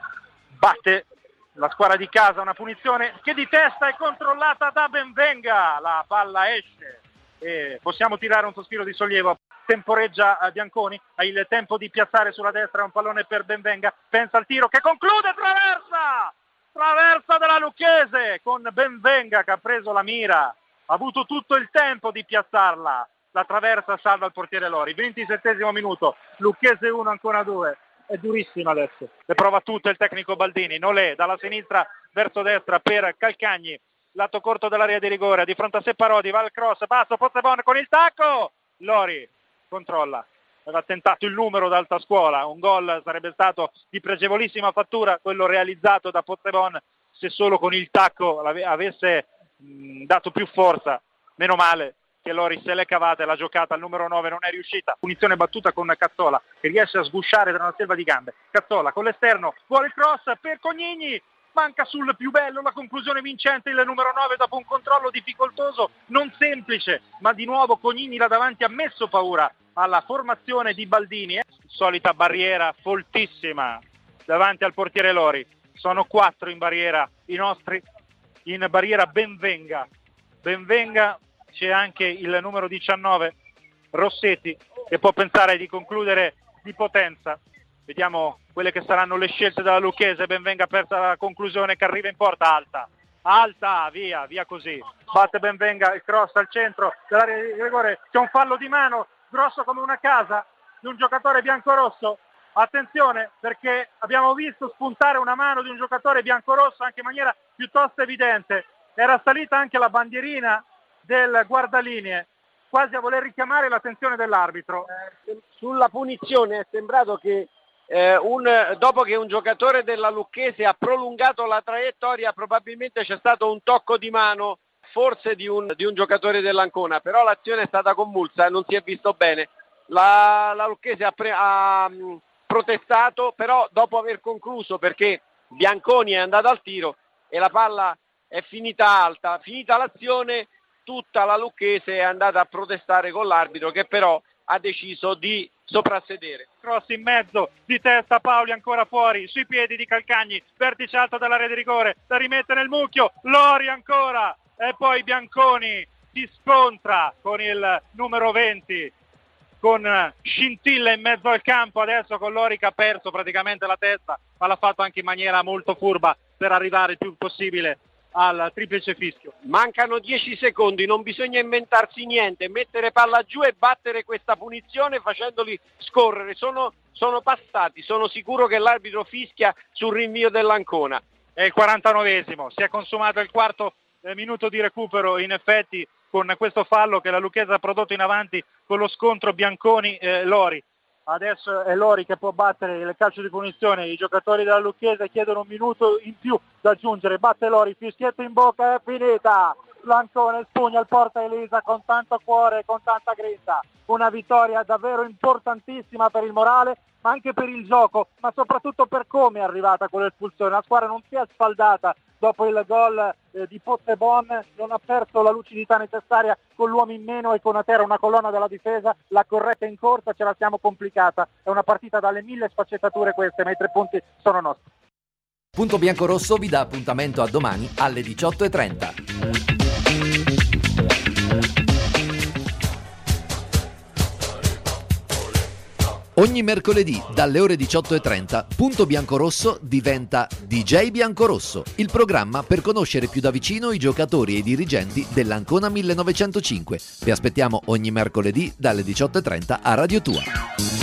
Batte la squadra di casa una punizione che di testa è controllata da Benvenga, la palla esce e possiamo tirare un sospiro di sollievo. Temporeggia Bianconi, ha il tempo di piazzare sulla destra un pallone per Benvenga, pensa al tiro che conclude, traversa! Traversa della Lucchese con Benvenga che ha preso la mira, ha avuto tutto il tempo di piazzarla, la traversa salva il portiere Lori. ventisettesimo minuto, Lucchese uno Ancona due, è durissima adesso, le prova tutto il tecnico Baldini, Nolè dalla sinistra verso destra per Calcagni, lato corto dell'area di rigore, di fronte a Sepparodi, va il cross, basso, Pozzebon con il tacco, Lori controlla. Aveva tentato il numero d'alta scuola, un gol sarebbe stato di pregevolissima fattura, quello realizzato da Pozzebon, se solo con il tacco avesse mh, dato più forza, meno male che Lori se l'è cavata e la giocata al numero nove non è riuscita. Punizione battuta con Cazzola che riesce a sgusciare tra una selva di gambe. Cazzola con l'esterno, vuole il cross per Cognini, manca sul più bello la conclusione vincente il numero nove dopo un controllo difficoltoso, non semplice, ma di nuovo Cognini là davanti ha messo paura alla formazione di Baldini, eh? Solita barriera foltissima davanti al portiere Lori, sono quattro in barriera i nostri, in barriera Benvenga, Benvenga c'è anche il numero diciannove Rossetti che può pensare di concludere di potenza, vediamo quelle che saranno le scelte della Lucchese. Benvenga persa la conclusione che arriva in porta, alta, alta, via, via così, batte Benvenga, il cross al centro dell'area di rigore, c'è un fallo di mano grosso come una casa di un giocatore biancorosso, attenzione perché abbiamo visto spuntare una mano di un giocatore biancorosso anche in maniera piuttosto evidente, era salita anche la bandierina del guardalinee, quasi a voler richiamare l'attenzione dell'arbitro. Eh, sulla punizione è sembrato che eh, un, dopo che un giocatore della Lucchese ha prolungato la traiettoria probabilmente c'è stato un tocco di mano forse di un, di un giocatore dell'Ancona, però l'azione è stata convulsa e non si è visto bene. La, la Lucchese ha, pre, ha mh, protestato, però dopo aver concluso, perché Bianconi è andato al tiro e la palla è finita alta, finita l'azione, tutta la Lucchese è andata a protestare con l'arbitro che però ha deciso di soprassedere. Cross in mezzo, di testa Paoli ancora fuori, sui piedi di Calcagni, vertice alto dell'area di rigore, da rimettere nel mucchio, Lori ancora, e poi Bianconi si scontra con il numero venti, con Scintilla in mezzo al campo, adesso con Lori che ha perso praticamente la testa, ma l'ha fatto anche in maniera molto furba per arrivare il più possibile al triplice fischio. Mancano dieci secondi, non bisogna inventarsi niente, mettere palla giù e battere questa punizione facendoli scorrere. Sono, sono passati, sono sicuro che l'arbitro fischia sul rinvio dell'Ancona. È il quarantanovesimo, si è consumato il quarto eh, minuto di recupero, in effetti con questo fallo che la Lucchese ha prodotto in avanti con lo scontro Bianconi-Lori. Adesso è Lori che può battere il calcio di punizione, i giocatori della Lucchese chiedono un minuto in più da aggiungere, batte Lori, fischietto in bocca, è finita, l'Ancona espugna il Porta Elisa con tanto cuore e con tanta grinta, una vittoria davvero importantissima per il morale, ma anche per il gioco, ma soprattutto per come è arrivata quell'espulsione. La squadra non si è sfaldata dopo il gol eh, di Pozzebon, non ha perso la lucidità necessaria con l'uomo in meno e con a terra una colonna della difesa, la corretta in corsa, ce la siamo complicata. È una partita dalle mille sfaccettature queste, ma i tre punti sono nostri. Punto Biancorosso vi dà appuntamento a domani alle diciotto e trenta. Ogni mercoledì dalle ore diciotto e trenta Punto Biancorosso diventa D J Biancorosso, il programma per conoscere più da vicino i giocatori e i dirigenti dell'Ancona millenovecentocinque. Vi aspettiamo ogni mercoledì dalle diciotto e trenta a Radio Tua.